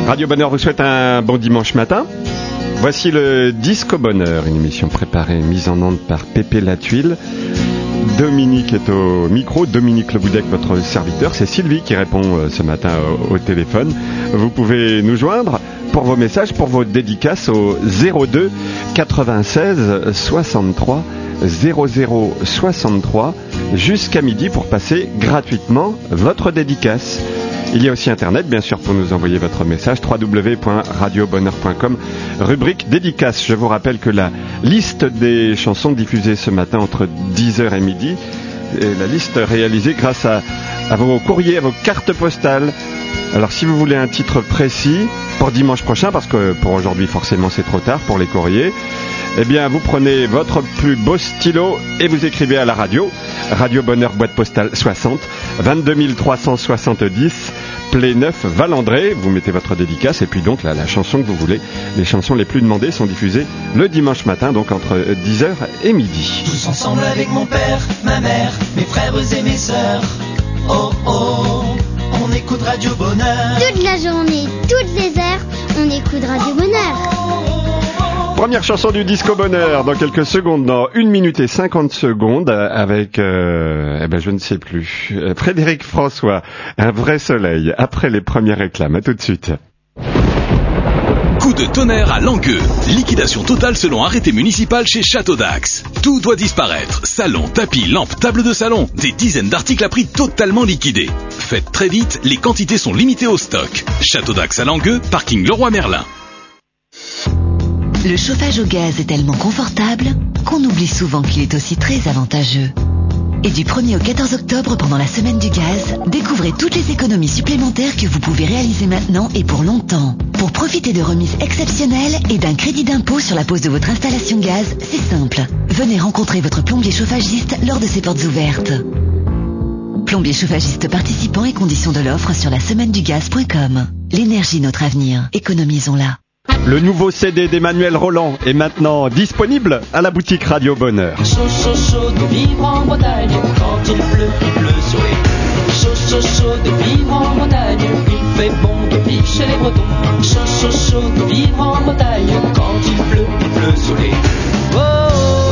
Radio Bonheur vous souhaite un bon dimanche matin. Voici le Disco Bonheur, une émission préparée et mise en onde par Pépé Latuile. Dominique est au micro, Dominique Leboudec, votre serviteur. C'est Sylvie qui répond ce matin au téléphone. Vous pouvez nous joindre pour vos messages, pour vos dédicaces au 02 96 63 00 63 jusqu'à midi pour passer gratuitement votre dédicace. Il y a aussi Internet, bien sûr, pour nous envoyer votre message, www.radiobonheur.com, rubrique dédicace. Je vous rappelle que la liste des chansons diffusées ce matin entre 10h et midi est la liste réalisée grâce à vos courriers, à vos cartes postales. Alors, si vous voulez un titre précis pour dimanche prochain, parce que pour aujourd'hui, forcément, c'est trop tard pour les courriers, eh bien, vous prenez votre plus beau stylo et vous écrivez à la radio. Radio Bonheur, boîte postale 60, 22 370, Pléneuf, Valandré. Vous mettez votre dédicace et puis donc la chanson que vous voulez. Les chansons les plus demandées sont diffusées le dimanche matin, donc entre 10h et midi. Tous ensemble avec mon père, ma mère, mes frères et mes sœurs. Oh oh, on écoute Radio Bonheur. Toute la journée, toutes les heures, on écoute Radio Bonheur. Première chanson du Disco Bonheur dans quelques secondes, dans 1 minute et 50 secondes, avec, je ne sais plus, Frédéric François, Un vrai soleil, après les premières réclames. À tout de suite. Coup de tonnerre à Langueux. Liquidation totale selon arrêté municipal chez Château d'Axe. Tout doit disparaître. Salon, tapis, lampes, table de salon. Des dizaines d'articles à prix totalement liquidés. Faites très vite, les quantités sont limitées au stock. Château d'Axe à Langueux, parking Leroy Merlin. Le chauffage au gaz est tellement confortable qu'on oublie souvent qu'il est aussi très avantageux. Et du 1er au 14 octobre, pendant la semaine du gaz, découvrez toutes les économies supplémentaires que vous pouvez réaliser maintenant et pour longtemps. Pour profiter de remises exceptionnelles et d'un crédit d'impôt sur la pose de votre installation gaz, c'est simple. Venez rencontrer votre plombier chauffagiste lors de ses portes ouvertes. Plombier chauffagiste participant et conditions de l'offre sur la semainedugaz.com. L'énergie, notre avenir. Économisons-la. Le nouveau CD d'Emmanuel Roland est maintenant disponible à la boutique Radio Bonheur. Chaud, chaud, chaud de vivre en Bretagne. Quand il pleut sur les. Chaud, chaud, chaud de vivre en Bretagne. Il fait bon de vivre chez les Bretons. Chaud, chaud, chaud de vivre en Bretagne. Quand il pleut sur les. Oh, oh,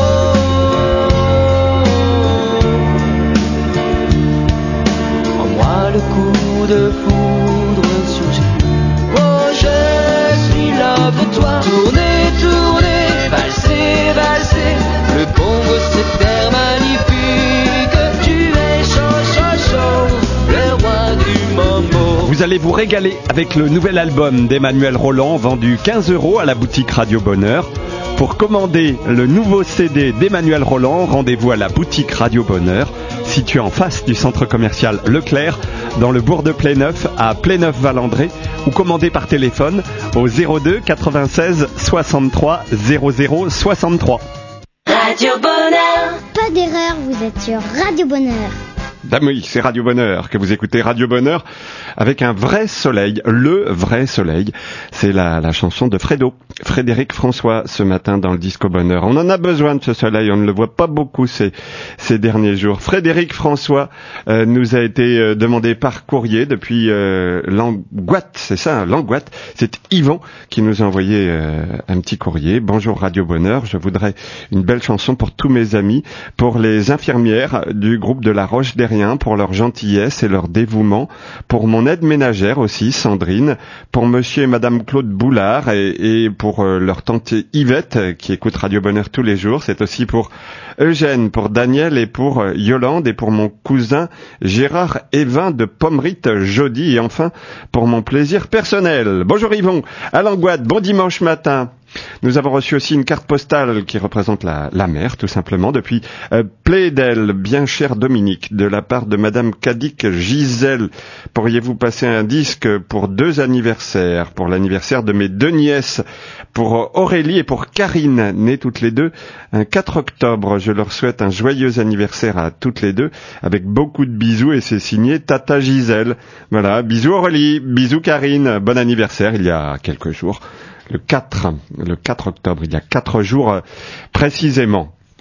oh. En moi le coup de foudre surgit. Oh, je suis là pour toi. Tourner, tourner, valser, valser. Le bongo c'est l'air magnifique. Tu es chaud, chaud, chaud, le roi du mambo. Vous allez vous régaler avec le nouvel album d'Emmanuel Roland, vendu 15 € à la boutique Radio Bonheur. Pour commander le nouveau CD d'Emmanuel Roland, rendez-vous à la boutique Radio Bonheur, située en face du centre commercial Leclerc, dans le bourg de Pléneuf, à Pléneuf-Valandré, ou commandez par téléphone au 02 96 63 00 63. Radio Bonheur. Pas d'erreur, vous êtes sur Radio Bonheur. Ah oui, c'est Radio Bonheur que vous écoutez, Radio Bonheur avec un vrai soleil, le vrai soleil. C'est la chanson de Frédéric François ce matin dans le Disco Bonheur. On en a besoin de ce soleil, on ne le voit pas beaucoup ces derniers jours. Frédéric François nous a été demandé par courrier depuis Langoite, c'est ça, hein, Langoite. C'est Yvon qui nous a envoyé un petit courrier. Bonjour Radio Bonheur, je voudrais une belle chanson pour tous mes amis, pour les infirmières du groupe de La Roche des Riens, pour leur gentillesse et leur dévouement, pour mon aide ménagère aussi, Sandrine, pour monsieur et madame Claude Boulard et pour leur tante Yvette qui écoute Radio Bonheur tous les jours. C'est aussi pour Eugène, pour Daniel et pour Yolande et pour mon cousin Gérard Evin de Pommerite Jody et enfin pour mon plaisir personnel. Bonjour Yvon, à Langoite, bon dimanche matin. Nous avons reçu aussi une carte postale qui représente la mer, tout simplement, depuis Plédel, bien cher Dominique, de la part de Madame Cadic Gisèle. Pourriez-vous passer un disque pour 2 anniversaires, pour l'anniversaire de mes 2 nièces, pour Aurélie et pour Karine, nées toutes les deux un 4 octobre. Je leur souhaite un joyeux anniversaire à toutes les deux, avec beaucoup de bisous, et c'est signé Tata Gisèle. Voilà, bisous Aurélie, bisous Karine, bon anniversaire, il y a quelques jours. Le 4 octobre, il y a 4 jours précisément.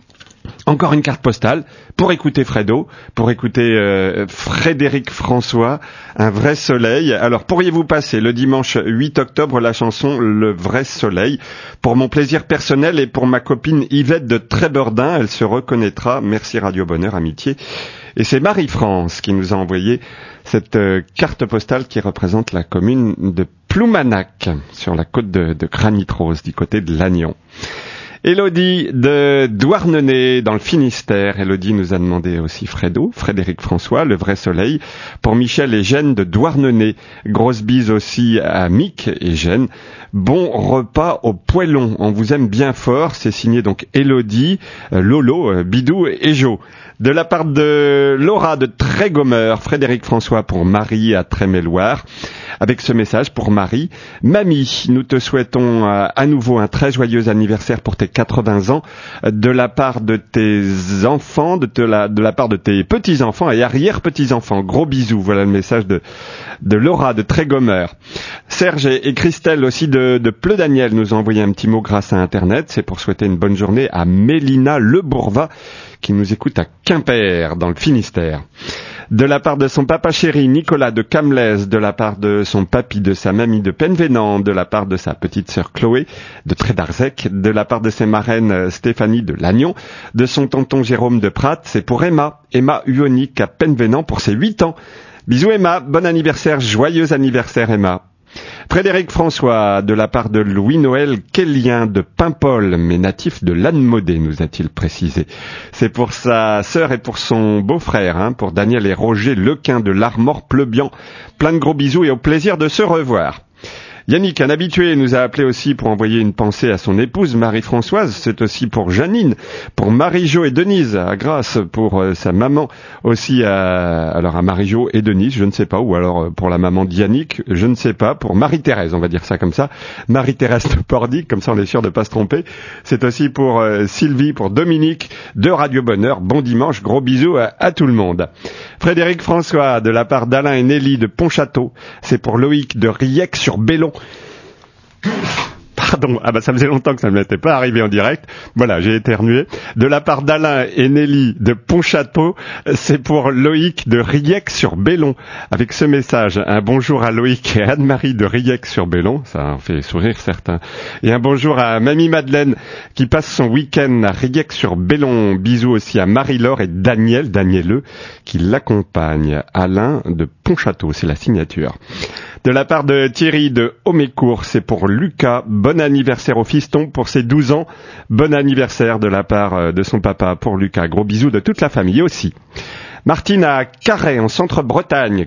Encore une carte postale pour écouter Fredo, pour écouter Frédéric François, Un vrai soleil. Alors pourriez-vous passer le dimanche 8 octobre la chanson Le vrai soleil pour mon plaisir personnel et pour ma copine Yvette de Trébordin, elle se reconnaîtra. Merci Radio Bonheur, amitié. Et c'est Marie-France qui nous a envoyé cette carte postale qui représente la commune de Ploumanac sur la côte de Granit-Rose du côté de Lannion. Élodie de Douarnenez dans le Finistère. Élodie nous a demandé aussi Fredo, Frédéric François, Le vrai soleil. Pour Michel et Jeanne de Douarnenez. Grosse bise aussi à Mick et Jeanne. Bon repas au poêlon. On vous aime bien fort. C'est signé donc Élodie, Lolo, Bidou et Jo. De la part de Laura de Trégomeur, Frédéric François pour Marie à Tréméloire. Avec ce message pour Marie. Mamie, nous te souhaitons à nouveau un très joyeux anniversaire pour tes 80 ans de la part de tes enfants, de la part de tes petits-enfants et arrière-petits-enfants. Gros bisous. Voilà le message de Laura de Trégomeur. Serge et Christelle aussi de Pleu-Daniel nous ont envoyé un petit mot grâce à Internet. C'est pour souhaiter une bonne journée à Mélina Lebourva qui nous écoute à Quimper dans le Finistère. De la part de son papa chéri Nicolas de Camlès, de la part de son papy, de sa mamie de Penvénan, de la part de sa petite sœur Chloé de Trédarzec, de la part de ses marraines Stéphanie de Lannion, de son tonton Jérôme de Prat, c'est pour Emma Huonic à Penvénan pour ses 8 ans. Bisous Emma, bon anniversaire, joyeux anniversaire Emma. Frédéric François, de la part de Louis-Noël Kellien de Paimpol, mais natif de Lannemaudet, nous a-t-il précisé. C'est pour sa sœur et pour son beau-frère, pour Daniel et Roger Lequin de l'Armor-Pleubian. Plein de gros bisous et au plaisir de se revoir. Yannick, un habitué, nous a appelé aussi pour envoyer une pensée à son épouse Marie-Françoise. C'est aussi pour Janine, pour Marie-Jo et Denise à Grasse, pour sa maman aussi à Marie-Jo et Denise, je ne sais pas, ou alors pour la maman de Yannick, je ne sais pas, pour Marie-Thérèse, on va dire ça comme ça. Marie-Thérèse de Pordic, comme ça on est sûr de pas se tromper. C'est aussi pour Sylvie, pour Dominique de Radio Bonheur. Bon dimanche, gros bisous à tout le monde. Frédéric François, de la part d'Alain et Nelly de Pontchâteau. C'est pour Loïc de Riec-sur-Bellon. Pardon, ça faisait longtemps que ça ne m'était pas arrivé en direct. Voilà, j'ai éternué. De la part d'Alain et Nelly de Pontchâteau, c'est pour Loïc de Riec-sur-Bellon. Avec ce message, un bonjour à Loïc et Anne-Marie de Riec-sur-Bellon, ça en fait sourire certains. Et un bonjour à Mamie Madeleine qui passe son week-end à Riec-sur-Bellon. Bisous aussi à Marie-Laure et Danieleux qui l'accompagnent. Alain de Pontchâteau, c'est la signature. De la part de Thierry de Homécourt, c'est pour Lucas. Bon anniversaire au fiston pour ses 12 ans. Bon anniversaire de la part de son papa pour Lucas. Gros bisous de toute la famille aussi. Martine à Carhaix, en Centre-Bretagne.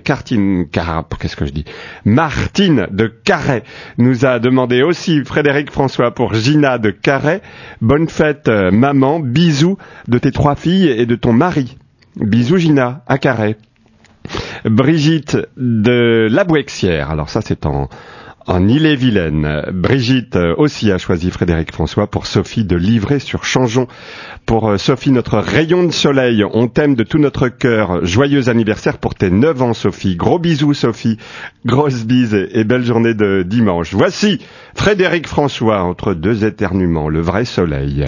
Martine de Carhaix nous a demandé aussi Frédéric François pour Gina de Carhaix. Bonne fête, maman. Bisous de tes 3 filles et de ton mari. Bisous Gina à Carhaix. Brigitte de La Bouexière. Alors ça c'est en Ille-et-Vilaine. Brigitte aussi a choisi Frédéric François pour Sophie de Livray-sur-Changeon. Pour Sophie, notre rayon de soleil, on t'aime de tout notre cœur. Joyeux anniversaire pour tes 9 ans Sophie. Gros bisous Sophie, grosse bise et belle journée de dimanche. Voici Frédéric François entre deux éternuements, Le vrai soleil.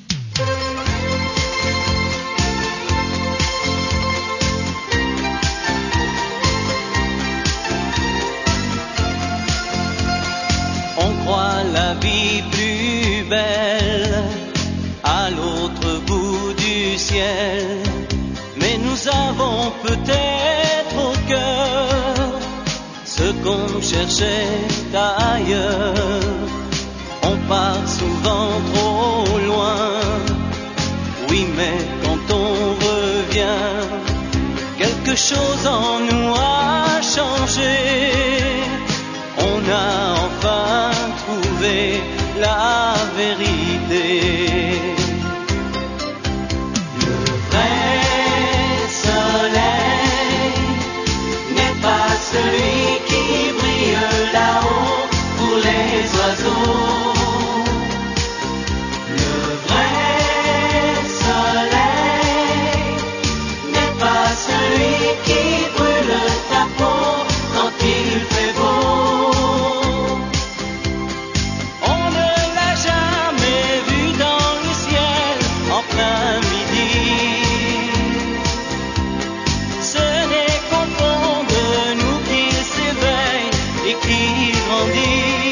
La vie plus belle à l'autre bout du ciel, mais nous avons peut-être au cœur ce qu'on cherchait ailleurs. On part souvent trop loin, oui, mais quand on revient, quelque chose en nous a changé. On a enfin trouvé la vérité. Le vrai soleil n'est pas celui qui brille là-haut pour les oiseaux. Le vrai soleil n'est pas celui qui brûle ta et qui grandit.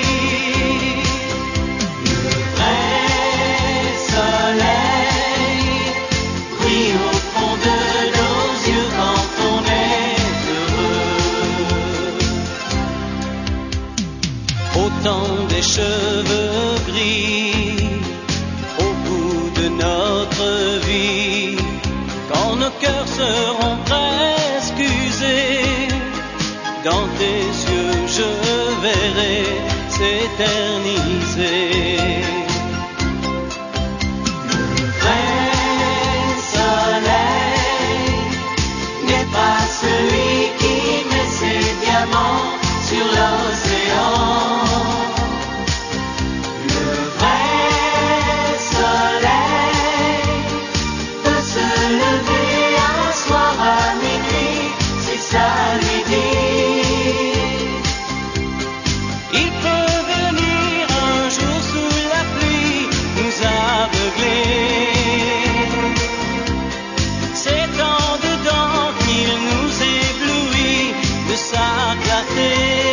Le vrai soleil brille au fond de nos yeux quand on est heureux. Autant des cheveux gris au bout de notre vie, quand nos cœurs seront presque usés, dans tes yeux je verrai s'éterniser. Le vrai soleil n'est pas celui qui met ses diamants sur l'océan. Le vrai soleil peut se lever un soir à minuit si ça lui dit. Il peut venir un jour sous la pluie nous aveugler. C'est en dedans qu'il nous éblouit de sa clarté.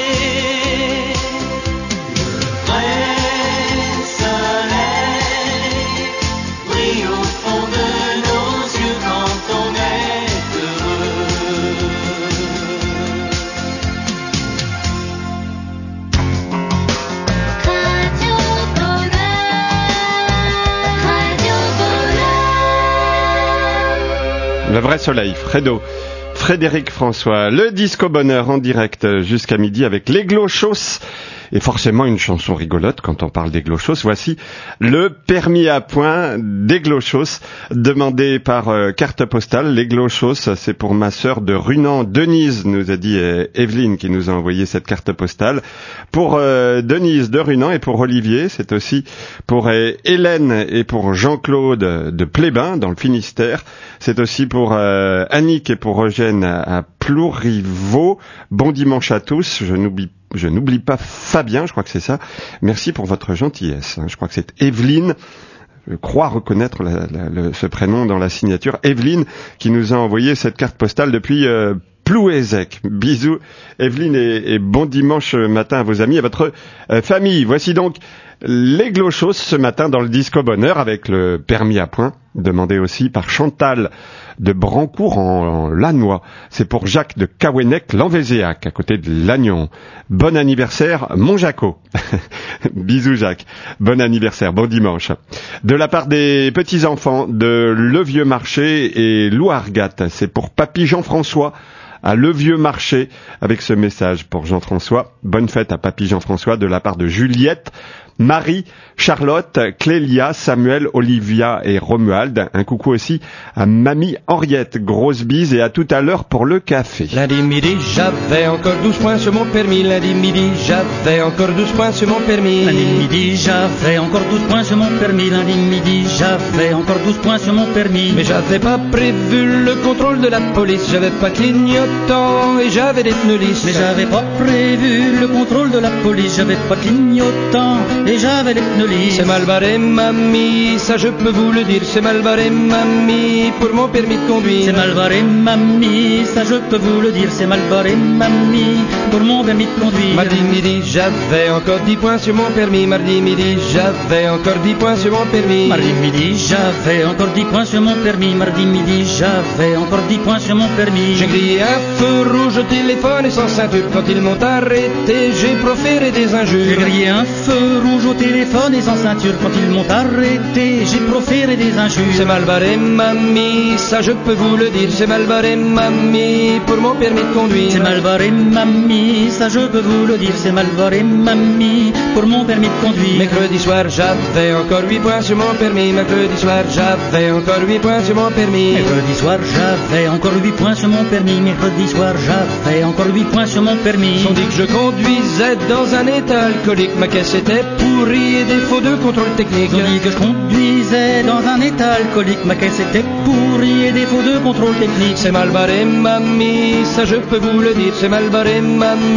Le vrai soleil brille au fond de nos yeux quand on est heureux. Radio Bonheur, Radio Bonheur. Le vrai soleil, Frédéric François, le disco bonheur en direct jusqu'à midi avec les Glochos. Et forcément une chanson rigolote quand on parle des Glochos. Voici le permis à point des Glochos, demandé par carte postale. Les Glochos, c'est pour ma sœur de Runan, Denise, nous a dit Evelyne qui nous a envoyé cette carte postale. Pour Denise de Runan et pour Olivier, c'est aussi pour Hélène et pour Jean-Claude de Plébin dans le Finistère. C'est aussi pour Annick et pour Eugène à Plourivaux. Bon dimanche à tous. Je n'oublie pas Fabien, je crois que c'est ça. Merci pour votre gentillesse. Je crois que c'est Evelyne. Je crois reconnaître ce prénom dans la signature. Evelyne qui nous a envoyé cette carte postale depuis Plouézec. Bisous Evelyne et bon dimanche matin à vos amis et à votre famille. Voici donc les Glochos ce matin dans le Disco Bonheur avec le permis à point, demandé aussi par Chantal de Brancourt en Lannoy. C'est pour Jacques de Cauennec, l'Anvézéac, à côté de Lannion. Bon anniversaire, mon Jaco. Bisous Jacques. Bon anniversaire, bon dimanche. De la part des petits-enfants de Le Vieux Marché et Louargat, c'est pour Papy Jean-François à Le Vieux Marché, avec ce message pour Jean-François. Bonne fête à Papy Jean-François de la part de Juliette, Marie, Charlotte, Clélia, Samuel, Olivia et Romuald. Un coucou aussi à Mamie Henriette. Grosse bise et à tout à l'heure pour le café. Lundi midi, j'avais encore 12 points sur mon permis. Lundi midi, j'avais encore 12 points sur mon permis. Lundi midi, j'avais encore 12 points sur mon permis. Lundi midi, j'avais encore 12 points sur mon permis. Mais j'avais pas prévu le contrôle de la police. J'avais pas clignotant et j'avais des pneus lisses. Mais j'avais pas prévu le contrôle de la police. J'avais pas clignotant et j'avais les pneus lisses. C'est mal barré, mamie, ça je peux vous le dire. C'est mal barré, mamie, pour mon permis de conduire. C'est mal barré, mamie, ça je peux vous le dire. C'est mal barré, mamie, pour mon permis de conduire. Mardi midi, j'avais encore 10 points sur mon permis. Mardi midi, j'avais encore 10 points sur mon permis. Mardi midi, j'avais encore 10 points sur mon permis. Mardi midi, j'avais encore 10 points sur mon permis. J'ai grillé un feu rouge au téléphone et sans ceinture. Quand ils m'ont arrêté, j'ai proféré des injures. J'ai grillé un feu rouge au téléphone et sans ceinture. Quand ils m'ont arrêté, j'ai proféré des injures. C'est mal barré, mamie, ça je peux vous le dire. C'est mal barré, mamie, pour mon permis de conduire. C'est mal barré, mamie, ça je peux vous le dire. C'est mal barré, mamie, pour mon permis de conduire. Mercredi soir, j'avais encore 8 points sur mon permis. Mercredi soir, j'avais encore 8 points sur mon permis. Mercredi soir, j'avais encore 8 points sur mon permis. Mercredi soir, j'avais encore 8 points sur mon permis. Ils ont dit que je conduisais dans un état alcoolique. Ma caisse était pourrie et défaut de contrôle technique. Ils ont dit que je conduisais dans un état alcoolique. Ma caisse était pourrie et défaut de contrôle technique. C'est mal barré, mamie, ça je peux vous le dire. C'est mal barré, mamie,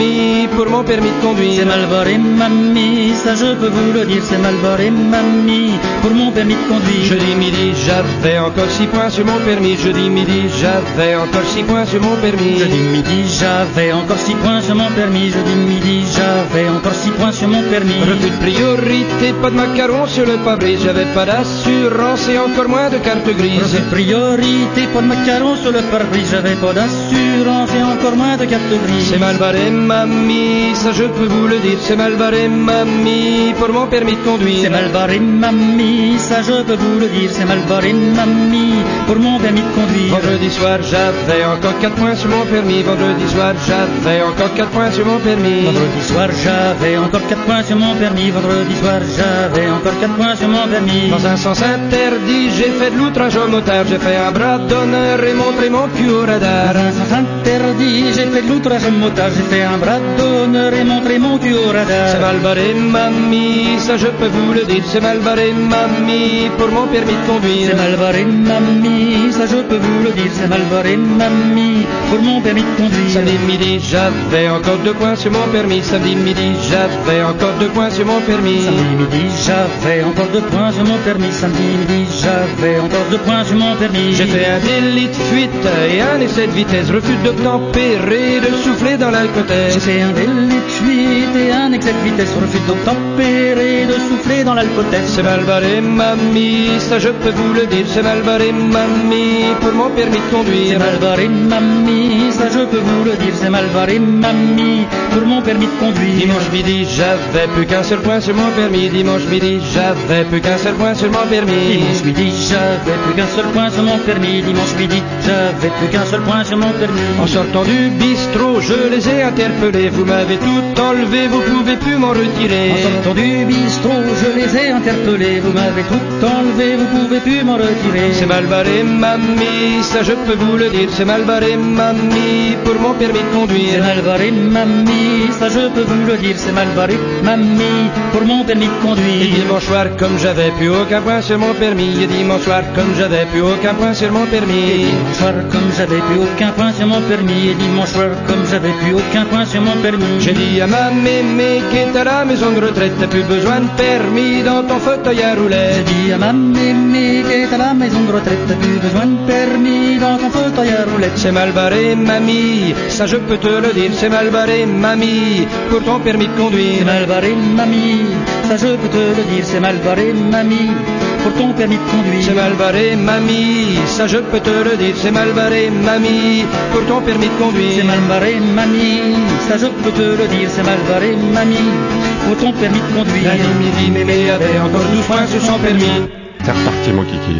mamie, pour mon permis de conduire. C'est mal barré, mamie, ça je peux vous le dire, c'est mal barré, mamie, pour mon permis de conduire. Jeudi midi, j'avais encore 6 points sur mon permis. Jeudi midi, j'avais encore 6 points sur mon permis. Jeudi midi, j'avais encore 6 points sur mon permis. Jeudi midi, j'avais encore 6 points sur mon permis. Refus de priorité, pas de macarons sur le pare-brise. J'avais pas d'assurance et encore moins de carte grise. Refus de priorité, pas de macarons sur le pare-brise. J'avais pas d'assurance et encore moins de carte grise. C'est mal barré, mamie, ça je peux vous le dire. C'est mal barré, mamie, pour mon permis de conduire. C'est mal barré, mamie, ça je peux vous le dire. C'est mal barré, mamie, pour mon permis de conduire. Vendredi soir, j'avais encore 4 points sur mon permis. Vendredi soir, j'avais encore 4 points sur mon permis. Vendredi soir, j'avais encore 4 points sur mon permis. Vendredi soir, j'avais encore 4 points sur mon permis. Dans un sens interdit, j'ai fait de l'outrage au motard. J'ai fait un bras d'honneur et montré mon cul au radar. Dans un sens interdit, j'ai fait de l'outrage au motard. J'ai fait un bras d'honneur et montré mon cul au radar. C'est mal barré, mamie, ça je peux vous le dire. C'est mal barré, mamie, pour mon permis de conduire. C'est mal barré, mamie, ça je peux vous le dire. C'est mal barré, mamie, pour mon permis de conduire. Samedi midi, j'avais encore 2 points sur mon permis. Samedi midi, j'avais encore 2 points sur mon permis. Samedi midi, j'avais encore 2 points sur mon permis. Samedi midi, j'avais encore 2 points sur mon permis. J'ai fait un délit de fuite et un essai de vitesse. Refus d'obtempérer, de souffler dans l'alcotesse. J'ai fait un délit de fuite et un excès de vitesse. Refus d'obtempérer, de souffler dans l'alcotesse. C'est mal barré, mamie, ça je peux vous le dire. C'est mal barré, mamie, pour mon permis de conduire. C'est mal barré, mamie, ça je peux vous le dire. C'est mal barré, mamie, pour mon permis de conduire. Dimanche midi, j'avais plus qu'un seul point sur mon permis. Dimanche midi, j'avais plus qu'un seul point sur mon permis. Dimanche midi, j'avais plus qu'un seul point sur mon permis. Dimanche midi, j'avais plus qu'un seul point sur mon permis. En sortant du bistrot, je les ai interpellés. Vous m'avez tout enlevé, vous pouvez plus m'en retirer. En sortant du bistrot, je les ai interpellés. Vous m'avez tout enlevé, vous pouvez plus m'en retirer. C'est mal barré, mamie, ça je peux vous le dire. C'est mal barré, mamie, pour mon permis de conduire. C'est mal barré, mamie, ça je peux vous le dire. C'est mal barré, mamie, pour mon permis de conduire. Et dimanche soir, comme j'avais plus aucun point sur mon permis. Et dimanche soir, comme j'avais plus aucun point sur mon permis. Et dimanche soir, comme j'avais plus aucun point sur mon permis. Et dimanche soir, comme j'avais plus aucun point sur mon permis. J'ai dit à ma mémé qui est à la maison de retraite, t'as plus besoin de permis dans ton fauteuil à roulettes. J'ai dit à ma mémé qui est à la maison de retraite, t'as plus besoin de permis dans ton fauteuil à roulettes. C'est mal barré, mamie, ça je peux te le dire. C'est mal barré, mamie, pour ton permis de conduire. C'est mal barré, mamie, ça je peux te le dire. C'est mal barré, mamie, pour ton permis de conduire. C'est mal barré, mamie, ça je peux te le dire. C'est mal barré, mamie, pour ton permis de conduire. C'est mal barré, mamie, ça je peux te le dire. C'est mal barré, mamie, pour ton permis de conduire. Lundi midi, mémé avait encore 12 points sur son permis. C'est reparti, mon kiki.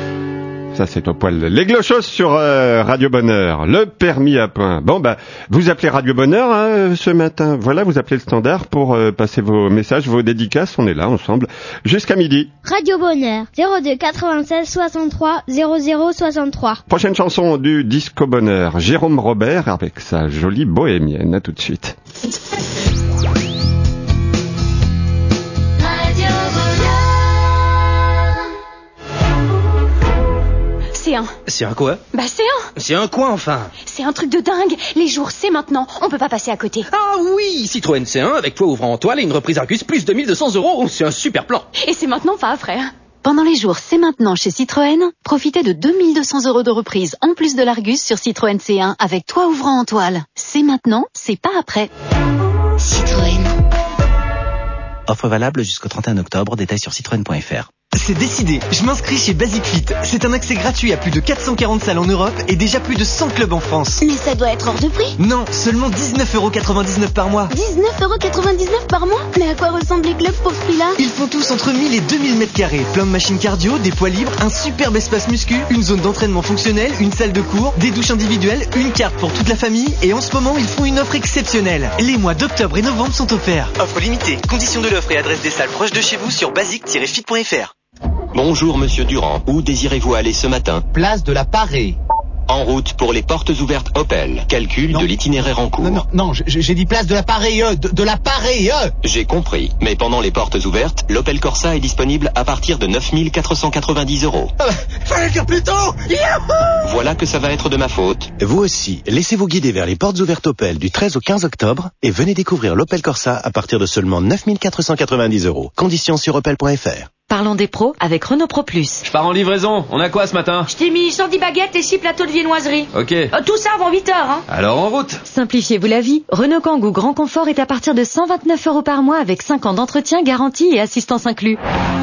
Ça, c'est au poil. Les Glochos sur Radio Bonheur. Le permis à point. Bon, bah, vous appelez Radio Bonheur hein, ce matin. Voilà, vous appelez le standard pour passer vos messages, vos dédicaces. On est là, ensemble, jusqu'à midi. Radio Bonheur, 02 96 63 00 63. Prochaine chanson du Disco Bonheur. Jérôme Robert avec sa jolie bohémienne. À tout de suite. C'est un quoi? Bah c'est un. C'est un quoi enfin? C'est un truc de dingue. Les jours c'est maintenant. On peut pas passer à côté. Ah oui, Citroën C1 avec toit ouvrant en toile et une reprise Argus plus 2200 €. C'est un super plan. Et c'est maintenant pas après. Pendant les jours c'est maintenant chez Citroën, profitez de 2200 € de reprise en plus de l'Argus sur Citroën C1 avec toit ouvrant en toile. C'est maintenant, c'est pas après. Citroën. Offre valable jusqu'au 31 octobre, détails sur citroën.fr. C'est décidé, je m'inscris chez Basic Fit. C'est un accès gratuit à plus de 440 salles en Europe et déjà plus de 100 clubs en France. Mais ça doit être hors de prix. Non, seulement 19,99 € par mois. 19,99 € par mois? Mais à quoi ressemblent les clubs pour ce prix-là? Ils font tous entre 1000 et 2000 mètres carrés. Plein de machines cardio, des poids libres, un superbe espace muscu, une zone d'entraînement fonctionnelle, une salle de cours, des douches individuelles, une carte pour toute la famille. Et en ce moment, ils font une offre exceptionnelle. Les mois d'octobre et novembre sont offerts. Offre limitée. Conditions de l'offre et adresse des salles proches de chez vous sur basic-fit.fr. Bonjour Monsieur Durand, où désirez-vous aller ce matin? Place de la Parée. En route pour les portes ouvertes Opel. Calcul de l'itinéraire en cours. Non, j'ai dit place de l'appareil de l'appareil J'ai compris. Mais pendant les portes ouvertes, l'Opel Corsa est disponible à partir de 9 490 €. Fallait le dire plus tôt. Yahoo! Voilà que ça va être de ma faute. Vous aussi, laissez-vous guider vers les portes ouvertes Opel du 13 au 15 octobre et venez découvrir l'Opel Corsa à partir de seulement 9 490 €. Conditions sur opel.fr. Parlons des pros avec Renault Pro Plus. Je pars en livraison. On a quoi ce matin? Je t'ai mis 110 baguettes et 6 plateaux de viennoiserie. Ok. Tout ça avant 8h, hein. Alors en route. Simplifiez-vous la vie. Renault Kangoo Grand Confort est à partir de 129 € par mois avec 5 ans d'entretien, garantie et assistance inclus.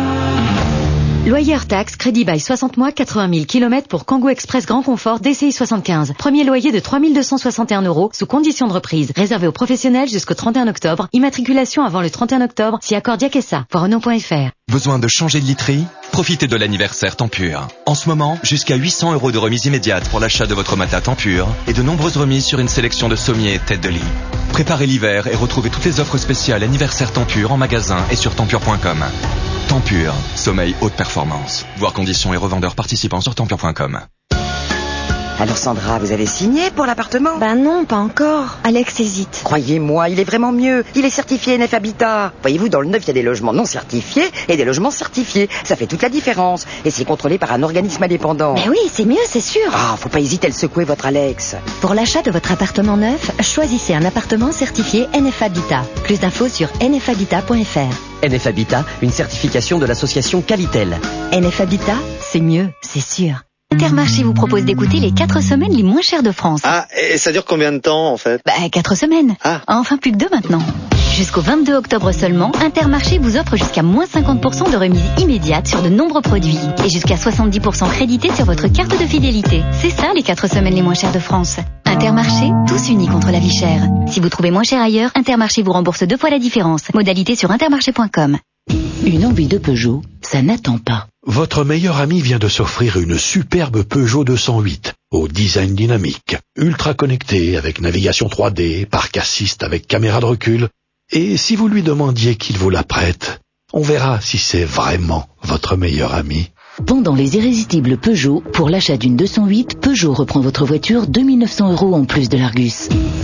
Loyer hors taxe, crédit bail 60 mois, 80 000 km pour Kangoo Express Grand Confort DCI 75. Premier loyer de 3 261 € sous condition de reprise. Réservé aux professionnels jusqu'au 31 octobre. Immatriculation avant le 31 octobre si accord Diakessa. Voir Renault.fr. Besoin de changer de literie? Profitez de l'anniversaire Tempur. En ce moment, jusqu'à 800 € de remise immédiate pour l'achat de votre matelas Tempur et de nombreuses remises sur une sélection de sommiers et têtes de lit. Préparez l'hiver et retrouvez toutes les offres spéciales anniversaire Tempur en magasin et sur tempur.com. Tempur, sommeil haute performance. Voir conditions et revendeurs participants sur tempur.com. Alors Sandra, vous avez signé pour l'appartement? Ben non, pas encore. Alex hésite. Croyez-moi, il est vraiment mieux. Il est certifié NF Habitat. Voyez-vous, dans le neuf, il y a des logements non certifiés et des logements certifiés. Ça fait toute la différence. Et c'est contrôlé par un organisme indépendant. Mais oui, c'est mieux, c'est sûr. Ah, faut pas hésiter à le secouer, votre Alex. Pour l'achat de votre appartement neuf, choisissez un appartement certifié NF Habitat. Plus d'infos sur nfhabitat.fr. NF Habitat, une certification de l'association Qualitel. NF Habitat, c'est mieux, c'est sûr. Intermarché vous propose d'écouter les 4 semaines les moins chères de France. Ah, et ça dure combien de temps en fait? 4 semaines. Ah. Enfin plus que 2 maintenant. Jusqu'au 22 octobre seulement, Intermarché vous offre jusqu'à moins 50% de remise immédiate sur de nombreux produits. Et jusqu'à 70% crédité sur votre carte de fidélité. C'est ça les 4 semaines les moins chères de France. Intermarché, tous unis contre la vie chère. Si vous trouvez moins cher ailleurs, Intermarché vous rembourse 2 fois la différence. Modalité sur intermarché.com. Une envie de Peugeot, ça n'attend pas. Votre meilleur ami vient de s'offrir une superbe Peugeot 208 au design dynamique, ultra connecté avec navigation 3D, parc assist avec caméra de recul. Et si vous lui demandiez qu'il vous la prête, on verra si c'est vraiment votre meilleur ami. Pendant les irrésistibles Peugeot, pour l'achat d'une 208, Peugeot reprend votre voiture 2 900 € en plus de l'Argus.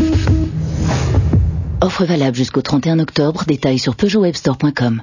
Offre valable jusqu'au 31 octobre, détails sur peugeotwebstore.com.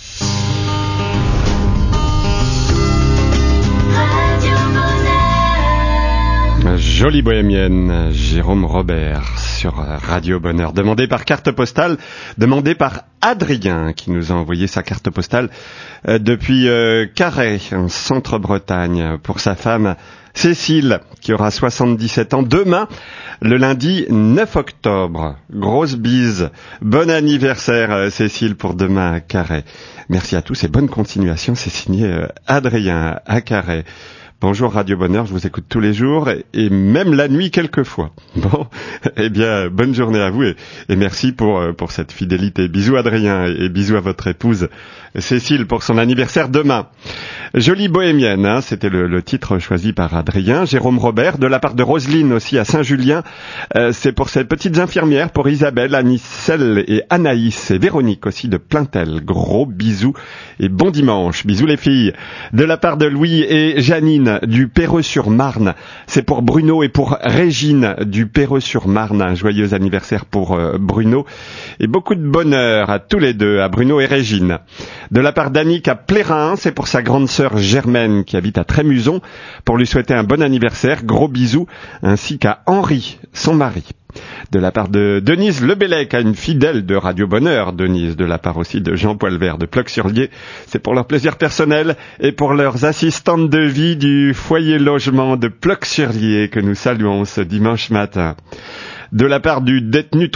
Jolie bohémienne, Jérôme Robert sur Radio Bonheur. Demandé par carte postale, demandé par Adrien qui nous a envoyé sa carte postale depuis Carhaix, en Centre-Bretagne, pour sa femme Cécile qui aura 77 ans demain, le lundi 9 octobre. Grosse bise. Bon anniversaire Cécile pour demain à Carhaix. Merci à tous et bonne continuation. C'est signé Adrien à Carhaix. Bonjour Radio Bonheur, je vous écoute tous les jours et même la nuit quelquefois. Bon, eh bien, bonne journée à vous et merci pour cette fidélité. Bisous Adrien et bisous à votre épouse Cécile pour son anniversaire demain. Jolie bohémienne, hein, c'était le titre choisi par Adrien. Jérôme Robert, de la part de Roselyne aussi à Saint-Julien. C'est pour ces petites infirmières, pour Isabelle, Anicelle et Anaïs et Véronique aussi de Plaintel. Gros bisous et bon dimanche. Bisous les filles. De la part de Louis et Janine du Perreux-sur-Marne. C'est pour Bruno et pour Régine du Perreux-sur-Marne. Un joyeux anniversaire pour Bruno. Et beaucoup de bonheur à tous les deux, à Bruno et Régine. De la part d'Annick à Plérin, c'est pour sa grande sœur Germaine qui habite à Trémuson, pour lui souhaiter un bon anniversaire, gros bisous, ainsi qu'à Henri, son mari. De la part de Denise Lebellec, à une fidèle de Radio Bonheur, Denise, de la part aussi de Jean Poilvert de Ploc-sur-Lier, c'est pour leur plaisir personnel et pour leurs assistantes de vie du foyer logement de Ploc-sur-Lier que nous saluons ce dimanche matin. De la part du détenu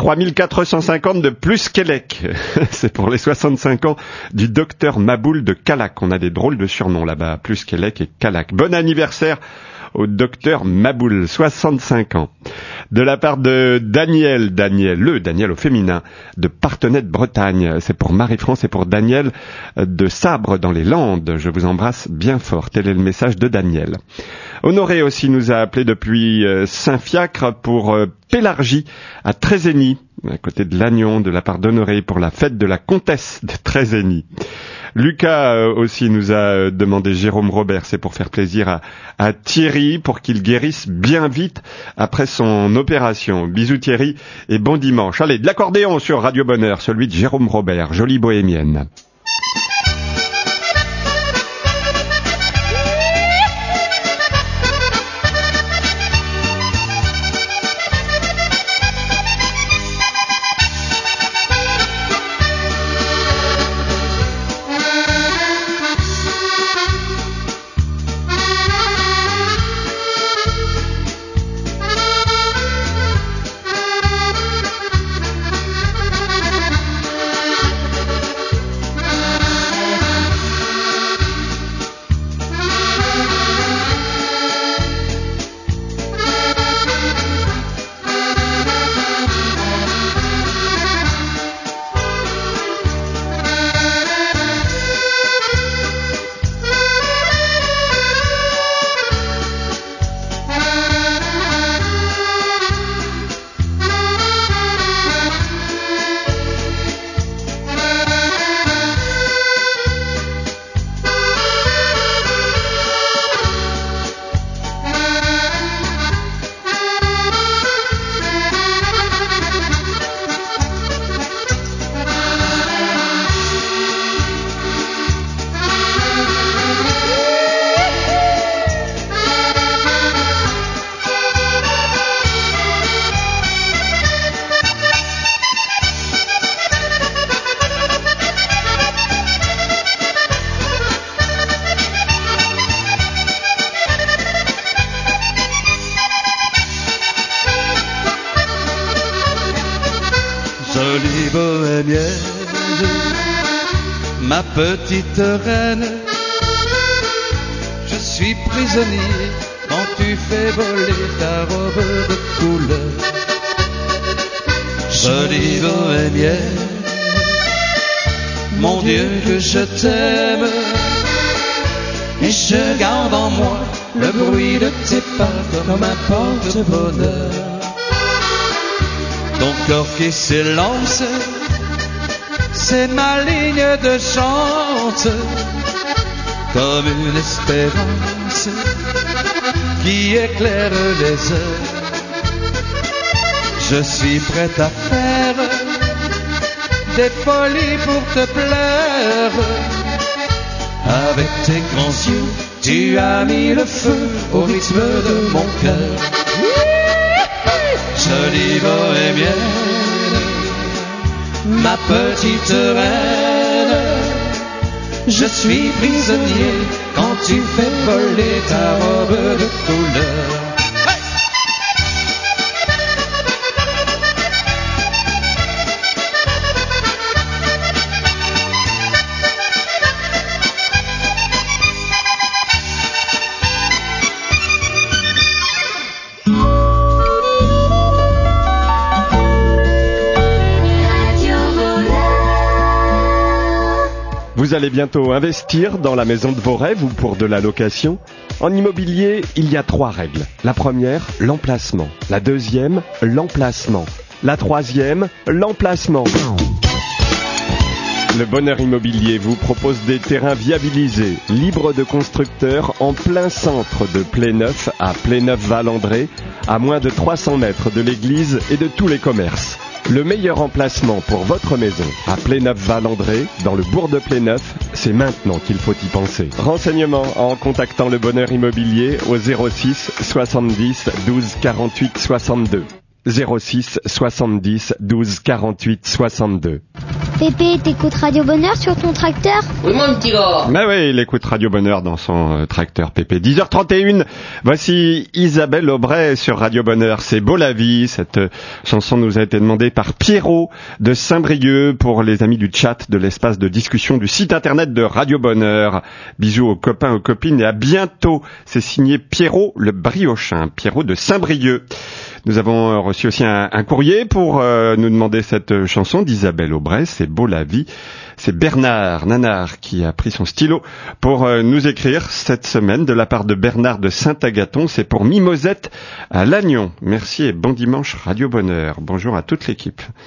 3450 de Plusquelec. C'est pour les 65 ans du docteur Maboul de Calac. On a des drôles de surnoms là-bas, Plusquelec et Calac. Bon anniversaire au docteur Maboul, 65 ans. De la part de Daniel au féminin, de Parthenay de Bretagne. C'est pour Marie-France et pour Daniel de Sabre dans les Landes. Je vous embrasse bien fort. Tel est le message de Daniel. Honoré aussi nous a appelé depuis Saint-Fiacre pour Pélargie à Trézény, à côté de Lannion, de la part d'Honoré pour la fête de la comtesse de Trézény. Lucas aussi nous a demandé Jérôme Robert, c'est pour faire plaisir à Thierry, pour qu'il guérisse bien vite après son opération. Bisous Thierry et bon dimanche. Allez, de l'accordéon sur Radio Bonheur, celui de Jérôme Robert, jolie bohémienne. Jolie bohémienne, ma petite reine, je suis prisonnier quand tu fais voler ta robe de couleur. Jolie bohémienne, mon Dieu que je t'aime, et je garde en moi le bruit de tes pas comme un porte-bonheur. Ton corps qui s'élance, c'est ma ligne de chante, comme une espérance qui éclaire les heures. Je suis prête à faire des folies pour te plaire. Avec tes grands yeux, tu as mis le feu au rythme de mon cœur. Jolie bohémienne, ma petite reine, je suis prisonnier quand tu fais voler ta robe de couleur. Vous allez bientôt investir dans la maison de vos rêves ou pour de la location. En immobilier, il y a 3 règles. La première, l'emplacement. La deuxième, l'emplacement. La troisième, l'emplacement. Le Bonheur Immobilier vous propose des terrains viabilisés, libres de constructeurs, en plein centre de Pléneuf à Pléneuf-Val-André, à moins de 300 mètres de l'église et de tous les commerces. Le meilleur emplacement pour votre maison à Pléneuf-Val-André, dans le bourg de Pléneuf, c'est maintenant qu'il faut y penser. Renseignements en contactant le Bonheur Immobilier au 06 70 12 48 62. 06 70 12 48 62. Pépé, t'écoutes Radio Bonheur sur ton tracteur? Oui, mon petit gars. Mais oui, il écoute Radio Bonheur dans son tracteur Pépé. 10h31, voici Isabelle Aubray sur Radio Bonheur. C'est beau la vie. Cette chanson nous a été demandée par Pierrot de Saint-Brieuc pour les amis du chat de l'espace de discussion du site internet de Radio Bonheur. Bisous aux copains, aux copines et à bientôt. C'est signé Pierrot le Briochin, Pierrot de Saint-Brieuc. Nous avons reçu aussi un courrier pour nous demander cette chanson d'Isabelle Aubray, C'est beau la vie. C'est Bernard Nanard qui a pris son stylo pour nous écrire cette semaine de la part de Bernard de Saint-Agathon. C'est pour Mimosette à Lannion. Merci et bon dimanche Radio Bonheur. Bonjour à toute l'équipe.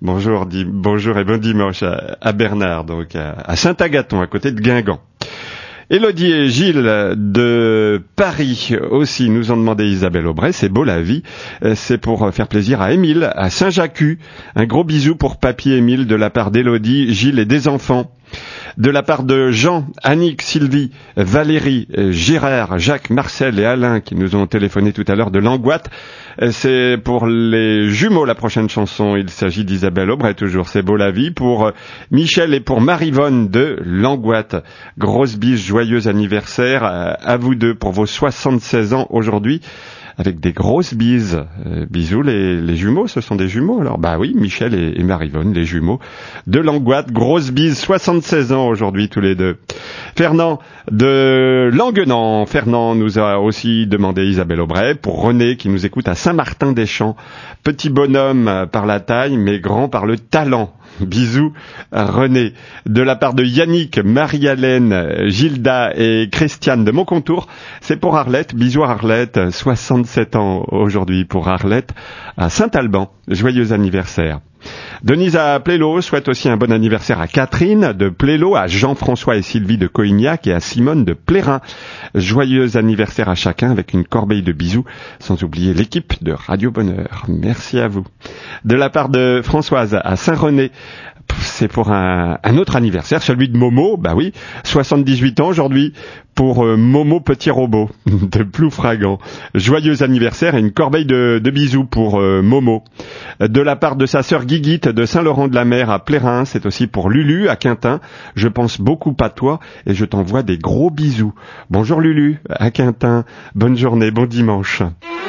Bonjour et bon dimanche à Bernard, donc à Saint-Agathon, à côté de Guingamp. Élodie et Gilles de Paris aussi nous ont demandé Isabelle Aubray, c'est beau la vie, c'est pour faire plaisir à Émile, à Saint-Jacques. Un gros bisou pour papy Émile de la part d'Élodie, Gilles et des enfants. De la part de Jean, Annick, Sylvie, Valérie, Gérard, Jacques, Marcel et Alain qui nous ont téléphoné tout à l'heure de Langoite. C'est pour les jumeaux la prochaine chanson. Il s'agit d'Isabelle Aubray toujours. C'est beau la vie pour Michel et pour Marivonne de Langoite. Grosse bise, joyeux anniversaire à vous deux pour vos 76 ans aujourd'hui. Avec des grosses bises. Bisous les jumeaux, ce sont des jumeaux alors. Bah oui, Michel et Marivonne, les jumeaux de Langoite. Grosse bise, 76 ans aujourd'hui tous les deux. Fernand de Languenan. Fernand nous a aussi demandé Isabelle Aubray pour René qui nous écoute à Saint-Martin-des-Champs. Petit bonhomme par la taille mais grand par le talent. Bisous René. De la part de Yannick, Marie-Hélène, Gilda et Christiane de Moncontour, c'est pour Arlette. Bisous Arlette, 67 ans aujourd'hui pour Arlette à Saint-Alban. Joyeux anniversaire. Denise à Plélo souhaite aussi un bon anniversaire à Catherine de Plélo, à Jean-François et Sylvie de Coignac et à Simone de Plérin. Joyeux anniversaire à chacun avec une corbeille de bisous, sans oublier l'équipe de Radio Bonheur. Merci à vous. De la part de Françoise à Saint-René, c'est pour un autre anniversaire, celui de Momo, bah oui, 78 ans aujourd'hui pour Momo Petit Robot de Ploufragan. Joyeux anniversaire et une corbeille de bisous pour Momo. De la part de sa sœur Guiguite de Saint-Laurent-de-la-Mer à Plérin, c'est aussi pour Lulu à Quintin. Je pense beaucoup à toi et je t'envoie des gros bisous. Bonjour Lulu à Quintin, bonne journée, bon dimanche.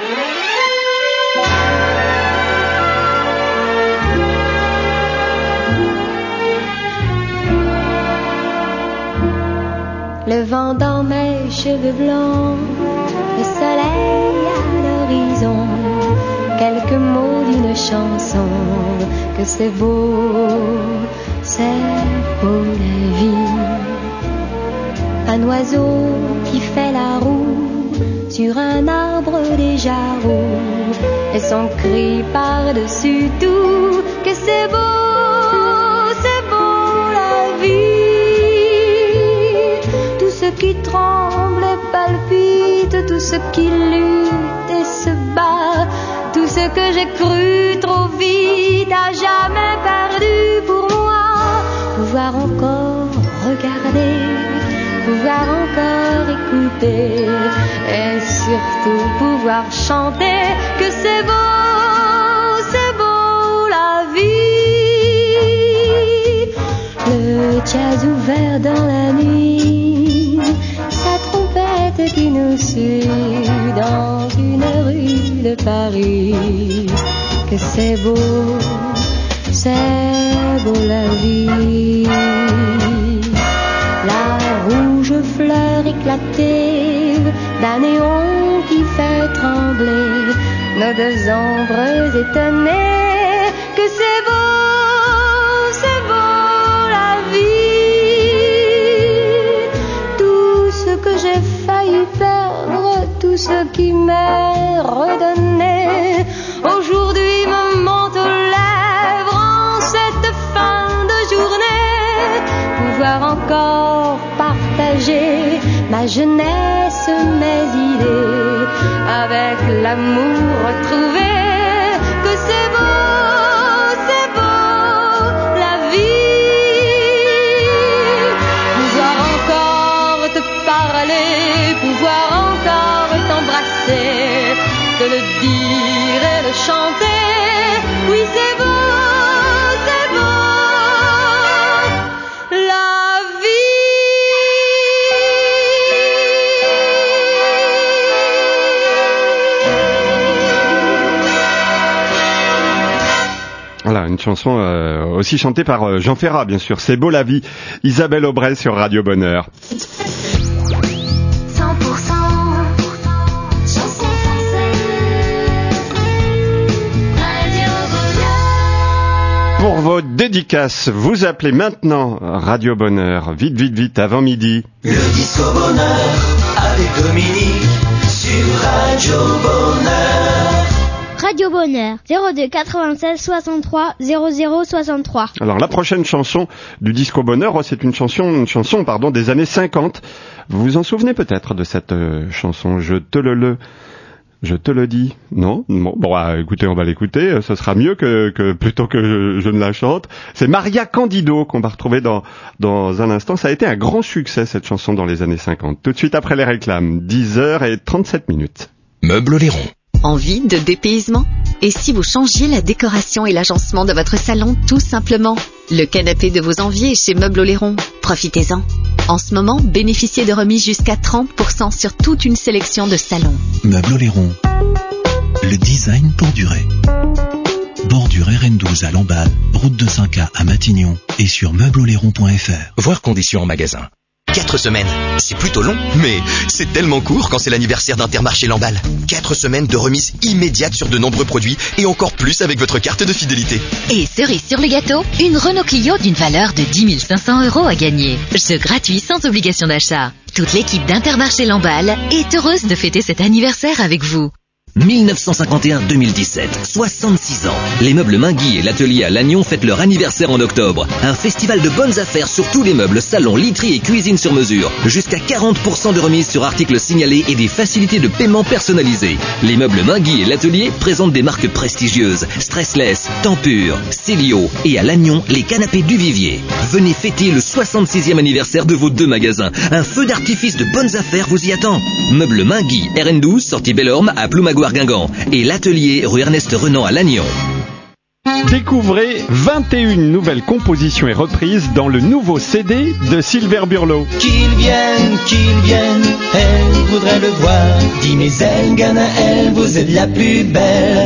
Le vent dans mes cheveux blancs, le soleil à l'horizon, quelques mots d'une chanson, que c'est beau la vie. Un oiseau qui fait la roue sur un arbre déjà roux, et son cri par-dessus tout, que c'est beau la vie. Tout ce qui tremble et palpite, tout ce qui lutte et se bat, tout ce que j'ai cru trop vite, à jamais perdu pour moi. Pouvoir encore regarder, pouvoir encore écouter, et surtout pouvoir chanter, que c'est beau la vie. Le jazz ouvert dans la nuit, sa trompette qui nous suit dans une rue de Paris, que c'est beau la vie. La rouge fleur éclatée d'un néon qui fait trembler nos deux ombres étonnées, que c'est beau la vie. Tout ce que j'ai failli perdre, tout ce qui m'est redonné, aujourd'hui me monte aux lèvres en cette fin de journée. Pouvoir encore partager ma jeunesse, mes idées, avec l'amour retrouvé, que c'est beau la vie. Pouvoir encore te parler, pouvoir encore t'embrasser, te le dire et le chanter, oui c'est beau la vie. Voilà, une chanson aussi chantée par Jean Ferrat, bien sûr. C'est beau la vie. Isabelle Aubray sur Radio Bonheur. 100% chanson française, Radio Bonheur. Pour vos dédicaces, vous appelez maintenant Radio Bonheur. Vite, vite, vite, avant midi. Le disco bonheur avec Dominique sur Radio Bonheur. Radio Bonheur, 02 96 63 00 63. Alors la prochaine chanson du Disco Bonheur, c'est une chanson des années 50. Vous vous en souvenez peut-être de cette chanson, Je te le dis. Non? Bon, écoutez, on va l'écouter. Ce sera mieux que plutôt que je ne la chante. C'est Maria Candido qu'on va retrouver dans un instant. Ça a été un grand succès, cette chanson, dans les années 50. Tout de suite après les réclames. 10h37. Meubles Oléron. Envie de dépaysement? Et si vous changiez la décoration et l'agencement de votre salon tout simplement? Le canapé de vos envies est chez Meubles Oléron. Profitez-en. En ce moment, bénéficiez de remises jusqu'à 30% sur toute une sélection de salons. Meubles Oléron. Le design pour durer. Bordure RN12 à Lamballe, route de 5A à Matignon et sur meubleoléron.fr. Voir conditions en magasin. 4 semaines, c'est plutôt long, mais c'est tellement court quand c'est l'anniversaire d'Intermarché Lamballe. 4 semaines de remise immédiate sur de nombreux produits et encore plus avec votre carte de fidélité. Et cerise sur le gâteau, une Renault Clio d'une valeur de 10 500 € à gagner. Jeu gratuit sans obligation d'achat. Toute l'équipe d'Intermarché Lamballe est heureuse de fêter cet anniversaire avec vous. 1951-2017, 66 ans. Les meubles Mainguy et l'atelier à Lannion fêtent leur anniversaire en octobre. Un festival de bonnes affaires sur tous les meubles, salons, literie et cuisine sur mesure. Jusqu'à 40% de remise sur articles signalés et des facilités de paiement personnalisées. Les meubles Mainguy et l'atelier présentent des marques prestigieuses. Stressless, Tempur, Célio et à Lannion, les canapés du Vivier. Venez fêter le 66e anniversaire de vos 2 magasins. Un feu d'artifice de bonnes affaires vous y attend. Meubles Mainguy, RN12, sortie Bellorme à Ploumagoire Guingamp et l'atelier rue Ernest Renan à Lannion. Découvrez 21 nouvelles compositions et reprises dans le nouveau CD de Sylvain Burlot. Qu'il vienne, elle voudrait le voir. Dis mais elle, Ghana, elle, vous êtes la plus belle.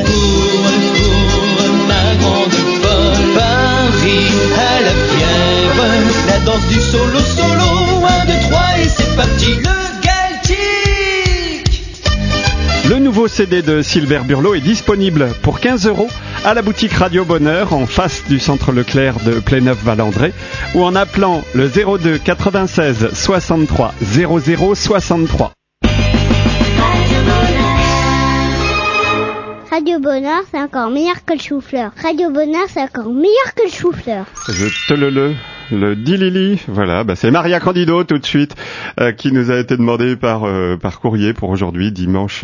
Pour ma grande folle, Paris à la fièvre. La danse du solo, 1, 2, 3 et c'est parti. Le nouveau CD de Sylvain Burlot est disponible pour 15 € à la boutique Radio Bonheur en face du centre Leclerc de Pléneuf-Valandré ou en appelant le 02 96 63 00 63. Radio Bonheur, c'est encore meilleur que le chou-fleur. Radio Bonheur, c'est encore meilleur que le chou-fleur. Je te le dilili, voilà, c'est Maria Candido tout de suite qui nous a été demandé par courrier pour aujourd'hui, dimanche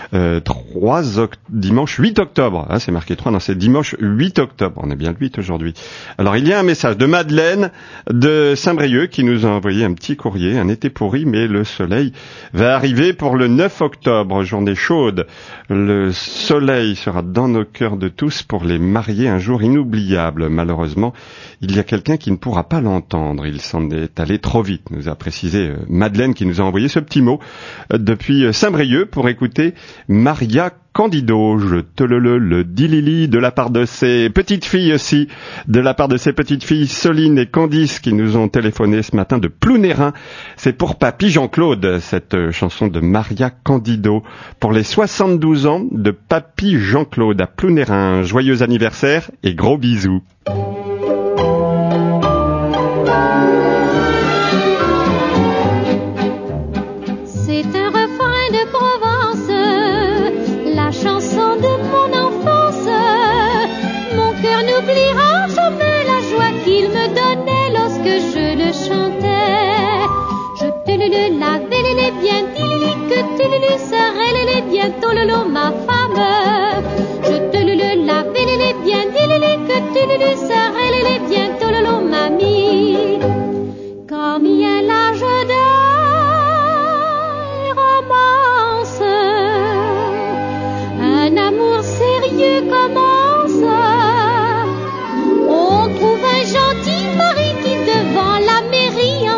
8 octobre. C'est marqué 3, non, c'est dimanche 8 octobre. On est bien le 8 aujourd'hui. Alors il y a un message de Madeleine de Saint-Brieuc qui nous a envoyé un petit courrier, un été pourri mais le soleil va arriver pour le 9 octobre, journée chaude. Le soleil sera dans nos cœurs de tous pour les mariés, un jour inoubliable. Malheureusement, il y a quelqu'un qui ne pourra pas l'entendre. Il s'en est allé trop vite, nous a précisé Madeleine qui nous a envoyé ce petit mot depuis Saint-Brieuc pour écouter Maria Candido. Je te le dilili de la part de ses petites filles aussi, de la part de ses petites filles Soline et Candice qui nous ont téléphoné ce matin de Plounérin. C'est pour papy Jean-Claude, cette chanson de Maria Candido. Pour les 72 ans de papy Jean-Claude à Plounérin. Joyeux anniversaire et gros bisous. Tololo ma femme, je te le lave les bien, dis-le que tu le serais les bien, tololo mamie. Comme il y a l'âge de romance, un amour sérieux commence. On trouve un gentil mari qui devant la mairie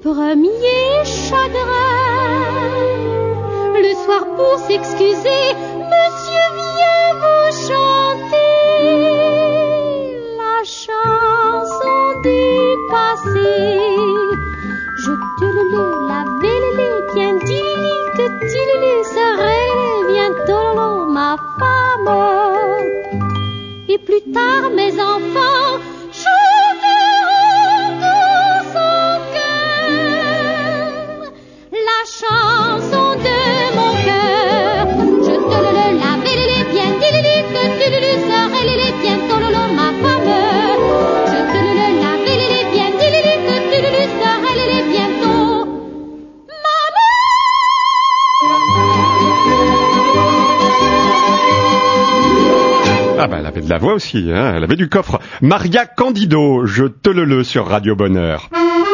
premier chagrin. Le soir pour s'excuser, monsieur vient vous chanter la chanson du passé. Je tululu, la vélélé, bien dilili, que tululu serait bientôt lolo, ma femme. Et plus tard, mes enfants, chanteront dans son cœur la chanson de mon cœur. Je tululu, la vélélé, bien dilili, que tululu serait lélé, bientôt lolo, ma femme. Je tululu, la vélélé, bien dilili, que tululu serait lélé, bientôt maman. Ah bah elle avait de la voix aussi, hein, elle avait du coffre. Maria Candido, je te le sur Radio Bonheur.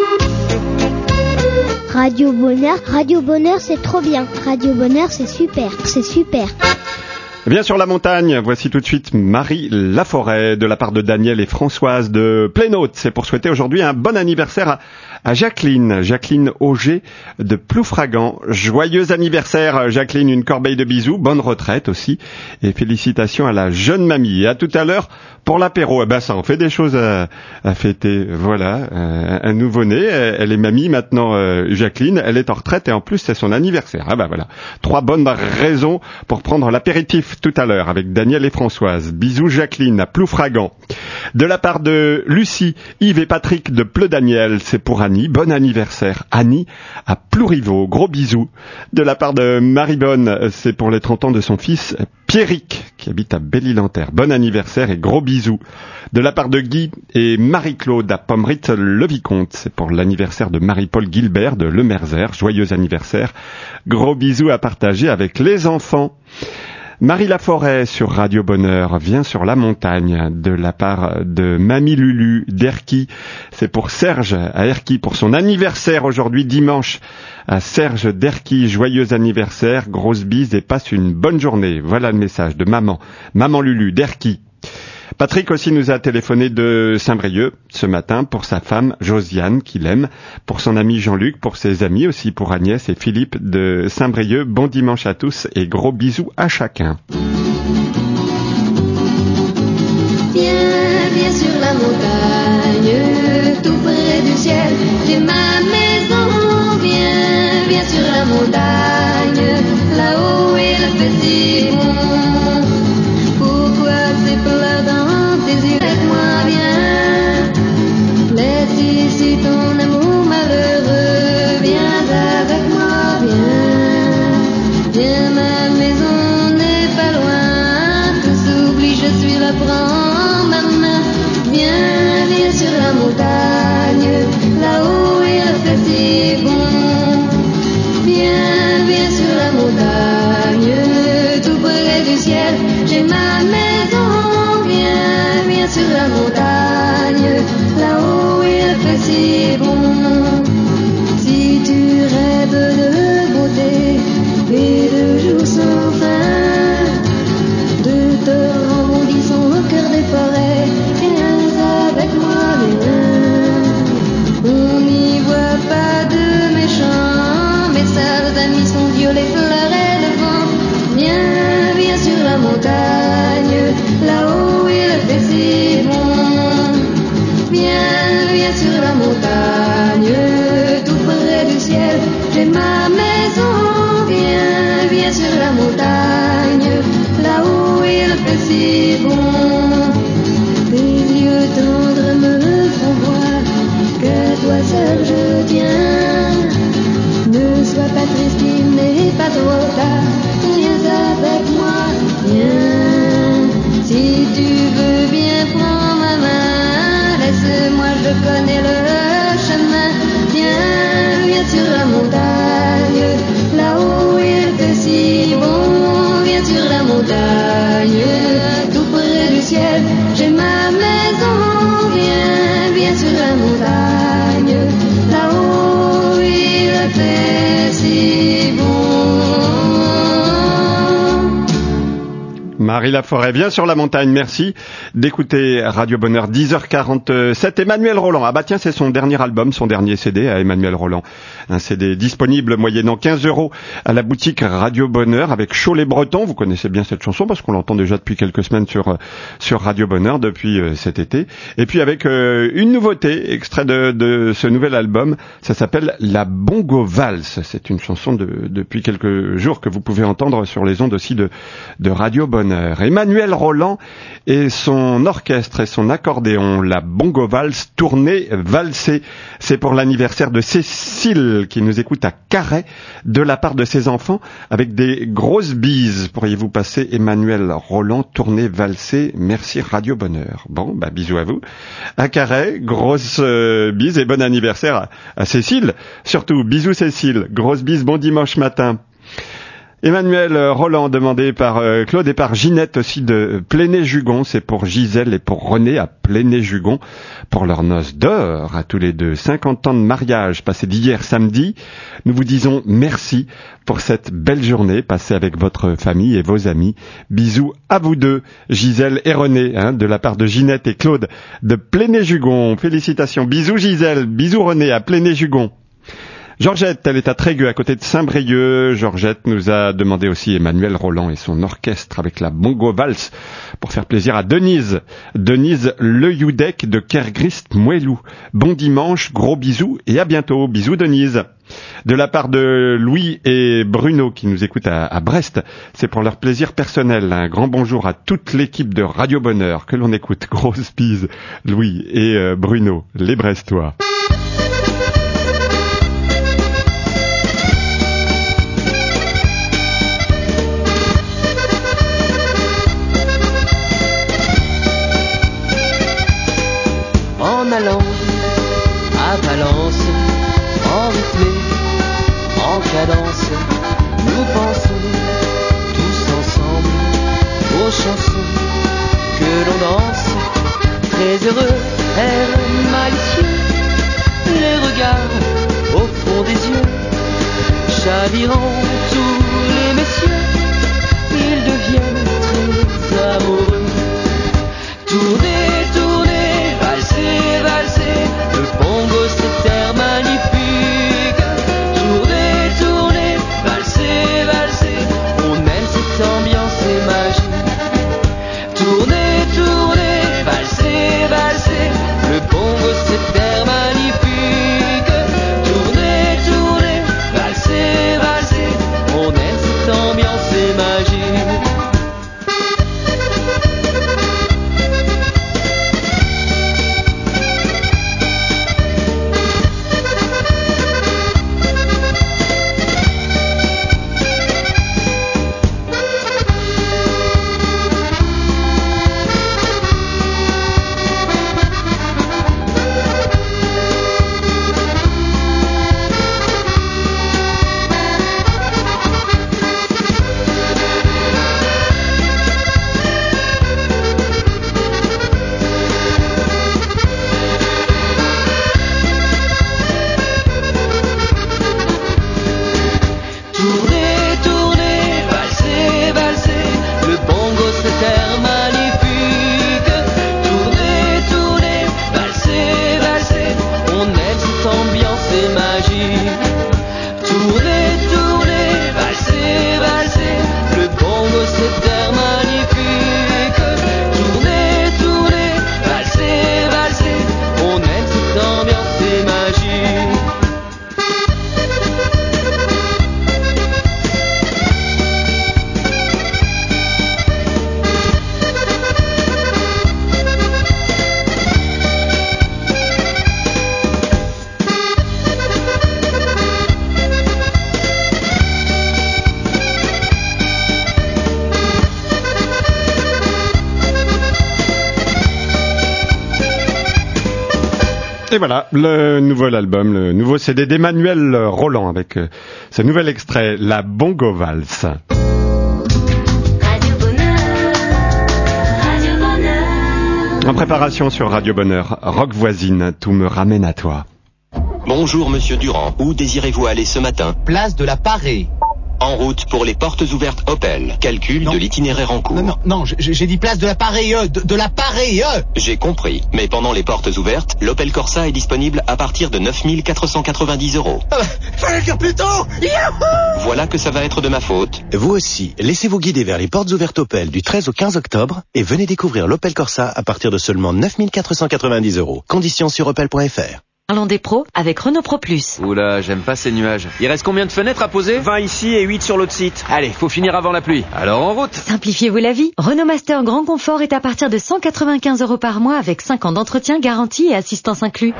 Radio Bonheur, c'est trop bien. Radio Bonheur, c'est super. Bien sur la montagne, voici tout de suite Marie Laforêt de la part de Daniel et Françoise de Plénaute. C'est pour souhaiter aujourd'hui un bon anniversaire à Jacqueline Auger de Ploufragan. Joyeux anniversaire Jacqueline, une corbeille de bisous, bonne retraite aussi et félicitations à la jeune mamie. Et à tout à l'heure pour l'apéro. Eh ben ça en fait des choses à fêter. Voilà, un nouveau-né, elle est mamie maintenant Jacqueline, elle est en retraite et en plus c'est son anniversaire. Ah ben voilà, 3 bonnes raisons pour prendre l'apéritif tout à l'heure avec Daniel et Françoise. Bisous Jacqueline à Ploufragan. De la part de Lucie, Yves et Patrick de Pleu-Daniel, c'est pour Annie. Bon anniversaire Annie à Plouriveau. Gros bisous. De la part de Marie-Bonne, c'est pour les 30 ans de son fils Pierrick qui habite à Belle-Île-en-Terre. Bon anniversaire et gros bisous. De la part de Guy et Marie-Claude à Pommerit-le-Vicomte, c'est pour l'anniversaire de Marie-Paul Gilbert de Le Merzer. Joyeux anniversaire. Gros bisous à partager avec les enfants. Marie Laforêt sur Radio Bonheur vient sur la montagne de la part de Mamie Lulu d'Erquy. C'est pour Serge à Erquy pour son anniversaire aujourd'hui dimanche à Serge d'Erquy. Joyeux anniversaire, grosse bise et passe une bonne journée. Voilà le message de maman Lulu d'Erquy. Patrick aussi nous a téléphoné de Saint-Brieuc ce matin pour sa femme Josiane qu'il aime, pour son ami Jean-Luc, pour ses amis aussi, pour Agnès et Philippe de Saint-Brieuc. Bon dimanche à tous et gros bisous à chacun. Viens sur la montagne, tout près du ciel, j'ai ma maison. Viens sur la montagne, là-haut il fait si bon. Pourquoi c'est plein dans tes yeux? Laisse-moi bien, laisse ici ton amour malheureux. Viens avec moi, viens, ma maison n'est pas loin. Tout s'oublie, je suis là, prends ma main. Viens sur la montagne, là-haut il fait si bon. Viens sur la montagne, tout près du ciel, j'ai ma maison. Viens sur la montagne, là-haut il fait si bon. Si tu rêves de beauté et de jours sans fin, de torrents bondissant au cœur des forêts, viens avec moi, viens. On n'y voit pas de méchants, mes sales amis sont vieux, les fleurs et le vent. Viens sur la montagne, là-haut il fait si bon. Marie Laforêt, bien sur la montagne, merci d'écouter Radio Bonheur, 10h47. Emmanuel Roland, ah bah tiens, c'est son dernier album, son dernier CD à Emmanuel Roland. Un CD disponible moyennant 15 € à la boutique Radio Bonheur avec Cholet Breton. Vous connaissez bien cette chanson parce qu'on l'entend déjà depuis quelques semaines sur Radio Bonheur depuis cet été. Et puis avec une nouveauté, extrait de ce nouvel album, ça s'appelle La Bongo Valse. C'est une chanson depuis quelques jours que vous pouvez entendre sur les ondes aussi de Radio Bonheur. Emmanuel Roland et son orchestre et son accordéon, la Bongo Valse, tournée valsée. C'est pour l'anniversaire de Cécile qui nous écoute à Carhaix de la part de ses enfants avec des grosses bises. Pourriez-vous passer Emmanuel Roland, tournée valsée? Merci Radio Bonheur. Bon, bah bisous à vous. À Carhaix, grosses bises et bon anniversaire à Cécile. Surtout, bisous Cécile. Grosse bise, bon dimanche matin. Emmanuel Roland, demandé par Claude et par Ginette aussi de Pléné-Jugon. C'est pour Gisèle et pour René à Pléné-Jugon pour leurs noces d'or à tous les deux. 50 ans de mariage passés d'hier samedi. Nous vous disons merci pour cette belle journée passée avec votre famille et vos amis. Bisous à vous deux, Gisèle et René, de la part de Ginette et Claude de Pléné-Jugon. Félicitations. Bisous Gisèle, bisous René à Pléné-Jugon. Georgette, elle est à Trégueux, à côté de Saint-Brieuc. Georgette nous a demandé aussi Emmanuel Roland et son orchestre avec la Bongo Valse pour faire plaisir à Denise. Denise Le Youdek de Kergrist Moellou. Bon dimanche, gros bisous et à bientôt. Bisous Denise. De la part de Louis et Bruno qui nous écoutent à Brest, c'est pour leur plaisir personnel. Un grand bonjour à toute l'équipe de Radio Bonheur que l'on écoute. Grosse bise, Louis et Bruno, les Brestois. En allant à Valence, en rythmé, en cadence, nous pensons tous ensemble aux chansons que l'on danse. Très heureux, air malicieux, les regards au fond des yeux, chavirant tous les messieurs, ils deviennent très amoureux. Tournez, tournez, valsez, valsez, le bongo c'est air magnifique. Tournez, tournez, valsez, valsez, on aime cette ambiance et magie. Tournez, tournez, valsez, valsez, le bongo c'est air magnifique. Tournez, tournez, valsez, valsez, on aime cette ambiance et magie. Et voilà, le nouvel album, le nouveau CD d'Emmanuel Roland avec ce nouvel extrait, La Bongo Valse. En préparation sur Radio Bonheur, Rock Voisine, tout me ramène à toi. Bonjour Monsieur Durand, où désirez-vous aller ce matin? Place de la Parée. En route pour les portes ouvertes Opel. Calcul de l'itinéraire en cours. Non, j'ai dit place de l'appareil E, de l'appareil E. J'ai compris. Mais pendant les portes ouvertes, l'Opel Corsa est disponible à partir de 9 490 €. Fallait le dire plus tôt. Yahoo! Voilà que ça va être de ma faute. Vous aussi, laissez-vous guider vers les portes ouvertes Opel du 13 au 15 octobre et venez découvrir l'Opel Corsa à partir de seulement 9 490 €. Conditions sur opel.fr. Parlons des pros avec Renault Pro Plus. Oula, j'aime pas ces nuages. Il reste combien de fenêtres à poser ? 20 ici et 8 sur l'autre site. Allez, faut finir avant la pluie. Alors en route. Simplifiez-vous la vie. Renault Master Grand Confort est à partir de 195 € par mois avec 5 ans d'entretien, garantie et assistance inclus.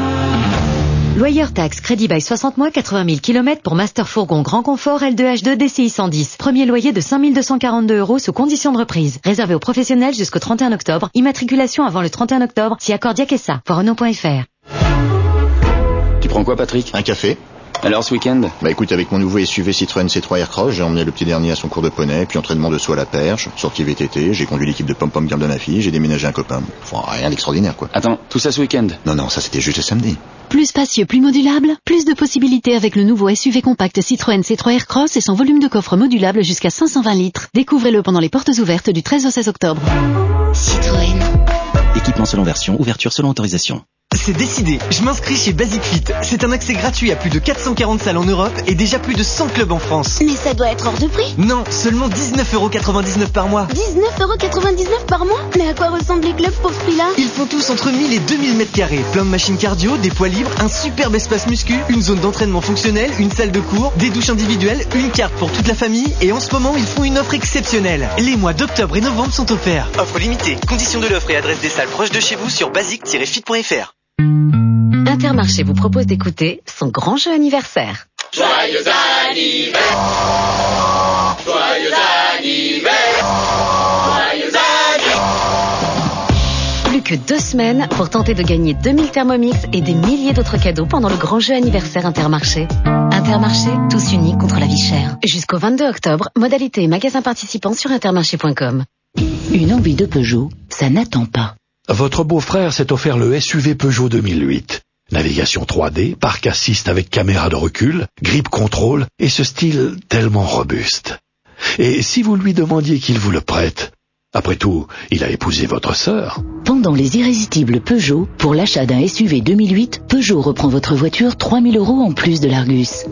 Loyer taxe, crédit bail 60 mois, 80 000 km pour Master Fourgon Grand Confort L2H2 DCI 110. Premier loyer de 5 242 € sous condition de reprise. Réservé aux professionnels jusqu'au 31 octobre. Immatriculation avant le 31 octobre. Si accord Diakessa. Pour Renault.fr. Tu prends quoi, Patrick ? Un café. Alors ce week-end ? Bah écoute, avec mon nouveau SUV Citroën C3 Aircross, j'ai emmené le petit dernier à son cours de poney, puis entraînement de saut à la perche, sortie VTT, j'ai conduit l'équipe de pom-pom girl de ma fille, j'ai déménagé un copain. Enfin, rien d'extraordinaire, quoi. Attends, tout ça ce week-end ? Non, ça c'était juste samedi. Plus spacieux, plus modulable, plus de possibilités avec le nouveau SUV compact Citroën C3 Aircross et son volume de coffre modulable jusqu'à 520 litres. Découvrez-le pendant les portes ouvertes du 13 au 16 octobre. Citroën. Équipement selon version, ouverture selon autorisation. C'est décidé, je m'inscris chez Basic Fit. C'est un accès gratuit à plus de 440 salles en Europe et déjà plus de 100 clubs en France. Mais ça doit être hors de prix. Non, seulement 19,99 € par mois. 19,99 € par mois? Mais à quoi ressemblent les clubs pour ce prix-là? Ils font tous entre 1000 et 2000 mètres carrés. Plein de machines cardio, des poids libres, un superbe espace muscu, une zone d'entraînement fonctionnelle, une salle de cours, des douches individuelles, une carte pour toute la famille et en ce moment ils font une offre exceptionnelle. Les mois d'octobre et novembre sont offerts. Offre limitée. Conditions de l'offre et adresse des salles proches de chez vous sur basic-fit.fr. Intermarché vous propose d'écouter son grand jeu anniversaire. Joyeux anniversaire, joyeux anniversaire, joyeux anniversaire. Plus que 2 semaines pour tenter de gagner 2000 Thermomix et des milliers d'autres cadeaux pendant le grand jeu anniversaire Intermarché. Intermarché, tous unis contre la vie chère. Jusqu'au 22 octobre, modalités et magasins participants sur intermarché.com. Une envie de Peugeot, ça n'attend pas. Votre beau-frère s'est offert le SUV Peugeot 2008. Navigation 3D, parc assist avec caméra de recul, grip control et ce style tellement robuste. Et si vous lui demandiez qu'il vous le prête? Après tout, il a épousé votre sœur. Pendant les irrésistibles Peugeot, pour l'achat d'un SUV 2008, Peugeot reprend votre voiture 3 000 € en plus de l'Argus.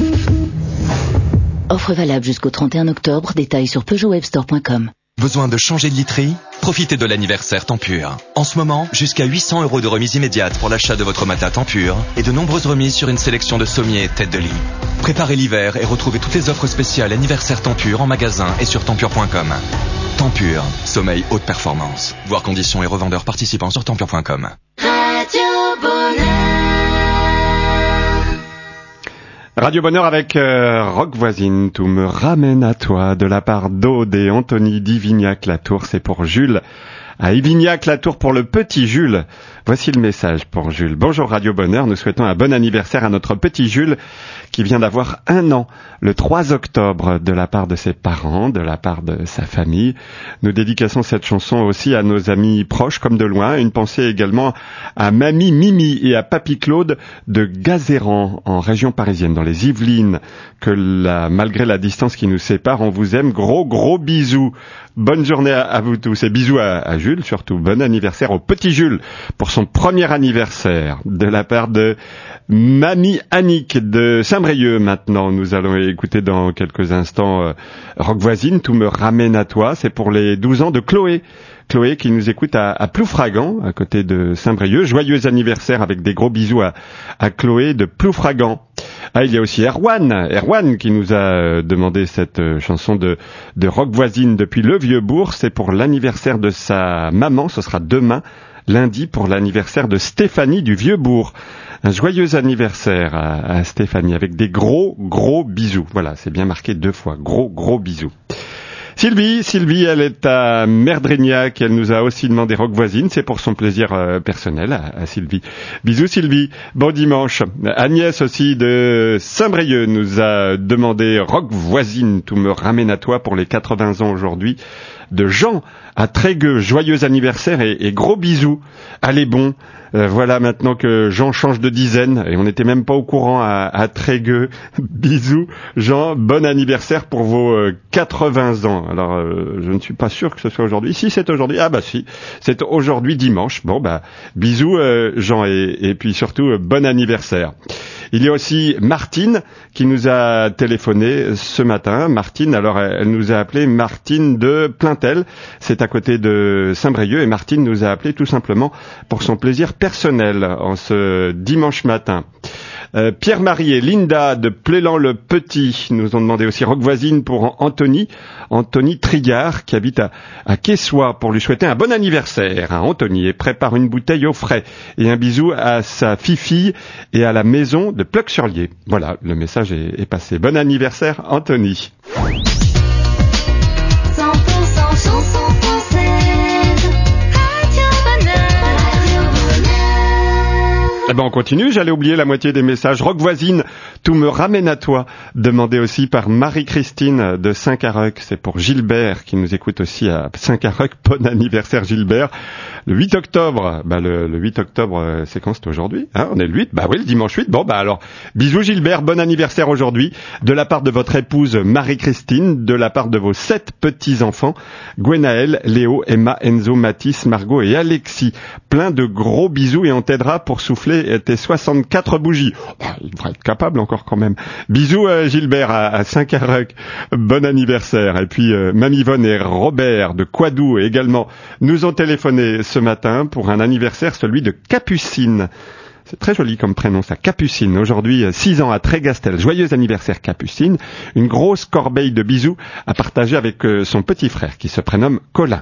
Offre valable jusqu'au 31 octobre, détails sur peugeotwebstore.com. Besoin de changer de literie ? Profitez de l'anniversaire Tempur. En ce moment, jusqu'à 800 € de remise immédiate pour l'achat de votre matelas Tempur et de nombreuses remises sur une sélection de sommiers et têtes de lit. Préparez l'hiver et retrouvez toutes les offres spéciales anniversaire Tempur en magasin et sur tempur.com. Tempur, sommeil haute performance. Voir conditions et revendeurs participants sur tempur.com. Radio Bonheur. Radio Bonheur avec Rock Voisine, tout me ramène à toi, de la part d'Aude et Anthony d'Ivignac-la-Tour, c'est pour Jules. À Ivignac-la-Tour pour le petit Jules. Voici le message pour Jules. Bonjour Radio Bonheur, nous souhaitons un bon anniversaire à notre petit Jules qui vient d'avoir 1 an, le 3 octobre, de la part de ses parents, de la part de sa famille. Nous dédicassons cette chanson aussi à nos amis proches comme de loin. Une pensée également à Mamie Mimi et à Papy Claude de Gazéran, en région parisienne, dans les Yvelines, malgré la distance qui nous sépare, on vous aime. Gros bisous. Bonne journée à vous tous et bisous à Jules, surtout. Bon anniversaire au petit Jules pour son premier anniversaire, de la part de Mamie Annick de Saint-Brieuc. Maintenant, nous allons écouter dans quelques instants Rock Voisine, tout me ramène à toi. C'est pour les 12 ans de Chloé. Chloé qui nous écoute à Ploufragan, à côté de Saint-Brieuc. Joyeux anniversaire avec des gros bisous à Chloé de Ploufragan. Ah, il y a aussi Erwan qui nous a demandé cette chanson de Rock Voisine depuis le Vieux-Bourg. C'est pour l'anniversaire de sa maman, ce sera demain, lundi, pour l'anniversaire de Stéphanie du Vieux-Bourg. Un joyeux anniversaire à Stéphanie avec des gros bisous. Voilà, c'est bien marqué 2 fois. Gros bisous. Sylvie, elle est à Merdrignac, elle nous a aussi demandé Rock Voisine, c'est pour son plaisir personnel à Sylvie. Bisous Sylvie, bon dimanche. Agnès aussi de Saint-Brieuc nous a demandé Rock Voisine, tout me ramène à toi pour les 80 ans aujourd'hui. De Jean à Trégueux, joyeux anniversaire et gros bisous. Allez bon, voilà maintenant que Jean change de dizaine et on n'était même pas au courant à Trégueux. Bisous Jean, bon anniversaire pour vos 80 ans. Alors je ne suis pas sûr que ce soit aujourd'hui. Si c'est aujourd'hui, ah bah si, c'est aujourd'hui dimanche. Bon bah bisous Jean et puis surtout bon anniversaire. Il y a aussi Martine qui nous a téléphoné ce matin. Martine, alors elle nous a appelé Martine de Plaintel. C'est à côté de Saint-Brieuc et Martine nous a appelé tout simplement pour son plaisir personnel en ce dimanche matin. Pierre-Marie et Linda de Plélan-le-Petit nous ont demandé aussi Rock Voisine pour Anthony Trigard qui habite à Quessois pour lui souhaiter un bon anniversaire. Anthony et prépare une bouteille au frais et un bisou à sa fille et à la maison de Pleuc-sur-Lier. Voilà, le message est passé. Bon anniversaire Anthony. Eh ben on continue, j'allais oublier la moitié des messages. Rock Voisine, tout me ramène à toi. Demandé aussi par Marie-Christine de Saint-Carrec. C'est pour Gilbert qui nous écoute aussi à Saint-Carrec. Bon anniversaire Gilbert. Le 8 octobre, le 8 octobre, c'est quand? C'est aujourd'hui, hein? On est le 8, bah oui, le dimanche 8. Bon, bah alors, bisous Gilbert, bon anniversaire aujourd'hui. De la part de votre épouse Marie-Christine, de la part de vos 7 petits-enfants, Gwenaël, Léo, Emma, Enzo, Mathis, Margot et Alexis. Plein de gros bisous et on t'aidera pour souffler tes 64 bougies. Oh, il devrait être capable encore quand même. Bisous Gilbert à Saint-Carrec. Bon anniversaire. Et puis Mamie Yvonne et Robert de Coidou également nous ont téléphoné ce matin pour un anniversaire, celui de Capucine. C'est très joli comme prénom ça, Capucine. Aujourd'hui 6 ans à Trégastel. Joyeux anniversaire Capucine. Une grosse corbeille de bisous à partager avec son petit frère qui se prénomme Colin.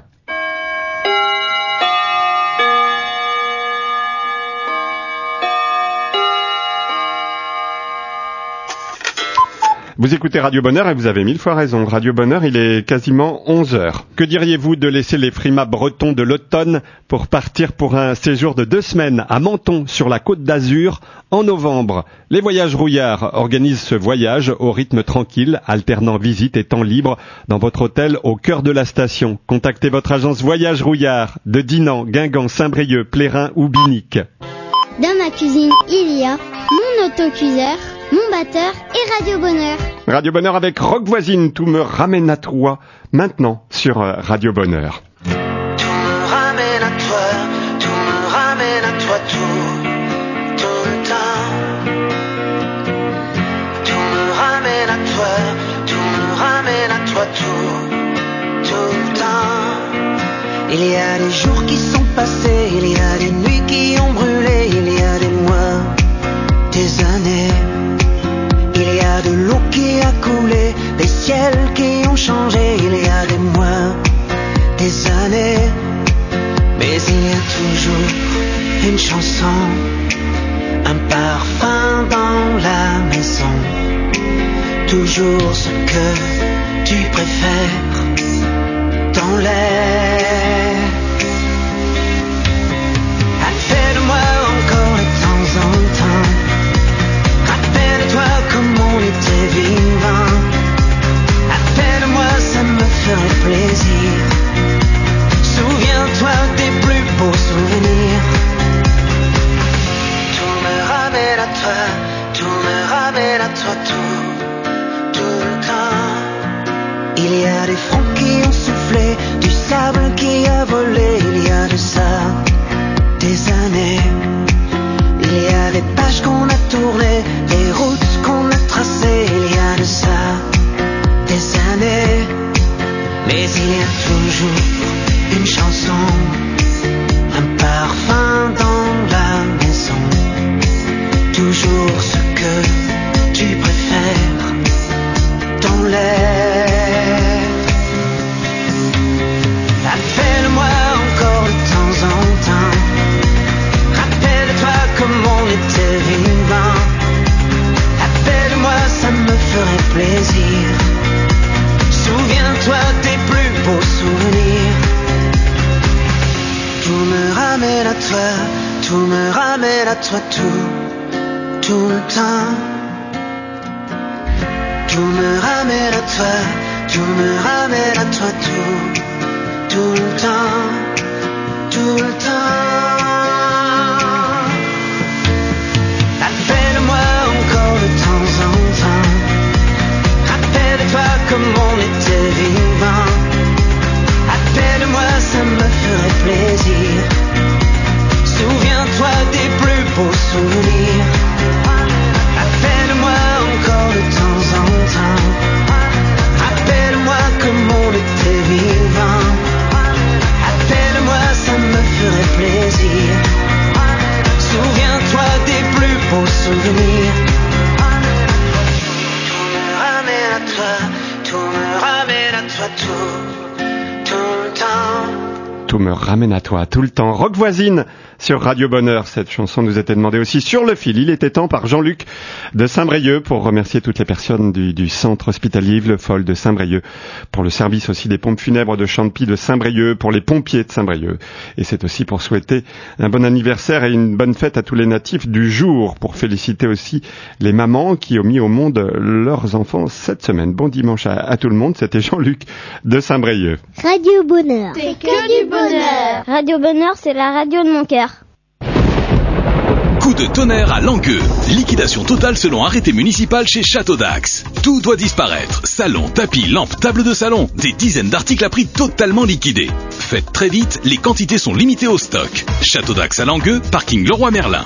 Vous écoutez Radio Bonheur et vous avez 1000 fois raison. Radio Bonheur, il est quasiment 11h. Que diriez-vous de laisser les frimas bretons de l'automne pour partir pour un séjour de 2 semaines à Menton sur la Côte d'Azur en novembre? Les Voyages Rouillard organisent ce voyage au rythme tranquille, alternant visite et temps libre dans votre hôtel au cœur de la station. Contactez votre agence Voyages Rouillard de Dinan, Guingamp, Saint-Brieuc, Plérin ou Binic. Dans ma cuisine, il y a mon autocuiseur, mon batteur et Radio Bonheur. Radio Bonheur avec Rock Voisine, tout me ramène à toi, maintenant sur Radio Bonheur. Tout me ramène à toi, tout me ramène à toi, tout le temps. Tout me ramène à toi, tout me ramène à toi, tout le temps. Il y a des jours qui sont passés, il y a des nuits qui ont brûlé, il y a des mois, des années. Il y a de l'eau qui a coulé, des ciels qui ont changé. Il y a des mois, des années, mais il y a toujours une chanson, un parfum dans la maison. Toujours ce que tu préfères dans l'air. Appelle-moi encore de temps en temps. Rappelle-toi comme on était vivant. Appelle-moi, ça me ferait plaisir. Souviens-toi des plus beaux souvenirs. Tout me ramène à toi, tout me ramène à toi, tout le temps. Il y a des fronts qui ont soufflé, du sable qui a volé. Il y a de ça des années. Il y a des pages qu'on a tournées, des routes qu'on a tracées. Il y a de ça des années, mais il y a toujours une chanson, un parfum dans la maison. Toujours ce que tu préfères dans l'air. Appelle-moi encore de temps en temps. Rappelle-toi comme on était vivant. Appelle-moi, ça me ferait plaisir. Souviens-toi des à toi tout le temps. Tout me ramène à toi, tout me ramène à toi tout le temps, tout le temps. Appelle-moi encore de temps en temps. Rappelle-toi comme on était vivant. Appelle-moi, ça me ferait plaisir. Souviens-toi des plus beaux souvenirs. Appelle-moi encore de temps en temps. Rappelle-moi comme on était vivant. Appelle-moi, ça me ferait plaisir. Souviens-toi des plus beaux souvenirs. Tout me ramène à toi, tout me ramène à toi tout le temps. Tout me ramène à toi tout le temps. Rock voisine sur Radio Bonheur. Cette chanson nous était demandée aussi sur le fil. Il était temps par Jean-Luc de Saint-Brieuc pour remercier toutes les personnes du centre hospitalier Yves Le Foll de Saint-Brieuc, pour le service aussi des pompes funèbres de Champy de Saint-Brieuc, pour les pompiers de Saint-Brieuc. Et c'est aussi pour souhaiter un bon anniversaire et une bonne fête à tous les natifs du jour, pour féliciter aussi les mamans qui ont mis au monde leurs enfants cette semaine. Bon dimanche à tout le monde. C'était Jean-Luc de Saint-Brieuc. Radio Bonheur. C'est que du bonheur. Radio Bonheur, c'est la radio de mon cœur. Coup de tonnerre à Langueux. Liquidation totale selon arrêté municipal chez Château d'Axe. Tout doit disparaître. Salon, tapis, lampes, table de salon. Des dizaines d'articles à prix totalement liquidés. Faites très vite, les quantités sont limitées au stock. Château d'Axe à Langueux, parking Leroy Merlin.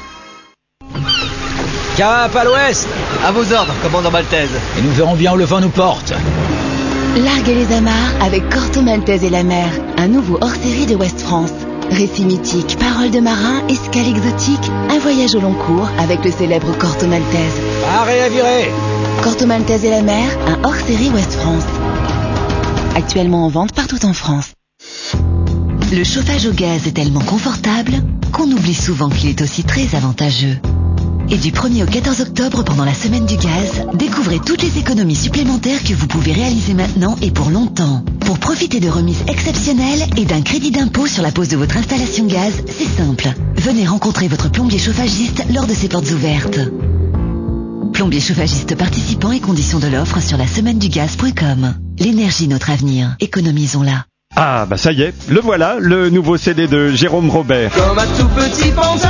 Cap à l'ouest. À vos ordres, commandant Maltese. Et nous verrons bien où le vent nous porte. Larguez les amarres avec Corto Maltese et la mer, un nouveau hors-série de Ouest France. Récits mythiques, paroles de marins, escales exotiques, un voyage au long cours avec le célèbre Corto Maltese. Arrêt à virer. Corto Maltese et la mer, un hors-série Ouest France. Actuellement en vente partout en France. Le chauffage au gaz est tellement confortable qu'on oublie souvent qu'il est aussi très avantageux. Et du 1er au 14 octobre, pendant la semaine du gaz, découvrez toutes les économies supplémentaires que vous pouvez réaliser maintenant et pour longtemps. Pour profiter de remises exceptionnelles et d'un crédit d'impôt sur la pose de votre installation gaz, c'est simple. Venez rencontrer votre plombier chauffagiste lors de ses portes ouvertes. Plombier chauffagiste participant et conditions de l'offre sur la semaine-du-gaz.com. L'énergie, notre avenir. Économisons-la. Ah, bah ça y est, le voilà, le nouveau CD de Jérôme Robert. Comme un tout petit pantin.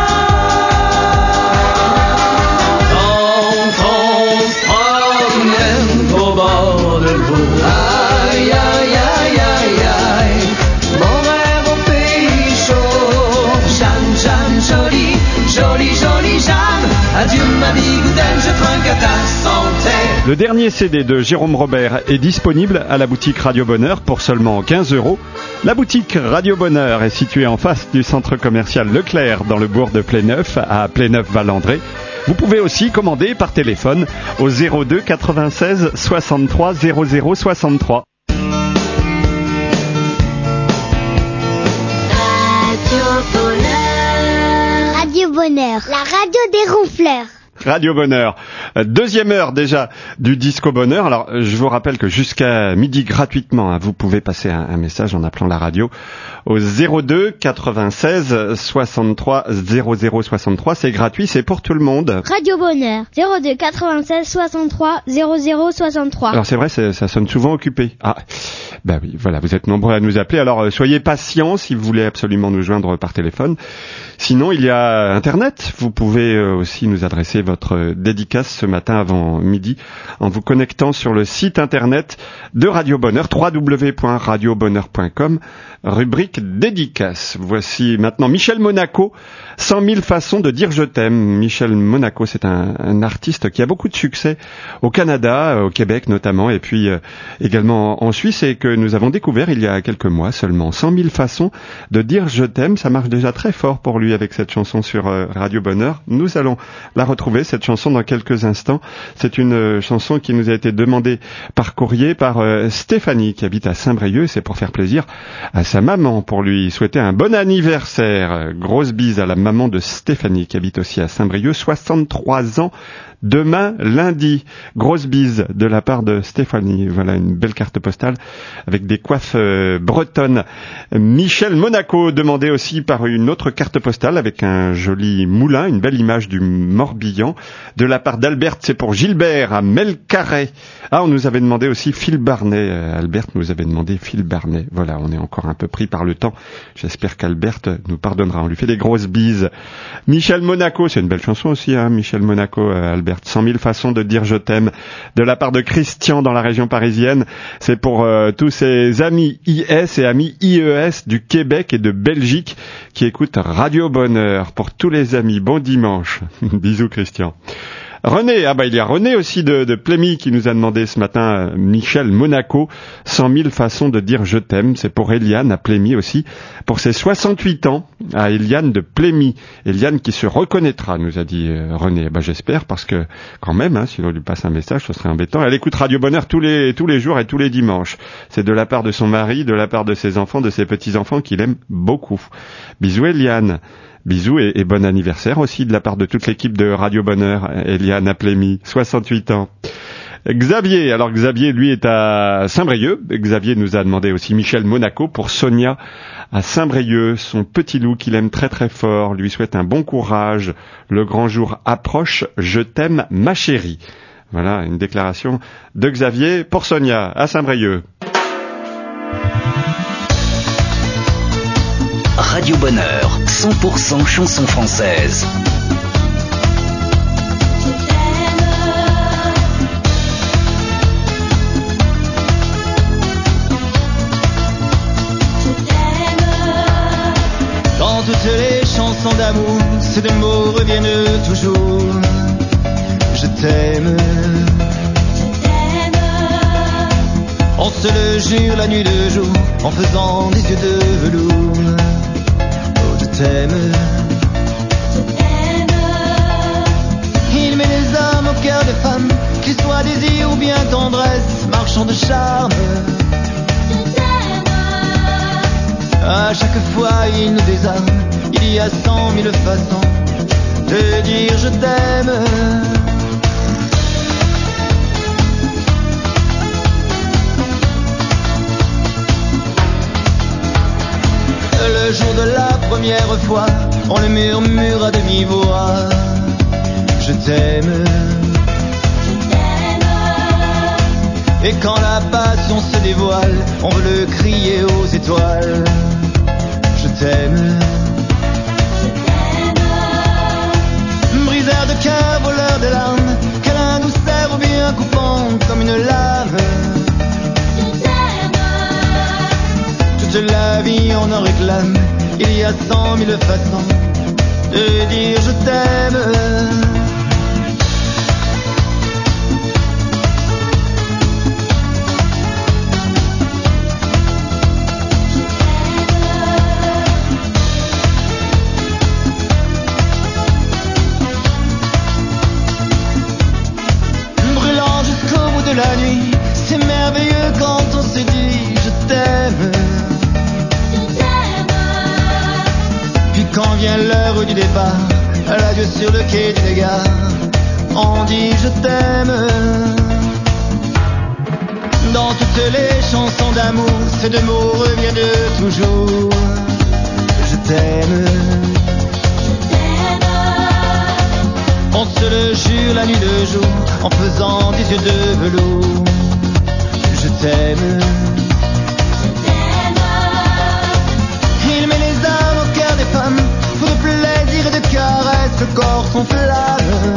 Au bord de l'eau. Aïe, aïe, aïe, aïe, aïe. Mon rêve au pays chaud. Jeanne, Jeanne, jolie, jolie, jolie Jeanne. Adieu ma bigoudelle, je trinque à ta santé. Le dernier CD de Jérôme Robert est disponible à la boutique Radio Bonheur pour seulement 15 €. La boutique Radio Bonheur est située en face du centre commercial Leclerc dans le bourg de Pléneuf, à Pléneuf-Valandré. Vous pouvez aussi commander par téléphone au 02 96 63 00 63. Radio Bonheur, la radio des ronfleurs. Radio Bonheur. Deuxième heure déjà du Disco Bonheur. Alors, je vous rappelle que jusqu'à midi gratuitement, vous pouvez passer un message en appelant la radio au 02 96 63 00 63. C'est gratuit, c'est pour tout le monde. Radio Bonheur, 02 96 63 00 63. Alors c'est vrai, ça sonne souvent occupé. Ah, bah oui, voilà, vous êtes nombreux à nous appeler. Alors soyez patients si vous voulez absolument nous joindre par téléphone. Sinon, il y a Internet. Vous pouvez aussi nous adresser votre dédicace ce matin avant midi en vous connectant sur le site Internet de Radio Bonheur, www.radiobonheur.com, rubrique dédicace. Voici maintenant Michel Monaco, 100 000 façons de dire je t'aime. Michel Monaco, c'est un artiste qui a beaucoup de succès au Canada, au Québec notamment, et puis également en Suisse, et que nous avons découvert il y a quelques mois seulement. 100 000 façons de dire je t'aime, ça marche déjà très fort pour lui avec cette chanson sur Radio Bonheur. Nous allons la retrouver, cette chanson, dans quelques instants. C'est une chanson qui nous a été demandée par courrier par Stéphanie, qui habite à Saint-Brieuc. C'est pour faire plaisir à sa maman, pour lui souhaiter un bon anniversaire. Grosse bise à la maman de Stéphanie, qui habite aussi à Saint-Brieuc, 63 ans demain lundi. Grosse bise de la part de Stéphanie. Voilà une belle carte postale avec des coiffes bretonnes. Michel Monaco, demandé aussi par une autre carte postale avec un joli moulin, une belle image du Morbihan. De la part d'Albert, c'est pour Gilbert à Melcarré. Ah, on nous avait demandé aussi Phil Barnet. Albert nous avait demandé Phil Barnet. Voilà, on est encore un peu pris par le temps. J'espère qu'Albert nous pardonnera. On lui fait des grosses bises. Michel Monaco, c'est une belle chanson aussi, hein, Michel Monaco, Albert. 100 000 façons de dire je t'aime. De la part de Christian dans la région parisienne. C'est pour tous ses amis IS et amis IES du Québec et de Belgique qui écoutent Radio Bonheur. Pour tous les amis, bon dimanche. Bisous Christian. René, il y a René aussi de Plémy qui nous a demandé ce matin, Michel Monaco, 100 000 façons de dire je t'aime. C'est pour Eliane à Plémy aussi, pour ses 68 ans, à Eliane de Plémy. Eliane qui se reconnaîtra, nous a dit René. J'espère, parce que quand même, hein, si on lui passe un message, ce serait embêtant. Elle écoute Radio Bonheur tous les jours et tous les dimanches. C'est de la part de son mari, de la part de ses enfants, de ses petits-enfants qu'il aime beaucoup. Bisous Eliane. Bisous et bon anniversaire aussi de la part de toute l'équipe de Radio Bonheur, Eliane Aplémy, 68 ans. Xavier, alors Xavier lui est à Saint-Brieuc. Xavier nous a demandé aussi Michel Monaco pour Sonia à Saint-Brieuc, son petit loup qu'il aime très très fort, lui souhaite un bon courage. Le grand jour approche, je t'aime ma chérie. Voilà, une déclaration de Xavier pour Sonia à Saint-Brieuc. Radio Bonheur, 100% chansons françaises. Dans toutes les chansons d'amour, ces deux mots reviennent toujours. Je t'aime. On se le jure la nuit le jour, en faisant des yeux de velours. Oh, je t'aime. Il met les hommes au cœur des femmes, qu'ils soient désir ou bien tendresse, marchand de charme. À chaque fois il nous désarme, il y a 100 000 façons de dire je t'aime. Le jour de la première fois, on le murmure à demi-voix. Je t'aime. Et quand la passion se dévoile, on veut le crier aux étoiles. Je t'aime. Briseur de cœur, voleur de larmes, câlin douceur ou bien coupant comme une lame. Toute la vie on en réclame, il y a 100 000 façons de dire je t'aime. Brûlant jusqu'au bout de la nuit, c'est merveilleux quand on se dit je t'aime. Quand vient l'heure du départ, l'adieu sur le quai des gares, on dit je t'aime. Dans toutes les chansons d'amour, ces deux mots reviennent toujours. Je t'aime. On se le jure la nuit le jour, en faisant des yeux de velours. Je t'aime. Il met les âmes au cœur des femmes, pour de plaisir et de caresses, le corps s'enflamme.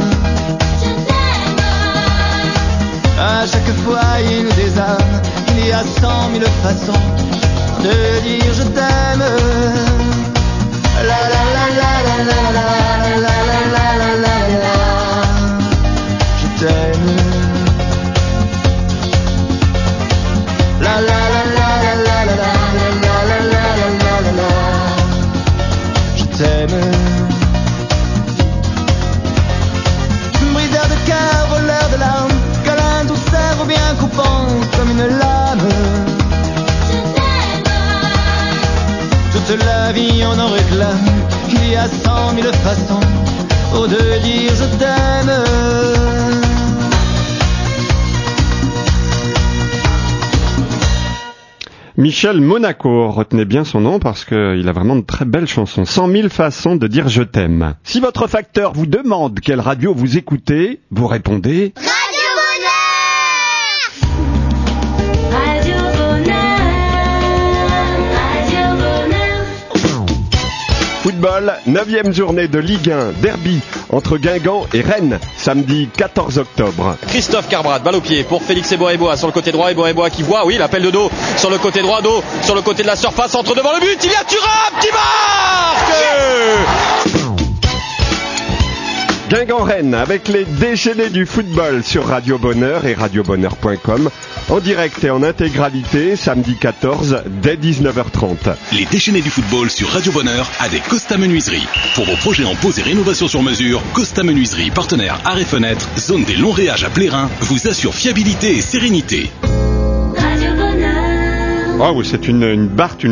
À chaque fois il nous désarme, il y a 100 000 façons de dire je t'aime. La la la la la la la la la la la la. Je t'aime. La la la la la la la. Briseur de cœur, voleur de larmes, câlin douceur ou bien coupant comme une lame. Toute la vie on en réclame, il y a 100 000 façons de dire je t'aime. Michel Monaco, retenez bien son nom parce qu'il a vraiment de très belles chansons. 100 000 façons de dire je t'aime. Si votre facteur vous demande quelle radio vous écoutez, vous répondez... Football, 9e journée de Ligue 1, derby entre Guingamp et Rennes, samedi 14 octobre. Christophe Carbrat, balle au pied pour Félix Eboa sur le côté droit, Eboa qui voit, oui, l'appel de dos sur le côté droit, dos sur le côté de la surface, entre devant le but, il y a Thuram qui marque. Guingamp-Rennes avec les déchaînés du football sur Radio Bonheur et radiobonheur.com en direct et en intégralité samedi 14 dès 19h30. Les déchaînés du football sur Radio Bonheur avec Costa Menuiserie. Pour vos projets en pose et rénovation sur mesure, Costa Menuiserie, partenaire Arrêt Fenêtre, zone des longs réages à Plérin, vous assure fiabilité et sérénité. Ah oui, c'est une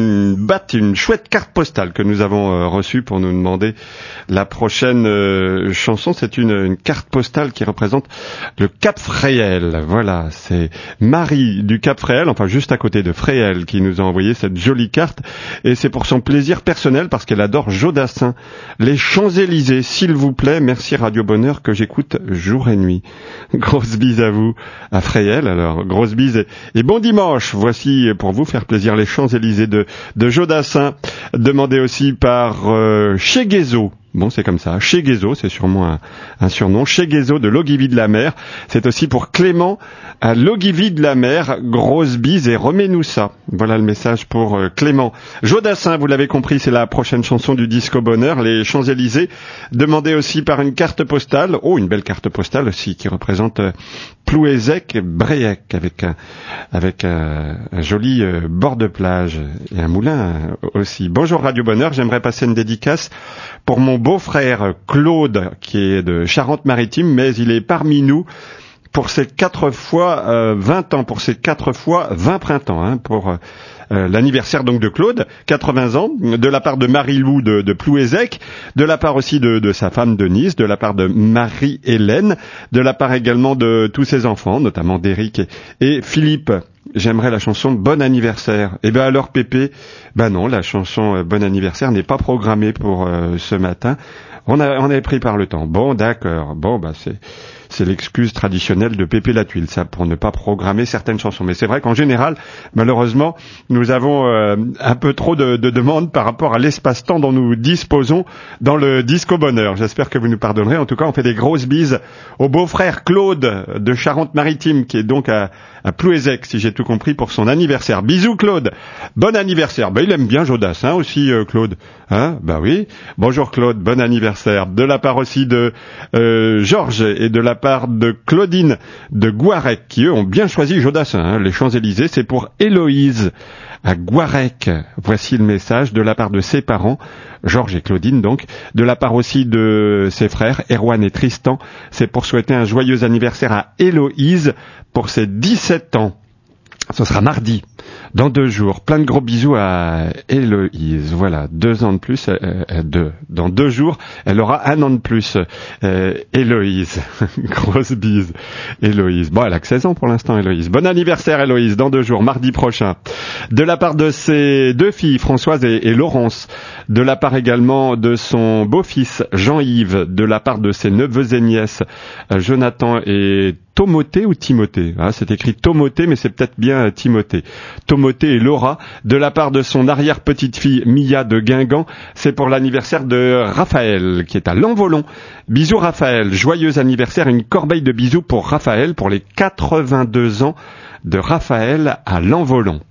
chouette carte postale que nous avons reçue pour nous demander la prochaine chanson. C'est une carte postale qui représente le Cap Fréhel. Voilà, c'est Marie du Cap Fréhel, enfin juste à côté de Fréhel, qui nous a envoyé cette jolie carte. Et c'est pour son plaisir personnel parce qu'elle adore Jodassin. Les Champs-Élysées, s'il vous plaît. Merci Radio Bonheur que j'écoute jour et nuit. Grosse bise à vous, à Fréhel. Alors, grosse bise et bon dimanche. Voici pour vous faire plaisir les Champs-Élysées de Jodassin, demandé aussi par Cheguezo. Bon, c'est comme ça. Cheguezo, c'est sûrement un surnom. Cheguezo de Logivie de la Mer. C'est aussi pour Clément à Logivie de la Mer. Grosse bise et remets-nous ça. Voilà le message pour Clément. Jodassin, vous l'avez compris, c'est la prochaine chanson du Disco Bonheur. Les Champs-Élysées, demandé aussi par une carte postale. Oh, une belle carte postale aussi qui représente Plouézec-Bréhec avec un joli bord de plage et un moulin aussi. Bonjour Radio Bonheur, j'aimerais passer une dédicace pour mon beau-frère Claude qui est de Charente-Maritime, mais il est parmi nous pour ses 4 fois 20 ans, pour ses 4 fois 20 printemps, pour l'anniversaire donc de Claude, 80 ans, de la part de Marie-Lou de Plouézec, de la part aussi de sa femme Denise, de la part de Marie-Hélène, de la part également de tous ses enfants, notamment d'Éric et Philippe. J'aimerais la chanson Bon anniversaire. Eh ben alors Pépé, non, la chanson Bon anniversaire n'est pas programmée pour ce matin. On est pris par le temps. Bon, d'accord. Bon, c'est l'excuse traditionnelle de Pépé la Tuile, ça, pour ne pas programmer certaines chansons. Mais c'est vrai qu'en général, malheureusement, nous avons un peu trop de demandes par rapport à l'espace-temps dont nous disposons dans le Disco Bonheur. J'espère que vous nous pardonnerez. En tout cas, on fait des grosses bises au beau-frère Claude de Charente-Maritime, qui est donc à Plouézec, si j'ai tout compris, pour son anniversaire. Bisous Claude. Bon anniversaire. Il aime bien Jodassin aussi, Claude. Oui. Bonjour Claude, bon anniversaire. De la part aussi de Georges et de la part de Claudine de Guarec, qui eux ont bien choisi Jodassin. Les Champs-Élysées, c'est pour Héloïse à Guarec. Voici le message de la part de ses parents, Georges et Claudine donc, de la part aussi de ses frères, Erwan et Tristan. C'est pour souhaiter un joyeux anniversaire à Héloïse pour ses 17 ans. Ce sera mardi, dans 2 jours. Plein de gros bisous à Héloïse. Voilà, 2 ans de plus. Dans 2 jours, elle aura 1 an de plus. Héloïse. Grosse bise. Héloïse. Bon, elle a que 16 ans pour l'instant, Héloïse. Bon anniversaire, Héloïse, dans 2 jours, mardi prochain. De la part de ses 2 filles, Françoise et Laurence. De la part également de son beau-fils, Jean-Yves. De la part de ses neveux et nièces, Jonathan et Tomothée ou Timothée, c'est écrit Tomothée, mais c'est peut-être bien Timothée. Tomothée et Laura, de la part de son arrière-petite-fille Mia de Guingamp, c'est pour l'anniversaire de Raphaël, qui est à Lanvolon. Bisous Raphaël, joyeux anniversaire, une corbeille de bisous pour Raphaël, pour les 82 ans de Raphaël à Lanvolon.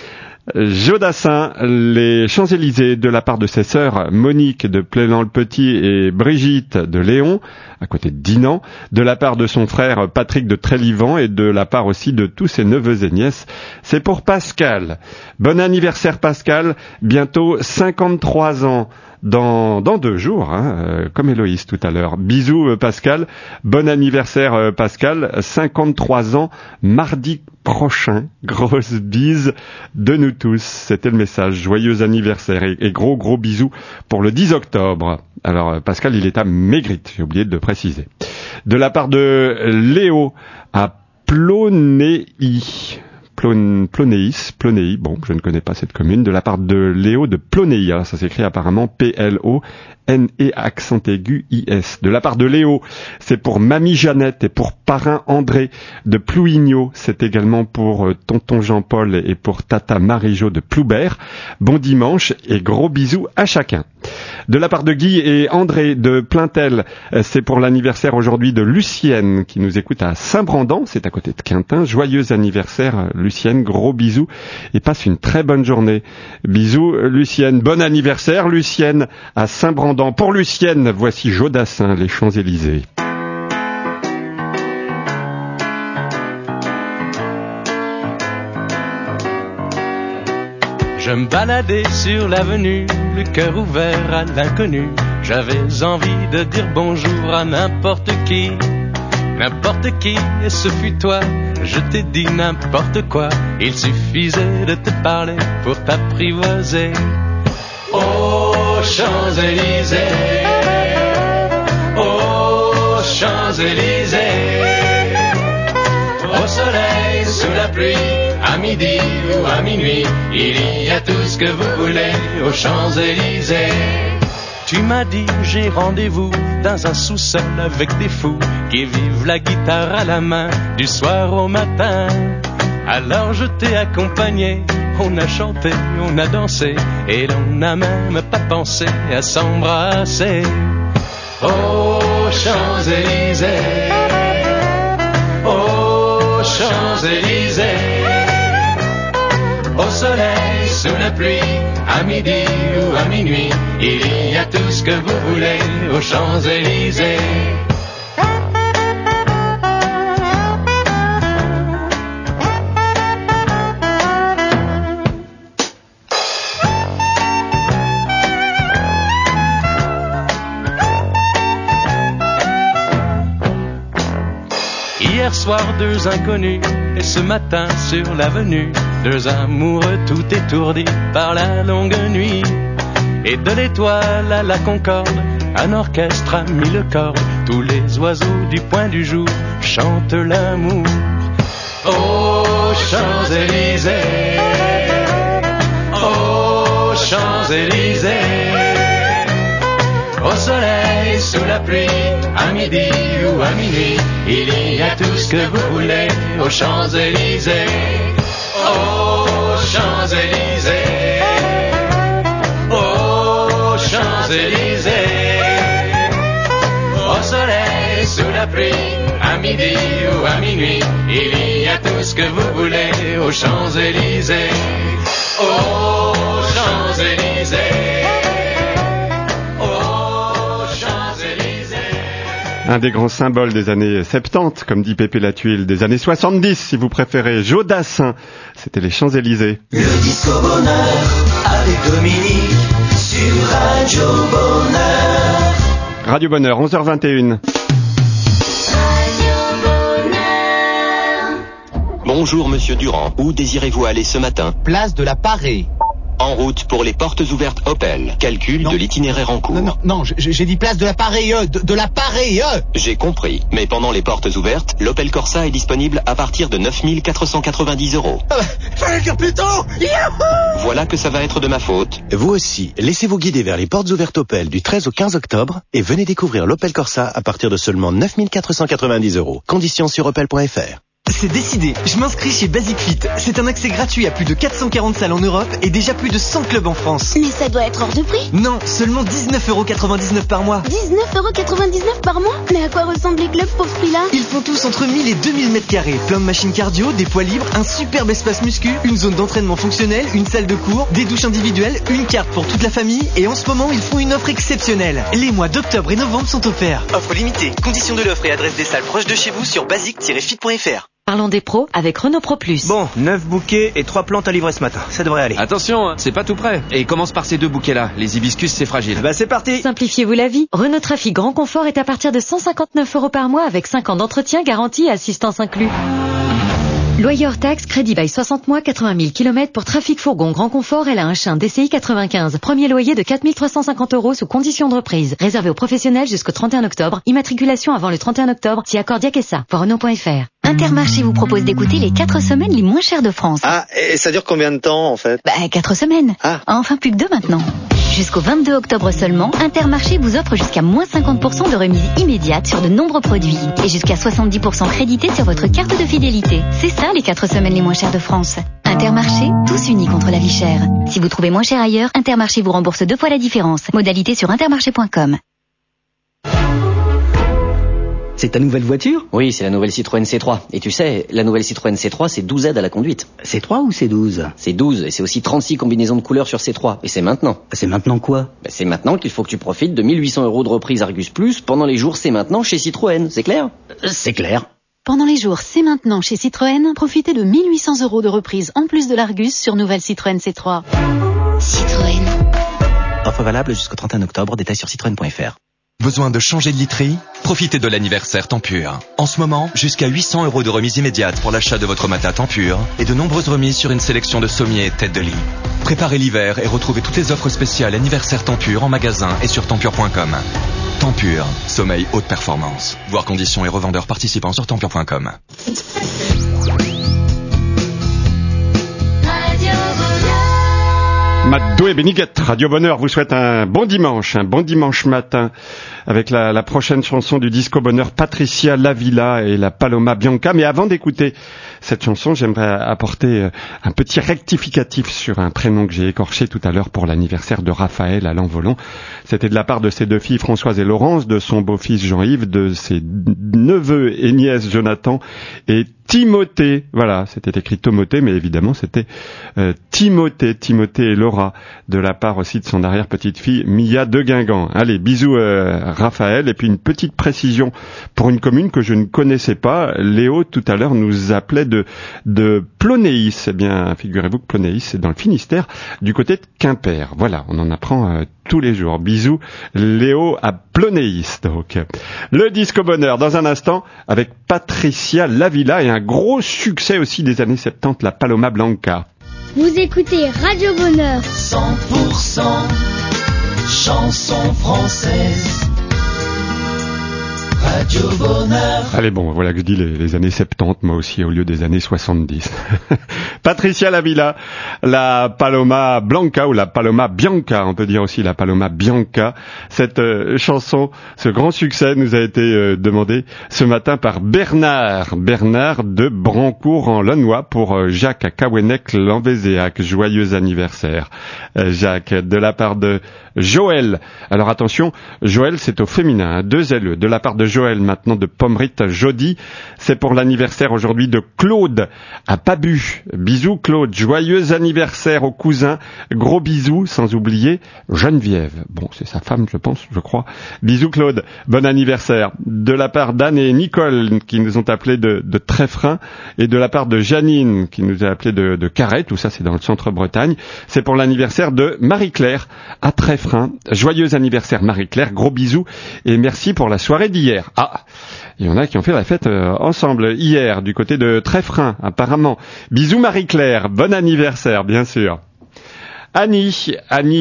Jodassin, les Champs-Élysées, de la part de ses sœurs Monique de Plélan-le-Petit et Brigitte de Léon, à côté de Dinan, de la part de son frère Patrick de Trélivan et de la part aussi de tous ses neveux et nièces. C'est pour Pascal. Bon anniversaire Pascal, bientôt 53 ans. Dans 2 jours, comme Héloïse tout à l'heure. Bisous Pascal, bon anniversaire Pascal, 53 ans, mardi prochain. Grosse bise de nous tous. C'était le message. Joyeux anniversaire et gros bisous pour le 10 octobre. Alors Pascal, il est à Maigritte, j'ai oublié de le préciser. De la part de Léo à Plonéi. Plonéi, bon, je ne connais pas cette commune, de la part de Léo de Plonéia, ça s'écrit apparemment P-L-O-N-E accent aigu I-S. De la part de Léo, c'est pour Mamie Jeannette et pour Parrain André de Plouigneau, c'est également pour Tonton Jean-Paul et pour Tata Marie-Jo de Ploubert. Bon dimanche et gros bisous à chacun. De la part de Guy et André de Plaintel, c'est pour l'anniversaire aujourd'hui de Lucienne qui nous écoute à Saint-Brandan, c'est à côté de Quintin. Joyeux anniversaire Lucienne, gros bisous et passe une très bonne journée. Bisous Lucienne, bon anniversaire Lucienne à Saint-Brandan. Pour Lucienne, voici Jodassin, les Champs-Élysées. Je me baladais sur l'avenue, le cœur ouvert à l'inconnu. J'avais envie de dire bonjour à n'importe qui, et ce fut toi. Je t'ai dit n'importe quoi, il suffisait de te parler pour t'apprivoiser. Aux Champs-Élysées, aux Champs-Élysées, au soleil, sous la pluie, à midi ou à minuit, il y a tout ce que vous voulez aux Champs-Élysées. Tu m'as dit j'ai rendez-vous dans un sous-sol avec des fous qui vivent la guitare à la main du soir au matin. Alors je t'ai accompagné, on a chanté, on a dansé et l'on n'a même pas pensé à s'embrasser. Aux Champs-Élysées, aux Champs-Élysées, au soleil, sous la pluie, à midi ou à minuit, il y a tout ce que vous voulez aux Champs-Élysées. Hier soir, deux inconnus, et ce matin sur l'avenue, deux amoureux tout étourdis par la longue nuit. Et de l'étoile à la Concorde, un orchestre a mis le corps. Tous les oiseaux du point du jour chantent l'amour. Aux Champs-Élysées, aux Champs-Élysées, au soleil, sous la pluie, à midi ou à minuit, il y a tout ce que vous voulez aux Champs-Élysées. Aux Champs-Élysées, aux Champs-Élysées, au soleil, sous la pluie, à midi ou à minuit, il y a tout ce que vous voulez aux Champs-Élysées. Aux Champs-Élysées, un des grands symboles des années 70, comme dit Pépé Latuile, des années 70, si vous préférez, Jodassin, c'était les Champs-Élysées. Le Disco Bonheur avec Dominique sur Radio Bonheur. Radio Bonheur, 11h21. Bonjour Monsieur Durand, où désirez-vous aller ce matin? Place de la Parée. En route pour les portes ouvertes Opel. Calcul de l'itinéraire en cours. Non, j'ai dit place de la Parée, de la Parée. J'ai compris, mais pendant les portes ouvertes, l'Opel Corsa est disponible à partir de 9 490 €. Fallait le dire plus tôt. Yahoo! Voilà que ça va être de ma faute. Vous aussi, laissez-vous guider vers les portes ouvertes Opel du 13 au 15 octobre et venez découvrir l'Opel Corsa à partir de seulement 9 490 €. Conditions sur opel.fr. C'est décidé, je m'inscris chez Basic Fit. C'est un accès gratuit à plus de 440 salles en Europe et déjà plus de 100 clubs en France. Mais ça doit être hors de prix. Non, seulement 19,99 € par mois. 19,99 € par mois? Mais à quoi ressemblent les clubs pour ce prix-là? Ils font tous entre 1000 et 2000 mètres carrés. Plein de machines cardio, des poids libres, un superbe espace muscu, une zone d'entraînement fonctionnelle, une salle de cours, des douches individuelles, une carte pour toute la famille et en ce moment, ils font une offre exceptionnelle. Les mois d'octobre et novembre sont offerts. Offre limitée. Conditions de l'offre et adresse des salles proches de chez vous sur basic-fit.fr. Parlons des pros avec Renault Pro Plus. Bon, 9 bouquets et 3 plantes à livrer ce matin. Ça devrait aller. Attention, c'est pas tout prêt. Et commence par ces deux bouquets-là. Les hibiscus, c'est fragile. Bah c'est parti. Simplifiez-vous la vie. Renault Trafic Grand Confort est à partir de 159 € par mois avec 5 ans d'entretien garantie et assistance inclus. Loyer hors taxe, crédit bail 60 mois, 80 000 km pour trafic fourgon grand confort. Elle a un chien DCI 95. Premier loyer de 4 350 € sous condition de reprise. Réservé aux professionnels jusqu'au 31 octobre. Immatriculation avant le 31 octobre. Si accord Diakessa. Voir Renault.fr. Intermarché vous propose d'écouter les 4 semaines les moins chères de France. Ah, et ça dure combien de temps en fait? 4 semaines. Ah. Enfin plus que 2 maintenant. Jusqu'au 22 octobre seulement, Intermarché vous offre jusqu'à moins 50% de remise immédiate sur de nombreux produits. Et jusqu'à 70% crédité sur votre carte de fidélité. C'est ça les 4 semaines les moins chères de France. Intermarché, tous unis contre la vie chère. Si vous trouvez moins cher ailleurs, Intermarché vous rembourse 2 fois la différence. Modalité sur intermarché.com. C'est ta nouvelle voiture? Oui, c'est la nouvelle Citroën C3. Et tu sais, la nouvelle Citroën C3, c'est 12 aides à la conduite. C3 ou C12? C'est 12, et c'est aussi 36 combinaisons de couleurs sur C3. Et c'est maintenant. C'est maintenant quoi? C'est maintenant qu'il faut que tu profites de 1800 € de reprise Argus Plus pendant les jours C'est maintenant chez Citroën. C'est clair? C'est clair. Pendant les jours C'est maintenant chez Citroën, profitez de 1800 € de reprise en plus de l'Argus sur nouvelle Citroën C3. Citroën. Offre valable jusqu'au 31 octobre, détails sur citroën.fr. Besoin de changer de literie? Profitez de l'anniversaire Tempur. En ce moment, jusqu'à 800 € de remise immédiate pour l'achat de votre matelas Tempur et de nombreuses remises sur une sélection de sommiers et têtes de lit. Préparez l'hiver et retrouvez toutes les offres spéciales anniversaire Tempur en magasin et sur tempur.com. Tempur, sommeil haute performance. Voir conditions et revendeurs participants sur tempur.com. Mado et Beniguette, Radio Bonheur vous souhaite un bon dimanche matin avec la prochaine chanson du Disco Bonheur, Patricia Lavilla et la Paloma Bianca. Mais avant d'écouter cette chanson, j'aimerais apporter un petit rectificatif sur un prénom que j'ai écorché tout à l'heure pour l'anniversaire de Raphaël à l'envolon. C'était de la part de ses 2 filles Françoise et Laurence, de son beau-fils Jean-Yves, de ses neveux et nièces Jonathan et Timothée. Voilà, c'était écrit Tomothée, mais évidemment c'était Timothée et Laura, de la part aussi de son arrière-petite-fille Mia de Guingamp. Allez, bisous Raphaël, et puis une petite précision pour une commune que je ne connaissais pas. Léo tout à l'heure nous appelait de Plonéis. Eh bien, figurez-vous que Plonéis c'est dans le Finistère, du côté de Quimper. Voilà, on en apprend tous les jours. Bisous Léo à Plonéis. Donc, le Disco Bonheur dans un instant avec Patricia Lavilla et un gros succès aussi des années 70, la Paloma Bianca. Vous écoutez Radio Bonheur. 100% chanson française. Radio Bonheur. Allez, bon, voilà que je dis les années 70, moi aussi, au lieu des années 70. Patricia Lavilla, la Paloma Bianca, ou la Paloma Bianca, on peut dire aussi la Paloma Bianca. Cette chanson, ce grand succès nous a été demandé ce matin par Bernard de Brancourt en Lannoy pour Jacques à Caouenec-Lanvézéac. Joyeux anniversaire, Jacques, de la part de Joël. Alors attention, Joël c'est au féminin, 2 LE, de la part de Joël maintenant de Pommerit Jody. C'est pour l'anniversaire aujourd'hui de Claude à Pabu. Bisous Claude, joyeux anniversaire au cousin. Gros bisous, sans oublier Geneviève. Bon, c'est sa femme, je crois. Bisous Claude, bon anniversaire. De la part d'Anne et Nicole qui nous ont appelés de Tréfrin, et de la part de Janine qui nous a appelés de Carhaix. Tout ça c'est dans le centre-Bretagne. C'est pour l'anniversaire de Marie-Claire à Tréfrin. Joyeux anniversaire Marie-Claire, gros bisous et merci pour la soirée d'hier. Ah, il y en a qui ont fait la fête ensemble hier du côté de Tréfrin apparemment. Bisous Marie-Claire, bon anniversaire bien sûr. Annie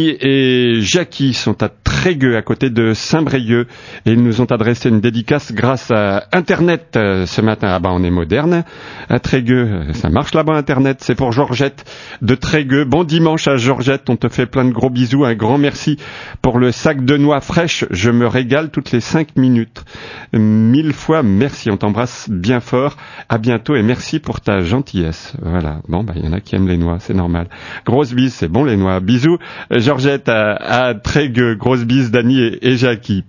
et Jackie sont à Trégueux, à côté de Saint-Brieuc, et ils nous ont adressé une dédicace grâce à Internet ce matin. Ah bah on est moderne à Trégueux, ça marche là-bas Internet. C'est pour Georgette de Trégueux. Bon dimanche à Georgette, on te fait plein de gros bisous, un grand merci pour le sac de noix fraîches, je me régale toutes les 5 minutes. 1000 fois merci, on t'embrasse bien fort, à bientôt et merci pour ta gentillesse. Voilà, bon bah il y en a qui aiment les noix, c'est normal. Grosse bise, c'est bon les noix. Bisous Georgette à Trégueux, grosse bise d'Annie et Jackie.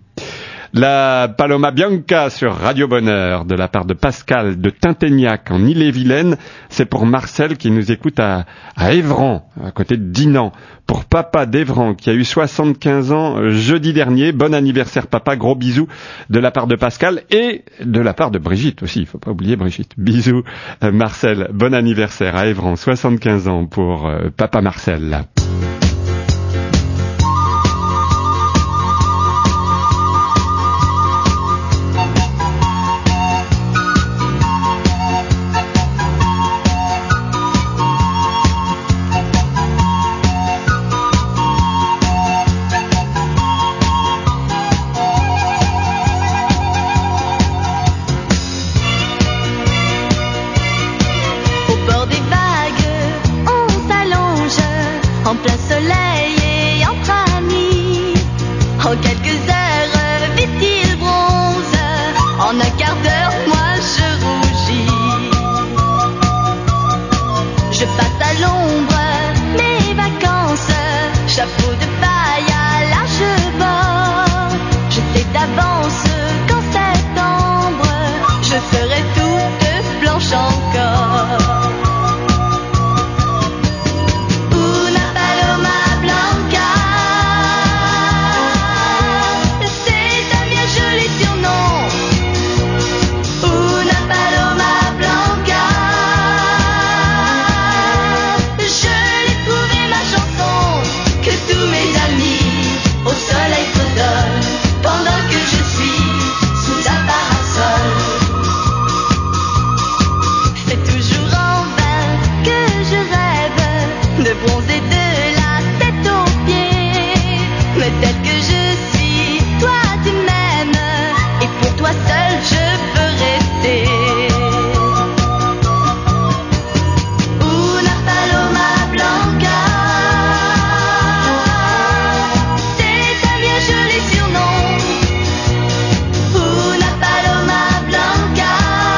La Paloma Bianca sur Radio Bonheur de la part de Pascal de Tinténiac en Ille-et-Vilaine. C'est pour Marcel qui nous écoute à Évran, à côté de Dinan. Pour papa d'Évran qui a eu 75 ans jeudi dernier. Bon anniversaire papa, gros bisous de la part de Pascal et de la part de Brigitte aussi. Il faut pas oublier Brigitte. Bisous Marcel, bon anniversaire à Évran, 75 ans pour papa Marcel. paille à large bord. Je sais d'avance qu'en septembre, je serai toute blanche encore. Una paloma blanca, c'est un bien joli surnom. Una paloma blanca, je l'ai trouvé ma chanson, que tous mes amis au soleil fredonnent pendant que je suis sous un parasol. C'est toujours en vain que je rêve de bronzer de la tête aux pieds, mais tel que je suis, toi tu m'aimes, et pour toi seul je veux rester. Una paloma blanca, c'est un bien joli surnom. Una paloma blanca,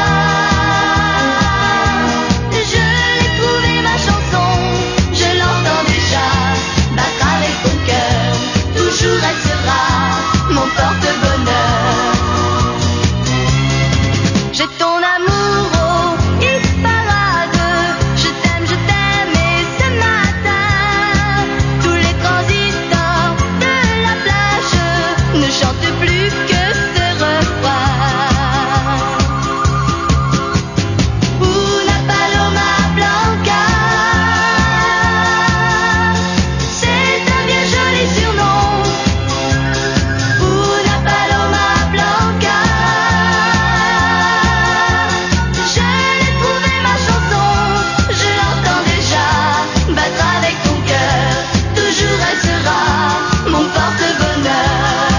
je l'ai trouvé ma chanson, je l'entends déjà battre avec ton cœur. Toujours elle sera mon porte-bonheur. J'ai ton amour au hit-parade, je t'aime et ce matin, tous les transistors de la plage ne chantent plus que ce refrain. Una paloma blanca, c'est un bien joli surnom. Una paloma blanca, je l'ai trouvé ma chanson, je l'entends déjà battre avec ton cœur. Toujours elle sera mon porte-bonheur.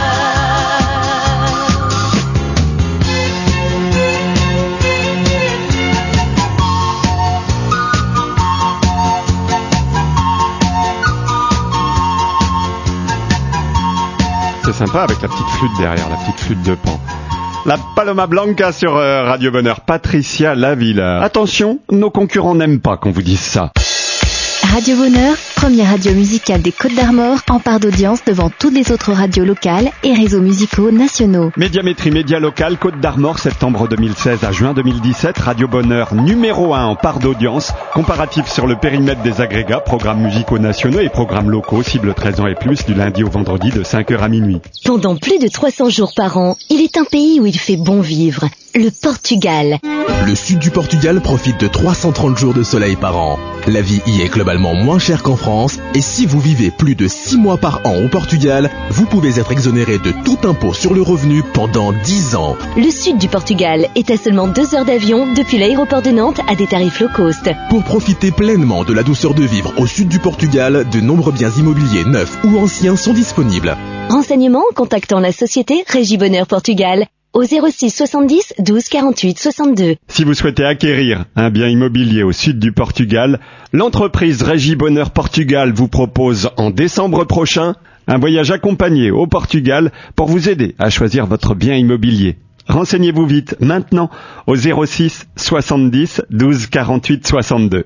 C'est sympa avec la petite flûte derrière, la petite flûte de Pan. La Paloma Blanca sur Radio Bonheur, Patricia Lavilla. Attention, nos concurrents n'aiment pas qu'on vous dise ça. Radio Bonheur, première radio musicale des Côtes-d'Armor, en part d'audience devant toutes les autres radios locales et réseaux musicaux nationaux. Médiamétrie média locale, Côte d'Armor, septembre 2016 à juin 2017, Radio Bonheur numéro 1 en part d'audience, comparatif sur le périmètre des agrégats, programmes musicaux nationaux et programmes locaux, cible 13 ans et plus, du lundi au vendredi de 5h à minuit. Pendant plus de 300 jours par an, il est un pays où il fait bon vivre, le Portugal. Le sud du Portugal profite de 330 jours de soleil par an. La vie y est globalement moins chère qu'en France, et si vous vivez plus de 6 mois par an au Portugal, vous pouvez être exonéré de tout impôt sur le revenu pendant 10 ans. Le sud du Portugal est à seulement 2 heures d'avion depuis l'aéroport de Nantes à des tarifs low cost. Pour profiter pleinement de la douceur de vivre au sud du Portugal, de nombreux biens immobiliers neufs ou anciens sont disponibles. Renseignements en contactant la société Régie Bonheur Portugal au 06 70 12 48 62. Si vous souhaitez acquérir un bien immobilier au sud du Portugal, l'entreprise Régie Bonheur Portugal vous propose en décembre prochain un voyage accompagné au Portugal pour vous aider à choisir votre bien immobilier. Renseignez-vous vite maintenant au 06 70 12 48 62.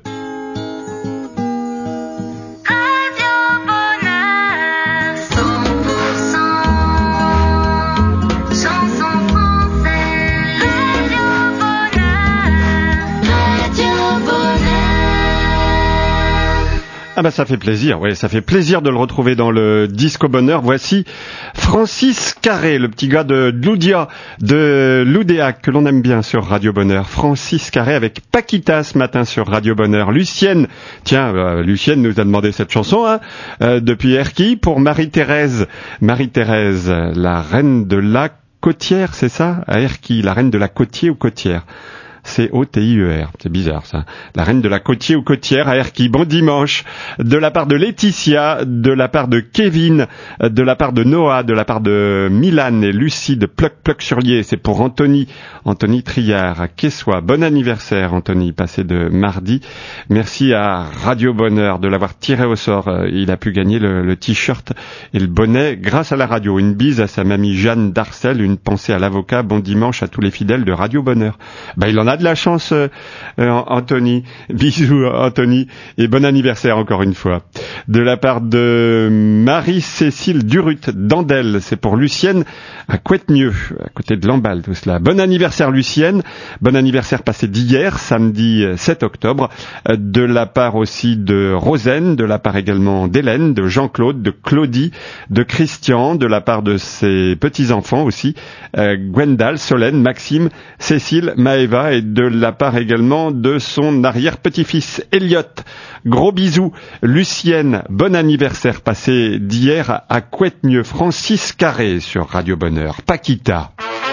Ah bah ça fait plaisir, oui, ça fait plaisir de le retrouver dans le Disco Bonheur. Voici Francis Carré, le petit gars de Loudia, de Loudéac, que l'on aime bien sur Radio Bonheur. Francis Carré avec Paquita ce matin sur Radio Bonheur. Lucienne, tiens, Lucienne nous a demandé cette chanson, depuis Erquy, pour Marie-Thérèse. Marie-Thérèse, la reine de la côtière, c'est ça? À Erquy, la reine de la côtier ou côtière? C-O-T-I-E-R. C'est bizarre, ça. La reine de la côtier ou côtière à Erquy. Bon dimanche. De la part de Laetitia, de la part de Kevin, de la part de Noah, de la part de Milan et Lucie de Pluc-Pluc-sur-Lier. C'est pour Anthony. Anthony Triard à Quessois. Bon anniversaire, Anthony, passé de mardi. Merci à Radio Bonheur de l'avoir tiré au sort. Il a pu gagner le t-shirt et le bonnet grâce à la radio. Une bise à sa mamie Jeanne d'Arcel. Une pensée à l'avocat. Bon dimanche à tous les fidèles de Radio Bonheur. Il en a a de la chance, Anthony. Bisous, Anthony, et bon anniversaire encore une fois. De la part de Marie-Cécile Durut d'Andel, c'est pour Lucienne à Couetmieux, à côté de Lamballe, tout cela. Bon anniversaire, Lucienne. Bon anniversaire passé d'hier, samedi 7 octobre. De la part aussi de Rosen, de la part également d'Hélène, de Jean-Claude, de Claudie, de Christian, de la part de ses petits-enfants aussi, Gwendal, Solène, Maxime, Cécile, Maëva, et de la part également de son arrière-petit-fils Elliot. Gros bisous, Lucienne, bon anniversaire passé d'hier à Couetmieux. Francis Carré sur Radio Bonheur. Paquita.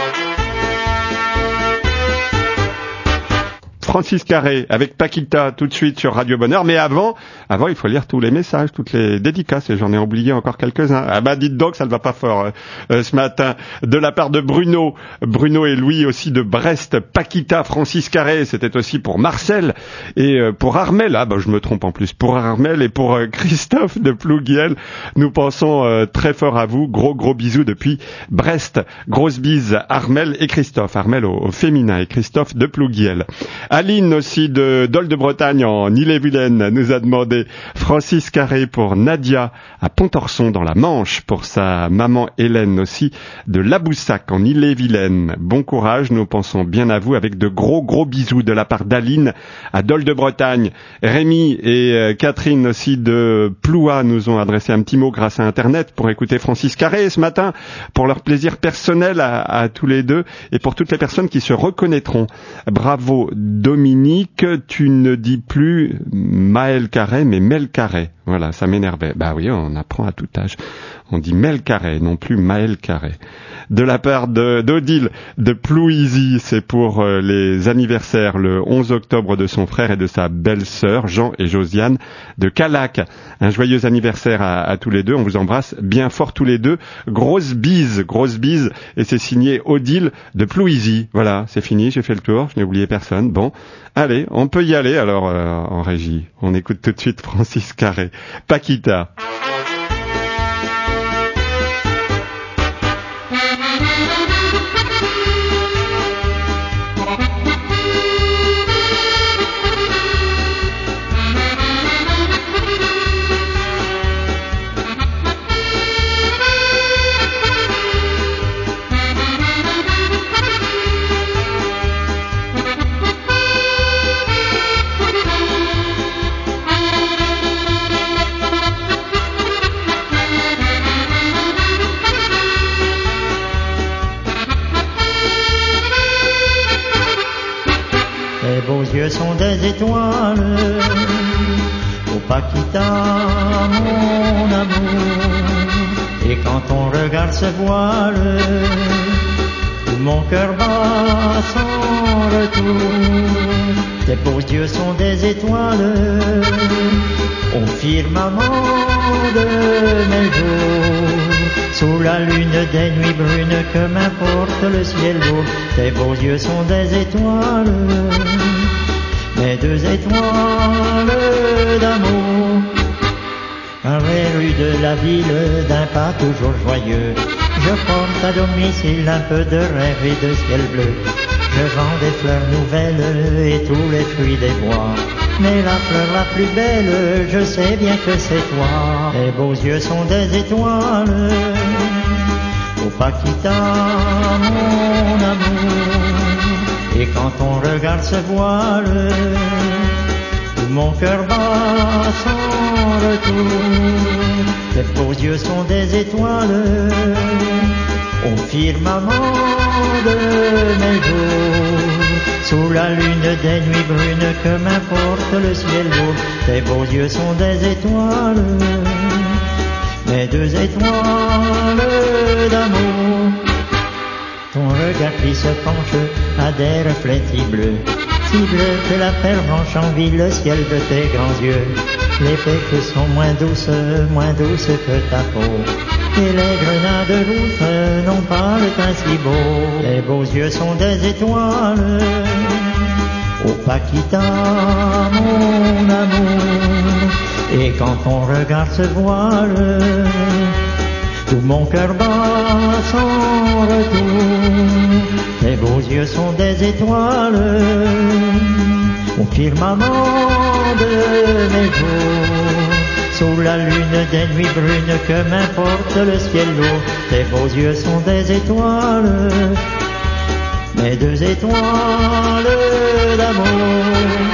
Francis Carré avec Paquita tout de suite sur Radio Bonheur. Mais avant, il faut lire tous les messages, toutes les dédicaces, et j'en ai oublié encore quelques-uns. Ah bah dites donc, ça ne va pas fort ce matin. De la part de Bruno et Louis aussi de Brest, Paquita, Francis Carré, c'était aussi pour Marcel et pour Armel. Ah bah je me trompe en plus, pour Armel et pour Christophe de Plouguiel. Nous pensons très fort à vous. Gros bisous depuis Brest. Grosse bise Armel et Christophe. Armel au féminin et Christophe de Plouguiel. Aline aussi de Dol de Bretagne en Ille-et-Vilaine nous a demandé Francis Carré pour Nadia à Pontorson dans la Manche, pour sa maman Hélène aussi de Laboussac en Ille-et-Vilaine. Bon courage, nous pensons bien à vous avec de gros bisous de la part d'Aline à Dol de Bretagne. Rémi et Catherine aussi de Ploua nous ont adressé un petit mot grâce à Internet pour écouter Francis Carré ce matin, pour leur plaisir personnel à tous les deux et pour toutes les personnes qui se reconnaîtront. Bravo Dominique, tu ne dis plus Maël Carré, mais Mel Carré. Voilà, ça m'énervait. Bah oui, on apprend à tout âge. On dit Mel Carré, non plus Maël Carré. De la part d'Odile de Plouisy, c'est pour les anniversaires le 11 octobre de son frère et de sa belle-sœur, Jean et Josiane de Calac. Un joyeux anniversaire à tous les deux. On vous embrasse bien fort tous les deux. Grosse bise. Et c'est signé Odile de Plouisy. Voilà, c'est fini, j'ai fait le tour, je n'ai oublié personne. Bon, allez, on peut y aller alors en régie. On écoute tout de suite Francis Carré. Paquita. Yeux sont des étoiles, oh Paquita, mon amour. Et quand ton regard se voile, tout mon cœur bat sans retour. Tes beaux yeux sont des étoiles, au firmament de mes jours. Sous la lune des nuits brunes, que m'importe le ciel lourd. Tes beaux yeux sont des étoiles, mes deux étoiles d'amour. Par les rues de la ville, d'un pas toujours joyeux, je porte à domicile un peu de rêve et de ciel bleu. Je vends des fleurs nouvelles et tous les fruits des bois, mais la fleur la plus belle, je sais bien que c'est toi. Tes beaux yeux sont des étoiles, oh Paquita, mon amour. Et quand ton regard se voile, tout mon cœur bat sans retour. Tes beaux yeux sont des étoiles, au firmament de mes jours. Sous la lune des nuits brunes, que m'importe le ciel lourd. Tes beaux yeux sont des étoiles, mes deux étoiles d'amour. Ton regard qui se penche a des reflets si bleus que la pervenche envie le ciel de tes grands yeux. Les fées sont moins douces que ta peau, et les grenades rousses n'ont pas le teint si beau. Tes beaux yeux sont des étoiles, oh Paquita, mon amour. Et quand ton regard se voile, tout mon cœur bat sans retour. Tes beaux yeux sont des étoiles au firmament de mes jours. Sous la lune des nuits brunes, que m'importe le ciel lourd. Tes beaux yeux sont des étoiles, mes deux étoiles d'amour.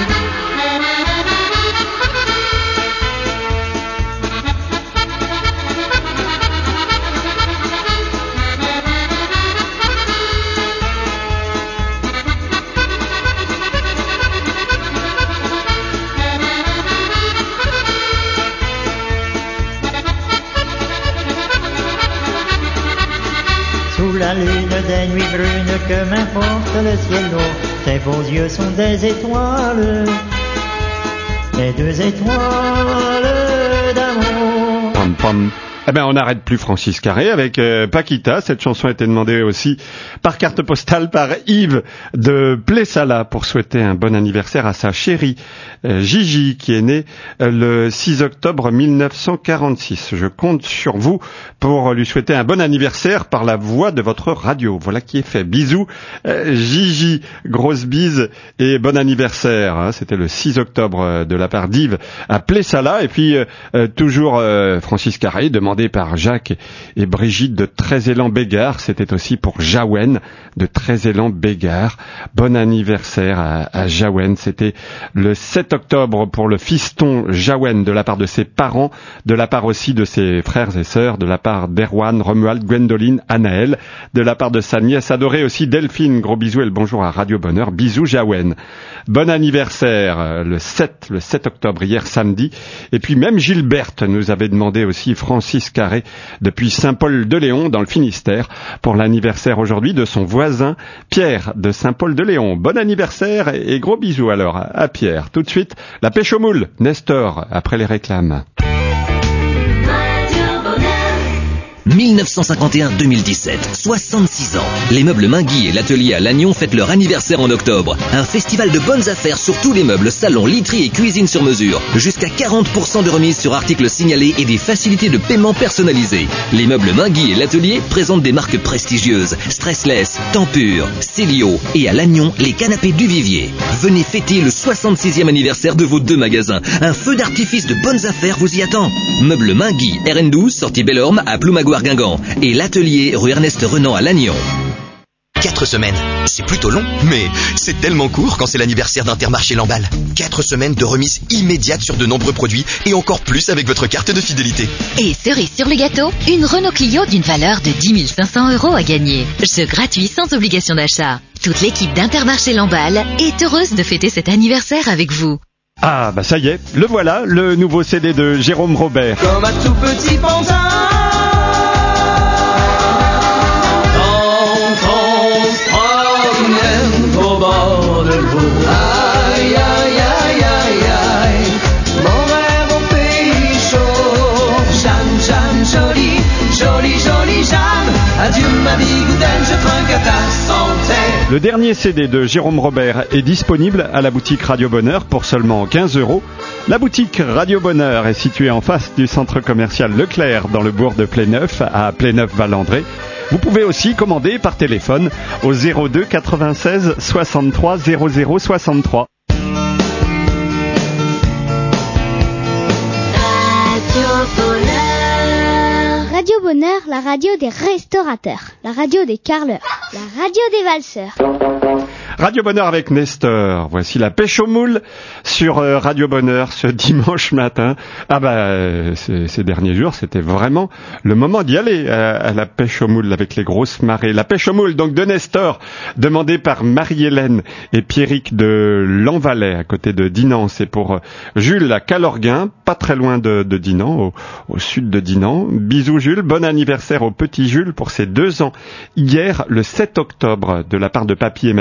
Sous la lune des nuits brunes, que m'importe le ciel lourd. Tes beaux yeux sont des étoiles, mes deux étoiles d'amour. Pam, pam. Eh ben, on n'arrête plus Francis Carré avec Paquita. Cette chanson a été demandée aussi par carte postale par Yves de Plessala pour souhaiter un bon anniversaire à sa chérie Gigi qui est née le 6 octobre 1946. Je compte sur vous pour lui souhaiter un bon anniversaire par la voix de votre radio. Voilà qui est fait. Bisous Gigi, grosse bise et bon anniversaire. Hein. C'était le 6 octobre de la part d'Yves à Plessala. Et puis toujours Francis Carré demandé par Jacques et Brigitte de Trézélan-Bégard. C'était aussi pour Jaouen de Trézélan-Bégard. Bon anniversaire à Jaouen. C'était le 7 octobre pour le fiston Jaouen de la part de ses parents, de la part aussi de ses frères et sœurs, de la part d'Erwan, Romuald, Gwendoline, Anaël, de la part de sa nièce adorée aussi Delphine. Gros bisous et le bonjour à Radio Bonheur. Bisous Jaouen. Bon anniversaire le 7 octobre, hier samedi. Et puis même Gilberte nous avait demandé aussi Francis Carré depuis Saint-Paul-de-Léon dans le Finistère pour l'anniversaire aujourd'hui de son voisin Pierre de Saint-Paul-de-Léon. Bon anniversaire et gros bisous alors à Pierre. Tout de suite, la pêche aux moules, Nestor, après les réclames. 1951-2017, 66 ans. Les meubles Mainguy et l'atelier à Lannion fêtent leur anniversaire en octobre. Un festival de bonnes affaires sur tous les meubles, salons, literie et cuisine sur mesure. Jusqu'à 40% de remise sur articles signalés et des facilités de paiement personnalisées. Les meubles Mainguy et l'atelier présentent des marques prestigieuses. Stressless, Tempur, Célio et à Lannion, les canapés du Vivier. Venez fêter le 66e anniversaire de vos deux magasins. Un feu d'artifice de bonnes affaires vous y attend. Meubles Mainguy, RN12, sortie Bellorme à Ploumagoire Guingamp et l'atelier rue Ernest Renan à Lannion. 4 semaines, c'est plutôt long, mais c'est tellement court quand c'est l'anniversaire d'Intermarché Lamballe. 4 semaines de remise immédiate sur de nombreux produits et encore plus avec votre carte de fidélité. Et cerise sur le gâteau, une Renault Clio d'une valeur de 10 500 € à gagner. Jeu gratuit sans obligation d'achat. Toute l'équipe d'Intermarché Lamballe est heureuse de fêter cet anniversaire avec vous. Ah bah ça y est, le voilà, le nouveau CD de Jérôme Robert. Comme un tout petit pantin. Au bord de l'eau. Aïe, aïe, aïe, aïe, aïe. Mon rêve au pays chaud. Jeanne, Jeanne, jolie, jolie, jolie Jeanne. Adieu ma bigoudelle, je trinque à ta santé. Le dernier CD de Jérôme Robert est disponible à la boutique Radio Bonheur pour seulement 15 €. La boutique Radio Bonheur est située en face du centre commercial Leclerc dans le bourg de Pléneuf à Pléneuf-Valandré. Vous pouvez aussi commander par téléphone au 02 96 63 00 63. Radio Bonheur, la radio des restaurateurs, la radio des carleurs, la radio des valseurs. Radio Bonheur avec Nestor. Voici la pêche aux moules sur Radio Bonheur ce dimanche matin. Ah bah ces derniers jours, c'était vraiment le moment d'y aller à la pêche aux moules avec les grosses marées. La pêche aux moules donc de Nestor, demandée par Marie-Hélène et Pierrick de Lanvalet à côté de Dinan. C'est pour Jules à Calorguin, pas très loin de Dinan, au sud de Dinan. Bisous Jules, bon anniversaire au petit Jules pour ses 2 ans. Hier, le 7 octobre, de la part de papy et mamie de Lanvalet.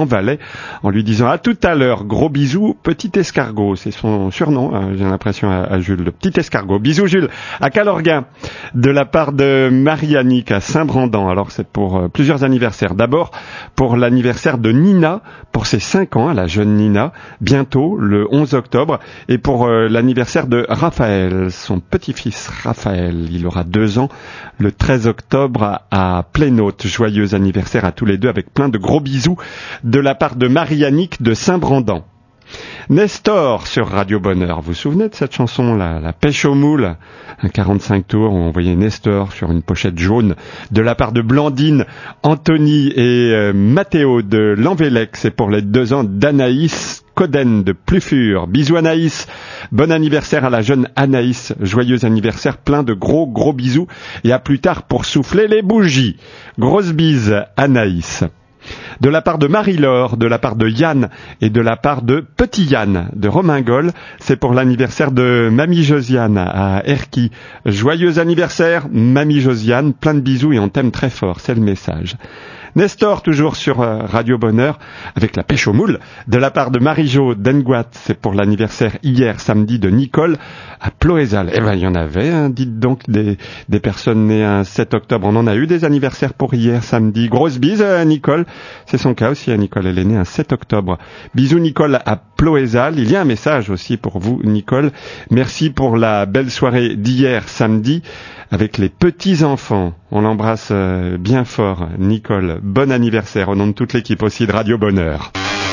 Valais en lui disant à tout à l'heure, gros bisous, petit escargot. C'est son surnom, hein, j'ai l'impression à Jules, le petit escargot. Bisous Jules, à Calorguin, de la part de Marie-Annick à Saint-Brandan. Alors c'est pour plusieurs anniversaires. D'abord pour l'anniversaire de Nina, pour ses 5 ans, la jeune Nina, bientôt le 11 octobre, et pour l'anniversaire de Raphaël, son petit-fils Raphaël, il aura 2 ans, le 13 octobre à Plénaute. Joyeux anniversaire à tous les deux avec plein de gros bisous de la part de Marie-Annick de Saint-Brandan. Nestor sur Radio Bonheur, vous vous souvenez de cette chanson, la pêche au moule, un 45 tours où on voyait Nestor sur une pochette jaune de la part de Blandine, Anthony et Mathéo de Lanvélec. C'est pour les 2 ans d'Anaïs Coden de Plufur. Bisous Anaïs, bon anniversaire à la jeune Anaïs, joyeux anniversaire, plein de gros bisous et à plus tard pour souffler les bougies. Grosse bise Anaïs. De la part de Marie-Laure, de la part de Yann et de la part de Petit Yann de Romingol, c'est pour l'anniversaire de Mamie Josiane à Erquy. Joyeux anniversaire Mamie Josiane, plein de bisous et on t'aime très fort, c'est le message. Nestor, toujours sur Radio Bonheur, avec la pêche aux moules, de la part de Marie-Jo d'Enguat, c'est pour l'anniversaire hier, samedi, de Nicole à Ploézal. Eh ben, il y en avait, hein, dites donc, des personnes nées un 7 octobre. On en a eu des anniversaires pour hier, samedi. Grosse bise à Nicole. C'est son cas aussi, à Nicole. Elle est née un 7 octobre. Bisous Nicole à Ploézal. Il y a un message aussi pour vous, Nicole. Merci pour la belle soirée d'hier, samedi, avec les petits-enfants. On l'embrasse bien fort, Nicole. Bon anniversaire au nom de toute l'équipe aussi de Radio Bonheur.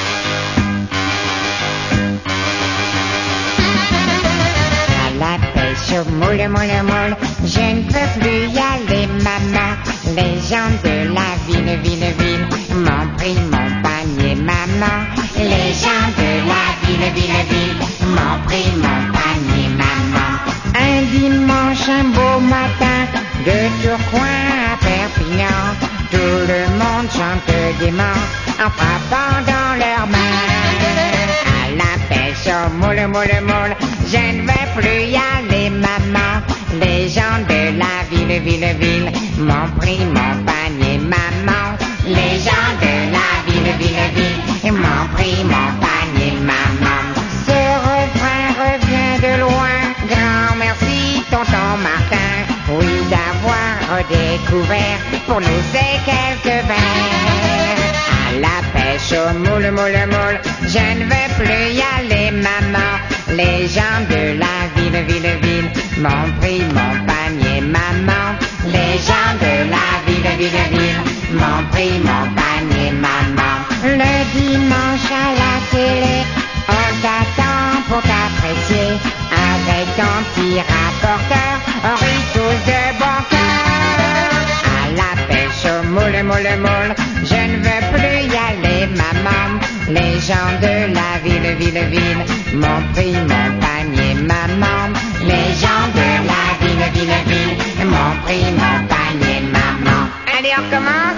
À la pêche au moule, je ne peux plus y aller, maman. Les gens de la ville, m'ont pris mon panier, maman. Les gens de la ville, m'ont pris mon panier, maman. Un dimanche, un beau matin, de Tourcoing à Perpignan, tout le monde chante gaiement en frappant dans leurs mains. À la pêche au moule, je ne vais plus y aller, maman. Les gens de la ville, m'ont pris mon panier, maman. Les gens de la ville, m'ont pris mon panier, maman. Ce refrain revient de loin, grand merci, tonton Martin, oui, d'avoir redécouvert pour nous ces quelques vers. À la pêche au moule, je ne vais plus y aller, maman. Les gens de la ville, m'ont pris mon panier, maman. Les gens de la ville, m'ont pris mon panier, maman. Le dimanche à la télé, on t'attend pour t'apprécier, avec ton petit rapporteur, on rit tous de bon cœur. À la pêche au moule, je ne veux plus y aller, maman. Les gens de la ville, m'ont pris mon panier, maman. Les gens de la ville, m'ont pris mon panier, maman. Allez, on recommence.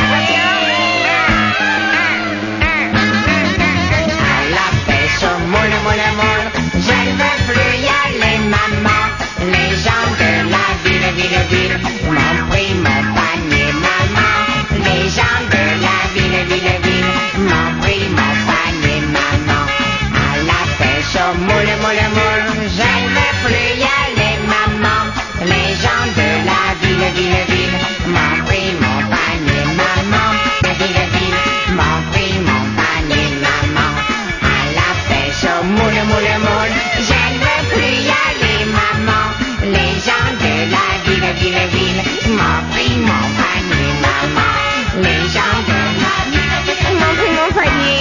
À la pêche au moule, je ne veux plus y aller, maman. Les gens de la ville, m'ont pris mon panier, maman. Les gens de la ville, m'ont pris mon panier, maman. À la pêche au moule, je ne veux plus y aller, maman. Les gens de la ville, m'ont pris mon panier, maman. La ville, m'ont pris mon panier, maman. À la pêche au moule, je ne veux plus y aller, maman. Les gens de la ville, m'ont pris mon panier, maman. Les gens de la ville, m'ont pris mon panier.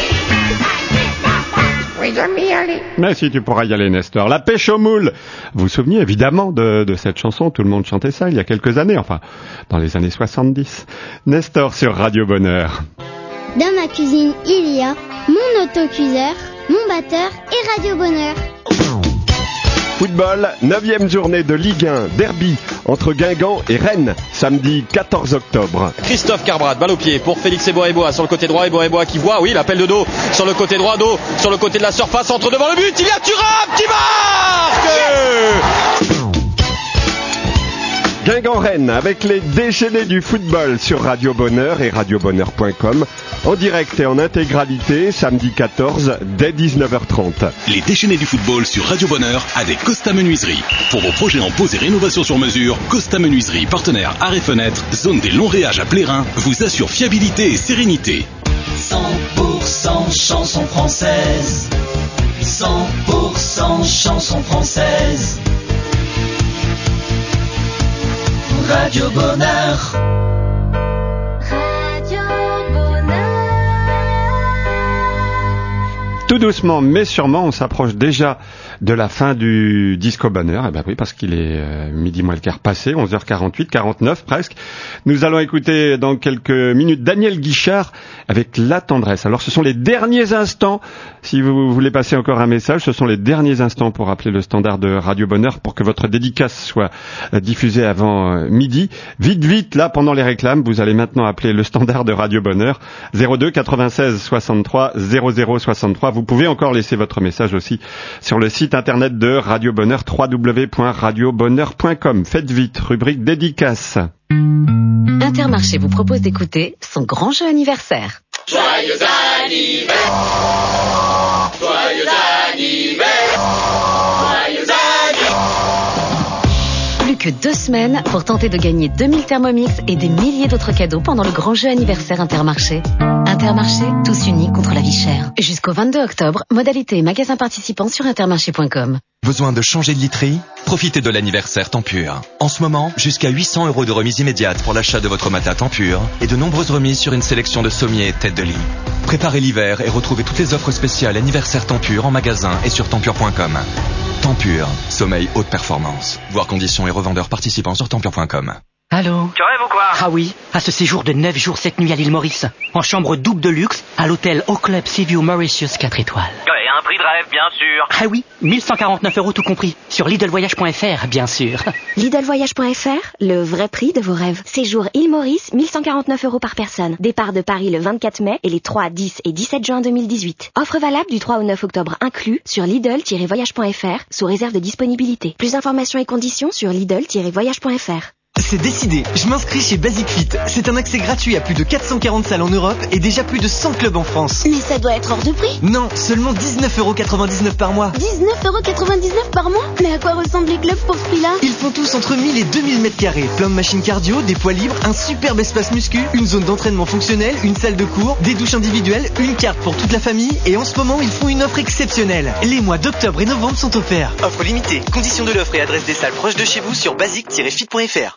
Oui, j'aime y aller. Mais si tu pourras y aller, Nestor. La pêche au moule. Vous vous souvenez évidemment de cette chanson, tout le monde chantait ça il y a quelques années, enfin, dans les années 70. Nestor sur Radio Bonheur. Dans ma cuisine, il y a mon autocuiseur, mon batteur et Radio Bonheur. Football, 9e journée de Ligue 1, derby entre Guingamp et Rennes, samedi 14 octobre. Christophe Carbrat, balle au pied pour Félix Eboa sur le côté droit, Eboa qui voit, oui, l'appel de dos sur le côté droit, dos sur le côté de la surface, entre devant le but, il y a Thuram qui marque. Guingamp-Rennes avec les déchaînés du football sur Radio Bonheur et radiobonheur.com en direct et en intégralité samedi 14 dès 19h30. Les déchaînés du football sur Radio Bonheur avec Costa Menuiserie. Pour vos projets en pose et rénovation sur mesure, Costa Menuiserie, partenaire Arrêt Fenêtre, zone des longs réages à Plérin, vous assure fiabilité et sérénité. 100% chanson française. 100% chanson française. Radio Bonheur. Radio Bonheur. Tout doucement mais sûrement, on s'approche déjà de la fin du Disco Bonheur. Eh ben oui, parce qu'il est midi moins le quart passé, 11h48, 49 presque. Nous allons écouter dans quelques minutes Daniel Guichard avec La Tendresse. Alors ce sont les derniers instants, si vous voulez passer encore un message, ce sont les derniers instants pour appeler le standard de Radio Bonheur pour que votre dédicace soit diffusée avant midi. Vite, là, pendant les réclames, vous allez maintenant appeler le standard de Radio Bonheur, 02 96 63 00 63. Vous pouvez encore laisser votre message aussi sur le site internet de Radio Bonheur, www.radiobonheur.com. Faites vite, rubrique dédicace. Intermarché vous propose d'écouter son grand jeu anniversaire. Joyeux anniversaire. Joyeux anniversaire. Joyeux anniversaire. Plus que 2 semaines pour tenter de gagner 2000 Thermomix et des milliers d'autres cadeaux pendant le grand jeu anniversaire Intermarché. Intermarché, tous unis contre la vie chère. Jusqu'au 22 octobre, modalités et magasins participants sur intermarché.com. Besoin de changer de literie? Profitez de l'anniversaire Tempur. En ce moment, jusqu'à 800 € de remise immédiate pour l'achat de votre matelas Tempur et de nombreuses remises sur une sélection de sommiers et têtes de lit. Préparez l'hiver et retrouvez toutes les offres spéciales anniversaire Tempur en magasin et sur tempur.com. Tempur, sommeil haute performance. Voir conditions et revendeurs participants sur tempur.com. Allô? Tu rêves ou quoi? Ah oui, à ce séjour de 9 jours 7 nuits à l'île Maurice, en chambre double de luxe, à l'hôtel Au Club Seaview Mauritius 4 étoiles. Et un prix de rêve, bien sûr. Ah oui, 1149 € tout compris, sur lidlvoyage.fr, bien sûr. Lidlvoyage.fr, le vrai prix de vos rêves. Séjour île Maurice, 1149 € par personne. Départ de Paris le 24 mai et les 3, 10 et 17 juin 2018. Offre valable du 3 au 9 octobre inclus sur lidl-voyage.fr, sous réserve de disponibilité. Plus d'informations et conditions sur lidl-voyage.fr. C'est décidé, je m'inscris chez Basic Fit. C'est un accès gratuit à plus de 440 salles en Europe et déjà plus de 100 clubs en France. Mais ça doit être hors de prix. Non, seulement 19,99 € par mois. 19,99 € par mois? Mais à quoi ressemblent les clubs pour ce prix-là? Ils font tous entre 1000 et 2000 mètres carrés. Plein de machines cardio, des poids libres, un superbe espace muscu, une zone d'entraînement fonctionnelle, une salle de cours, des douches individuelles, une carte pour toute la famille et en ce moment, ils font une offre exceptionnelle. Les mois d'octobre et novembre sont offerts. Offre limitée. Conditions de l'offre et adresse des salles proches de chez vous sur basic-fit.fr.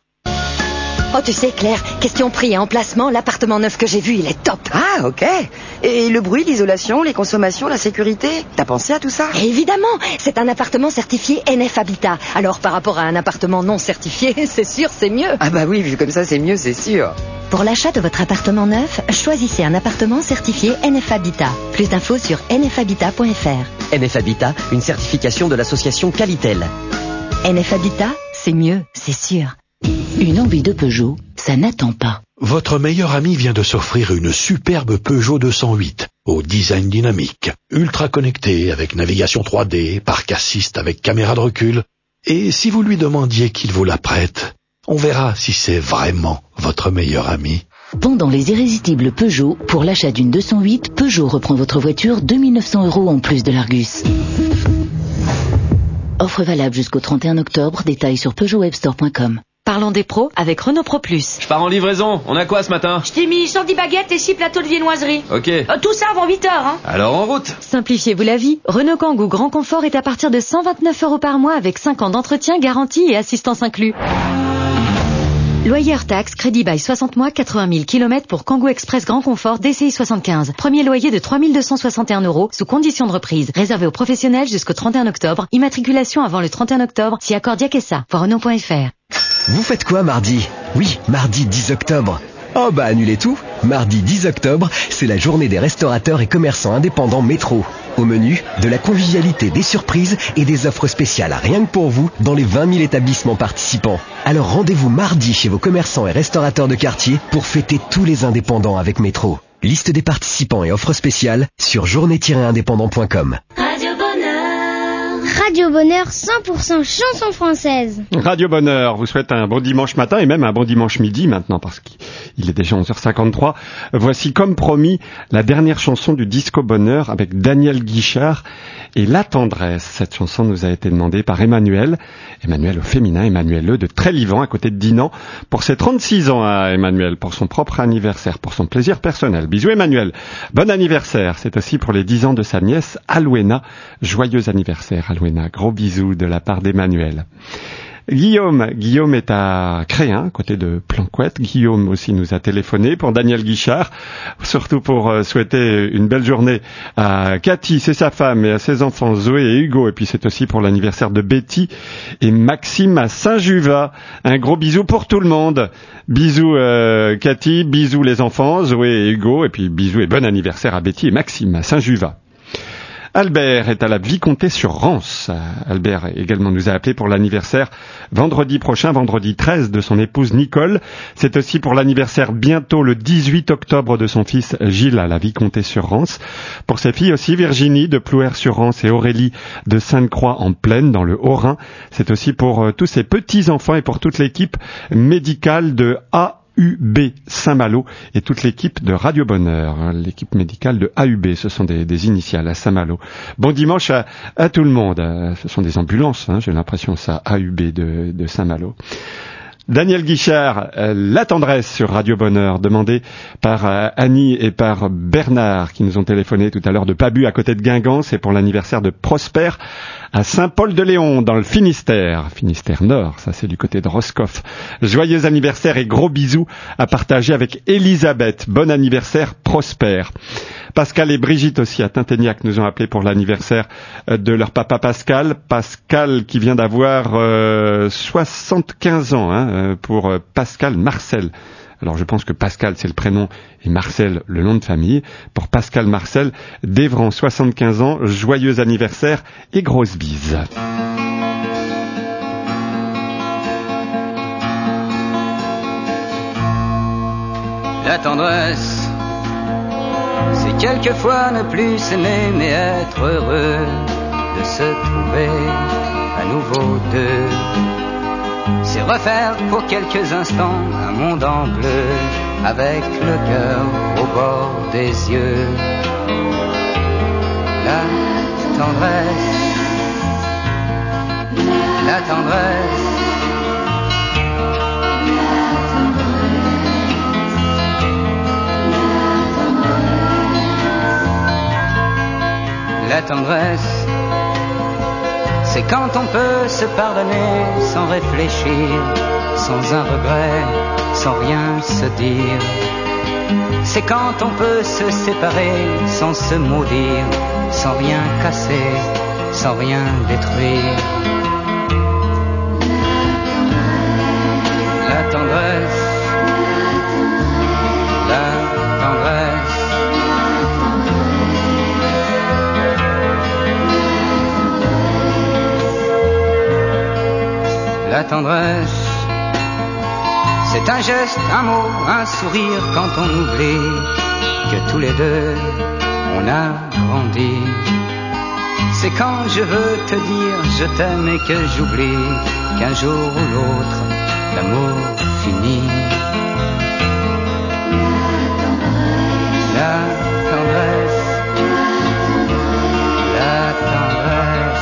Oh, tu sais, Claire, question prix et emplacement, l'appartement neuf que j'ai vu, il est top. Ah, ok. Et le bruit, l'isolation, les consommations, la sécurité, t'as pensé à tout ça? Évidemment, c'est un appartement certifié NF Habitat. Alors, par rapport à un appartement non certifié, c'est sûr, c'est mieux. Ah bah oui, vu comme ça, c'est mieux, c'est sûr. Pour l'achat de votre appartement neuf, choisissez un appartement certifié NF Habitat. Plus d'infos sur nfhabitat.fr. NF Habitat, une certification de l'association Qualitel. NF Habitat, c'est mieux, c'est sûr. Une envie de Peugeot, ça n'attend pas. Votre meilleur ami vient de s'offrir une superbe Peugeot 208 au design dynamique, ultra connecté avec navigation 3D, parc assist avec caméra de recul. Et si vous lui demandiez qu'il vous la prête, on verra si c'est vraiment votre meilleur ami. Pendant les irrésistibles Peugeot, pour l'achat d'une 208, Peugeot reprend votre voiture 2 900 € en plus de l'Argus. Offre valable jusqu'au 31 octobre, détails sur peugeotwebstore.com. Parlons des pros avec Renault Pro Plus. Je pars en livraison. On a quoi ce matin? Je t'ai mis 110 baguettes et 6 plateaux de viennoiserie. Ok. Tout ça avant 8 heures, hein. Alors en route. Simplifiez-vous la vie. Renault Kangoo Grand Confort est à partir de 129 € par mois avec 5 ans d'entretien, garantie et assistance inclus. Loyer hors taxe, crédit bail 60 mois, 80 000 km pour Kangoo Express Grand Confort DCI 75. Premier loyer de 3 261 € sous condition de reprise. Réservé aux professionnels jusqu'au 31 octobre. Immatriculation avant le 31 octobre si accord Diakessa. Voir Renault.fr. Vous faites quoi mardi? Oui, mardi 10 octobre. Oh bah annulez tout. Mardi 10 octobre, c'est la journée des restaurateurs et commerçants indépendants Métro. Au menu, de la convivialité, des surprises et des offres spéciales rien que pour vous dans les 20 000 établissements participants. Alors rendez-vous mardi chez vos commerçants et restaurateurs de quartier pour fêter tous les indépendants avec Métro. Liste des participants et offres spéciales sur journée-indépendant.com. Radio Bonheur. Radio Bonheur 100% chanson française. Radio Bonheur vous souhaite un bon dimanche matin et même un bon dimanche midi maintenant parce qu'il est déjà 11h53. Voici comme promis la dernière chanson du Disco Bonheur avec Daniel Guichard et La Tendresse. Cette chanson nous a été demandée par Emmanuel au féminin, Emmanuel de Trélivan à côté de Dinan pour ses 36 ans à Emmanuel, pour son propre anniversaire, pour son plaisir personnel. Bisous Emmanuel, bon anniversaire. C'est aussi pour les 10 ans de sa nièce Alouena. Joyeux anniversaire Alouena, gros bisous de la part d'Emmanuel. Guillaume est à Créin, côté de Planquette. Guillaume aussi nous a téléphoné pour Daniel Guichard, surtout pour souhaiter une belle journée à Cathy, c'est sa femme, et à ses enfants Zoé et Hugo. Et puis c'est aussi pour l'anniversaire de Betty et Maxime à Saint-Juvat. Un gros bisou pour tout le monde. Bisous Cathy, bisous les enfants, Zoé et Hugo, et puis bisous et bon anniversaire à Betty et Maxime à Saint-Juvat. Albert est à la Vicomté-sur-Rance. Albert également nous a appelé pour l'anniversaire vendredi prochain, vendredi 13 de son épouse Nicole. C'est aussi pour l'anniversaire bientôt le 18 octobre de son fils Gilles à la Vicomté-sur-Rance. Pour ses filles aussi Virginie de Plouer-sur-Rance et Aurélie de Sainte-Croix-en-Plaine dans le Haut-Rhin. C'est aussi pour tous ses petits-enfants et pour toute l'équipe médicale de AUB Saint-Malo et toute l'équipe de Radio Bonheur, l'équipe médicale de AUB, ce sont des initiales à Saint-Malo. Bon dimanche à tout le monde. Ce sont des ambulances, j'ai l'impression, ça, AUB de Saint-Malo. Daniel Guichard, La Tendresse sur Radio Bonheur, demandé par Annie et par Bernard qui nous ont téléphoné tout à l'heure de Pabu à côté de Guingamp. C'est pour l'anniversaire de Prosper à Saint-Paul-de-Léon dans le Finistère Nord, ça c'est du côté de Roscoff. Joyeux anniversaire et gros bisous à partager avec Elisabeth. Bon anniversaire Prosper. Pascal et Brigitte aussi à Tinténiac nous ont appelé pour l'anniversaire de leur papa Pascal. Pascal qui vient d'avoir 75 ans, pour Pascal Marcel. Alors je pense que Pascal c'est le prénom et Marcel le nom de famille. Pour Pascal Marcel d'Evran, 75 ans, joyeux anniversaire et grosse bise. La tendresse, c'est quelquefois ne plus s'aimer mais être heureux de se trouver à nouveau deux. C'est refaire pour quelques instants un monde en bleu avec le cœur au bord des yeux. La tendresse, la tendresse, la tendresse, c'est quand on peut se pardonner sans réfléchir, sans un regret, sans rien se dire. C'est quand on peut se séparer sans se maudire, sans rien casser, sans rien détruire. La tendresse, la tendresse, la tendresse, c'est un geste, un mot, un sourire quand on oublie que tous les deux on a grandi. C'est quand je veux te dire je t'aime et que j'oublie qu'un jour ou l'autre l'amour finit. La tendresse, la tendresse,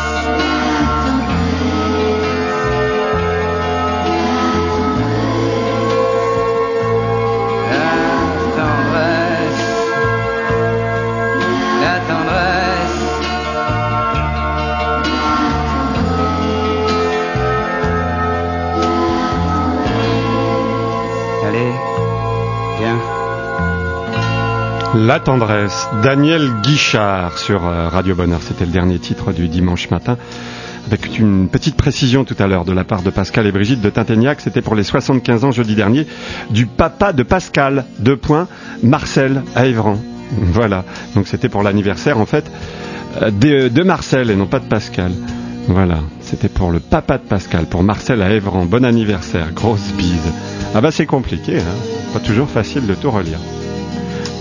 La tendresse, Daniel Guichard sur Radio Bonheur. C'était le dernier titre du dimanche matin. Avec une petite précision tout à l'heure de la part de Pascal et Brigitte de Tinténiac. C'était pour les 75 ans jeudi dernier du papa de Pascal, Marcel à Évran. Voilà. Donc c'était pour l'anniversaire en fait de Marcel et non pas de Pascal. Voilà. C'était pour le papa de Pascal, pour Marcel à Évran. Bon anniversaire. Grosse bise. Ah bah c'est compliqué, Pas toujours facile de tout relire.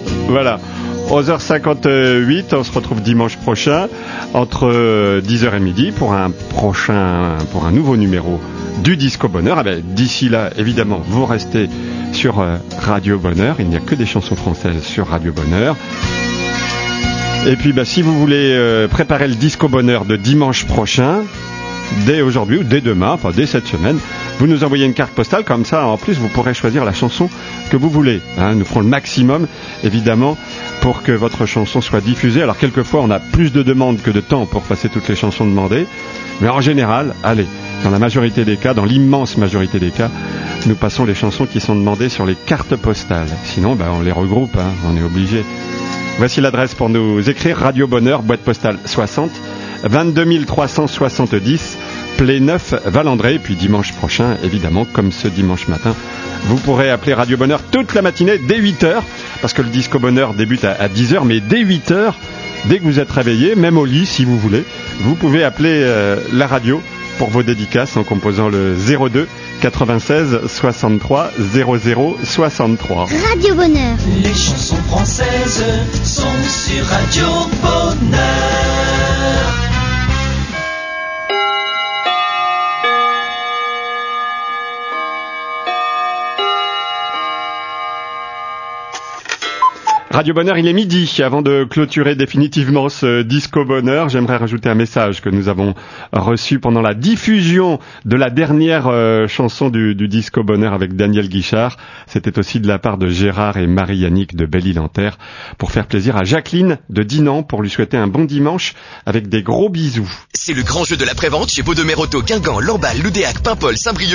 Voilà. 11h58, on se retrouve dimanche prochain entre 10h et midi pour un nouveau numéro du Disco Bonheur. Ah ben, d'ici là, évidemment, vous restez sur Radio Bonheur. Il n'y a que des chansons françaises sur Radio Bonheur. Et puis, si vous voulez préparer le Disco Bonheur de dimanche prochain, dès aujourd'hui ou dès demain, enfin dès cette semaine, vous nous envoyez une carte postale, comme ça en plus vous pourrez choisir la chanson que vous voulez. Nous ferons le maximum évidemment pour que votre chanson soit diffusée. Alors quelquefois on a plus de demandes que de temps pour passer toutes les chansons demandées, mais en général, dans la majorité des cas, dans l'immense majorité des cas, nous passons les chansons qui sont demandées sur les cartes postales. Sinon on les regroupe, on est obligé. Voici l'adresse pour nous écrire: Radio Bonheur, boîte postale 60 22 370 Play-Neuf, Valandré. Et puis dimanche prochain, évidemment, comme ce dimanche matin, vous pourrez appeler Radio Bonheur toute la matinée dès 8h, parce que le Disco Bonheur débute à 10h, mais dès 8h, dès que vous êtes réveillé, même au lit si vous voulez, vous pouvez appeler la radio pour vos dédicaces en composant le 02 96 63 00 63. Radio Bonheur. Les chansons françaises sont sur Radio Bonheur. Radio Bonheur, il est midi. Avant de clôturer définitivement ce Disco Bonheur, j'aimerais rajouter un message que nous avons reçu pendant la diffusion de la dernière chanson du Disco Bonheur avec Daniel Guichard. C'était aussi de la part de Gérard et Marie-Yannick de Belle-Île-en-Terre pour faire plaisir à Jacqueline de Dinan pour lui souhaiter un bon dimanche avec des gros bisous. C'est le grand jeu de la prévente chez Baudemer Auto, Guingamp, Lamballe, Loudéac, Paimpol, Saint-Brieuc.